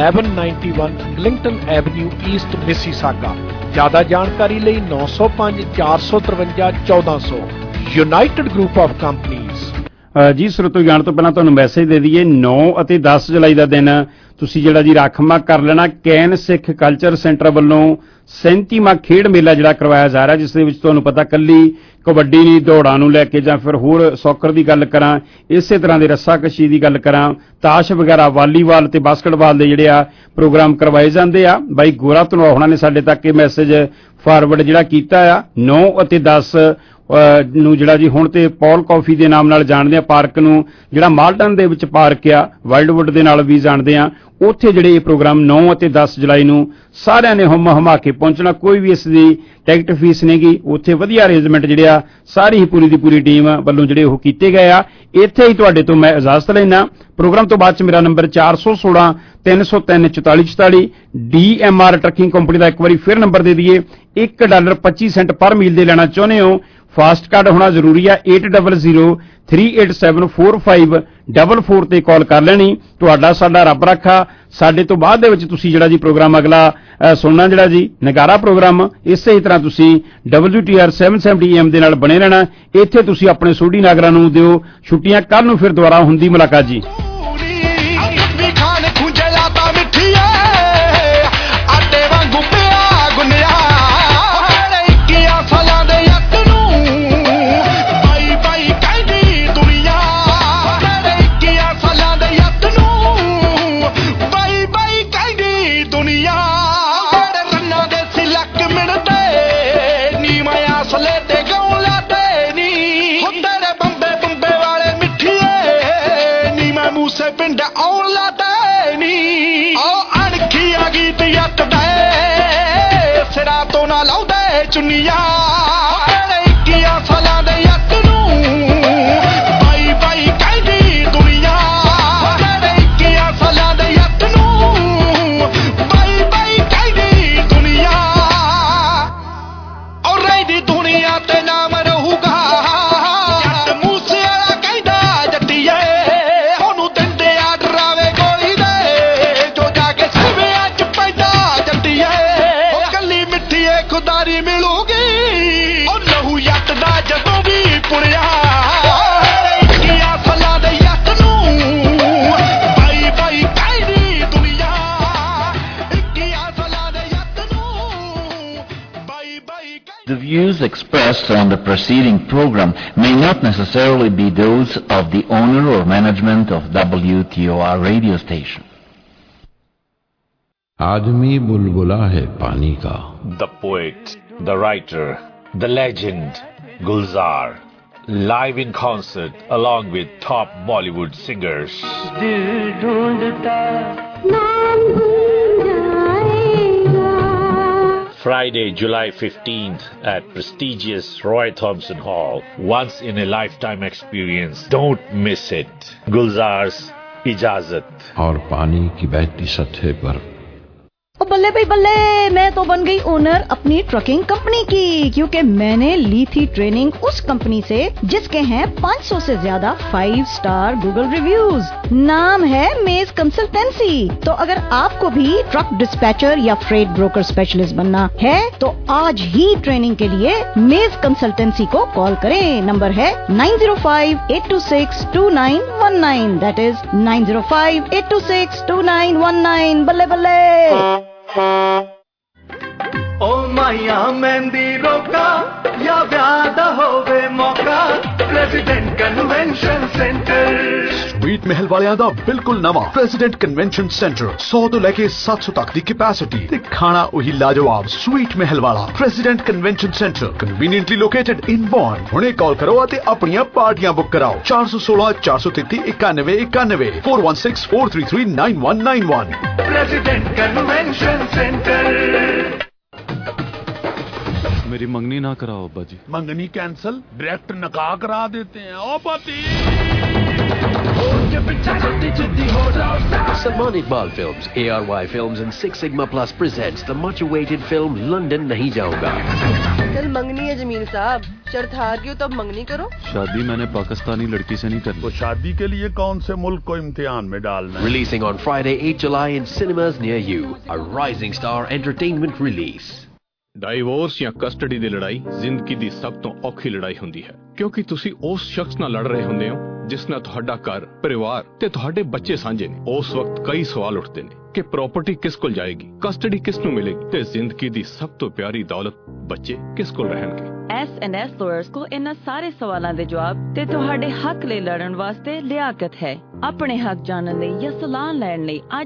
1191 ਗਲਿੰਗਟਨ ਐਵਨਿਊ ਈਸਟ ਮਿਸੀਸਾਗਾ। ਜ਼ਿਆਦਾ ਜਾਣਕਾਰੀ ਲਈ 905 453 1400 ਯੂਨਾਈਟਿਡ ਗਰੁੱਪ ਆਫ ਕੰਪਨੀਜ਼। ਜੀ ਸਰੋਤੋ, ਜਾਣ ਤੋਂ ਪਹਿਲਾਂ ਤੁਹਾਨੂੰ ਮੈਸੇਜ ਦੇ ਦਈਏ 9 ਅਤੇ 10 ਜੁਲਾਈ ਦਾ ਦਿਨ ਤੁਸੀਂ ਜਿਹੜਾ ਜੀ ਰਾਖਵਾਂ ਕਰ ਲੈਣਾ। ਕੈਨ ਸਿੱਖ ਕਲਚਰ ਸੈਂਟਰ ਵੱਲੋਂ 37ਵਾਂ ਖੇਡ ਮੇਲਾ ਜਿਹੜਾ ਕਰਵਾਇਆ ਜਾ ਰਿਹਾ, ਜਿਸ ਦੇ ਵਿੱਚ ਤੁਹਾਨੂੰ ਪਤਾ ਕੱਲੀ ਕਬੱਡੀ ਨਹੀਂ, ਦੌੜਾਂ ਨੂੰ ਲੈ ਕੇ ਜਾਂ ਫਿਰ ਹੋਰ ਸੌਕਰ ਦੀ ਗੱਲ ਕਰਾਂ, ਇਸੇ ਤਰ੍ਹਾਂ ਦੇ ਰੱਸਾਕਸ਼ੀ ਦੀ ਗੱਲ ਕਰਾਂ, ਤਾਸ਼ ਵਗੈਰਾ, ਵਾਲੀਬਾਲ ਤੇ ਬਾਸਕਟਬਾਲ ਦੇ ਜਿਹੜੇ ਆ ਪ੍ਰੋਗਰਾਮ ਕਰਵਾਏ ਜਾਂਦੇ ਆ। ਬਾਈ ਗੋਰਾ ਧਨੋਆ ਹੋਣਾ ਨੇ ਸਾਡੇ ਤੱਕ ਇਹ ਮੈਸੇਜ ਫਾਰਵਰਡ ਜਿਹੜਾ ਕੀਤਾ ਆ। 9 ਅਤੇ 10 ਨੂੰ ਜਿਹੜਾ ਜੀ ਹੁਣ ਤੇ ਪੌਲ ਕਾਫੀ ਦੇ ਨਾਮ ਨਾਲ ਜਾਣਦੇ ਆ ਪਾਰਕ ਨੂੰ, ਜਿਹੜਾ ਮਾਲਟਨ ਦੇ ਵਿੱਚ ਪਾਰਕ ਆ, ਵਾਈਲਡਵੁੱਡ ਦੇ ਨਾਲ ਵੀ ਜਾਣਦੇ ਆ। ਉੱਥੇ ਜਿਹੜੇ ਇਹ ਪ੍ਰੋਗਰਾਮ 9 ਅਤੇ 10 ਜੁਲਾਈ ਨੂੰ ਸਾਰਿਆਂ ਨੇ ਹਮਾ ਕੇ ਪਹੁੰਚਣਾ। ਕੋਈ ਵੀ ਇਸ ਦੀ ਟਿਕਟ ਫੀਸ ਨਹੀਂ ਗੀ। ਉੱਥੇ ਵਧੀਆ ਅਰੇਂਜਮੈਂਟ ਜਿਹੜੇ ਆ ਸਾਰੀ ਹੀ ਪੂਰੀ ਦੀ ਪੂਰੀ ਟੀਮ ਵੱਲੋਂ ਜਿਹੜੇ ਉਹ ਕੀਤੇ ਗਏ ਆ। ਇੱਥੇ ਹੀ ਤੁਹਾਡੇ ਤੋਂ ਮੈਂ ਇਜਾਜ਼ਤ ਲੈਣਾ। ਪ੍ਰੋਗਰਾਮ ਤੋਂ ਬਾਅਦ ਚ ਮੇਰਾ ਨੰਬਰ 416 303 4444। DMR ਟਰੱਕਿੰਗ ਕੰਪਨੀ ਦਾ ਇੱਕ ਵਾਰੀ ਫਿਰ ਨੰਬਰ ਦੇ ਦਈਏ, $1.25 ਪਰ ਮੀਲ ਦੇ ਲੈਣਾ ਚਾਹੁੰਦੇ ਹੋ। ਫਾਸਟ ਕਾਰਡ ਹੋਣਾ ਜ਼ਰੂਰੀ ਆ। 800 387 4544 ਤੇ ਕਾਲ ਕਰ ਲੈਣੀ। ਤੁਹਾਡਾ ਸਾਡਾ ਰੱਬ ਰੱਖਾ। ਸਾਡੇ ਤੋਂ ਬਾਅਦ ਦੇ ਵਿੱਚ ਤੁਸੀਂ ਜਿਹੜਾ ਜੀ ਪ੍ਰੋਗਰਾਮ ਅਗਲਾ ਸੁਣਨਾ ਜਿਹੜਾ ਜੀ ਨਗਾਰਾ ਪ੍ਰੋਗਰਾਮ, ਇਸੇ ਹੀ ਤਰ੍ਹਾਂ ਤੁਸੀਂ WTR 770 AM ਦੇ ਨਾਲ ਬਣੇ ਰਹਿਣਾ। ਇੱਥੇ ਤੁਸੀਂ ਆਪਣੇ ਸੋਢੀ ਨਾਗਰਾ ਨੂੰ ਦਿਓ ਛੁੱਟੀਆਂ। ਕੱਲ ਨੂੰ ਫਿਰ ਦੁਬਾਰਾ ਹੁੰਦੀ ਮੁਲਾਕਾਤ ਜੀ। ਪਿੰਡ ਔਲਾ ਤੇ ਨੀ ਉਹ ਅਣਖੀਆਂ ਗੀਤ ਯੱਤ ਦੇ ਸਿਰਾਂ ਤੋਂ ਨਾ ਲਾਉਂਦੇ ਚੁੰਨੀਆਂ। 21 ਸਾਲਾਂ ਦੇ ਯੱਤ ਨੂੰ ਬਾਈ ਬਾਈ ਕਹਿੰਦੀ ਦੁਨੀਆ। 21 ਸਾਲਾਂ ਦੇ ਯੱਤ ਨੂੰ ਬਾਈ ਬਾਈ ਕਹਿੰਦੀ ਦੁਨੀਆ। ਔਰ ਰਹਿੰਦੀ ਦੁਨੀਆ ਤੇ ਨਾਮ ਰਹੂਗਾ ਜੱਟ ਮੂਸੇ ਵਾਲਾ ਕਹਿੰਦਾ ਜੱਟੀਏ। ਖੁਦਾਰੀ ਮਿਲੂਗੀ ਉਹ ਲਹੂ ਯੱਟ ਦਾ ਜਦੋਂ ਵੀ ਪੁੜਿਆ। 21 ਸਾਲਾਂ ਦੇ ਯੱਟ ਨੂੰ ਬਾਈ ਬਾਈ ਕਹਿੰਦੀ ਦੁਨੀਆ। 21 ਸਾਲਾਂ ਦੇ ਯੱਟ ਨੂੰ ਬਾਈ ਬਾਈ। The views expressed on the preceding program may not necessarily be those of the owner or management of WTOR radio station. आदमी बुलबुला है पानी का। The poet, the writer, the legend, Gulzar, live in concert along with top Bollywood singers. Friday, July 15th at prestigious Roy Thompson Hall. Once in a lifetime experience. Don't miss it. Gulzar's Ijazat. और पानी की बहती सतह पर ओ बल्ले भाई बल्ले, मैं तो बन गई ओनर अपनी ट्रकिंग कंपनी की, क्योंकि मैंने ली थी ट्रेनिंग उस कंपनी से जिसके हैं 500 से ज्यादा 5 स्टार गूगल रिव्यूज। नाम है मेज कंसल्टेंसी। तो अगर आपको भी ट्रक डिस्पैचर या फ्रेट ब्रोकर स्पेशलिस्ट बनना है तो आज ही ट्रेनिंग के लिए मेज कंसल्टेंसी को कॉल करें। नंबर है 9058262919। That is 9058262919। बल्ले बल्ले। ओ माया मेहंदी रोका या व्याह दा होवे मौका प्रेसिडेंट कन्वेंशन सेंटर स्वीट महल वालिਆਂ ਦਾ ਬਿਲਕੁਲ ਨਵਾਂ ਪ੍ਰੈਜ਼ੀਡੈਂਟ ਕਨਵੈਨਸ਼ਨ ਸੈਂਟਰ 100 ਤੋਂ ਲੈ ਕੇ 700 ਤੱਕ ਦੀ ਕੈਪੈਸਿਟੀ ਤੇ ਖਾਣਾ ਉਹੀ ਲਾਜਵਾਬ ਸਵੀਟ ਮਹਿਲ ਵਾਲਾ president convention centre conveniently located in Vaughan ਹੁਣੇ ਕਾਲ ਕਰੋ ਅਤੇ ਆਪਣੀਆਂ ਪਾਰਟੀਆਂ ਬੁੱਕ ਕਰਾਓ 416 433 9191 416 433 9191 प्रेसिडेंट कन्वेंशन सेंटर मेरी मंगनी ना कराओ अब्बा जी। मंगनी कैंसिल, डायरेक्ट निकाह करा देते हैं। ओ पति Salman Iqbal Films, ARY Films and Six Sigma Plus presents the much-awaited film London नहीं जाऊंगा। कल मंगनी है जमील साहब, शर्त हार गई हो तो अब मंगनी करो। शादी मैंने पाकिस्तानी लड़की से नहीं करनी। तो शादी के लिए कौन से मुल्क को इम्तिहान में डालना है? Releasing on Friday 8 July in cinemas near you, a Rising Star Entertainment release। Divorce ਜਾਂ ਕਸਟਡੀ ਦੀ ਲੜਾਈ ਜ਼ਿੰਦਗੀ ਦੀ ਸਭ ਤੋਂ ਔਖੀ ਲੜਾਈ ਹੁੰਦੀ ਹੈ ਕਿਉਂਕਿ ਤੁਸੀਂ ਉਸ ਸ਼ਖਸ ਨਾਲ ਲੜ ਰਹੇ ਹੁੰਦੇ ਹੋ ਜਿਸ ਨਾਲ ਤੁਹਾਡਾ ਘਰ, ਪਰਿਵਾਰ ਤੇ ਤੁਹਾਡੇ ਬੱਚੇ ਸਾਂਝੇ ਨੇ। ਉਸ ਵਕਤ ਕਈ ਸਵਾਲ ਉੱਠਦੇ ਨੇ ਕਿ ਪ੍ਰਾਪਰਟੀ ਕਿਸ ਕੋਲ ਜਾਏਗੀ, ਕਸਟਡੀ ਕਿਸ ਨੂੰ ਮਿਲੇਗੀ ਤੇ ਜ਼ਿੰਦਗੀ ਦੀ ਸਭ ਤੋਂ ਪਿਆਰੀ ਦੌਲਤ ਬੱਚੇ ਕਿਸ ਕੋਲ ਰਹਿਣਗੇ। S&S lawyers को इन्हां सारे सवालों के जवाब ते तुहाडे हक लई लड़न वास्ते लियाकत है। अपने हक जानन लई या सलाह लैण लई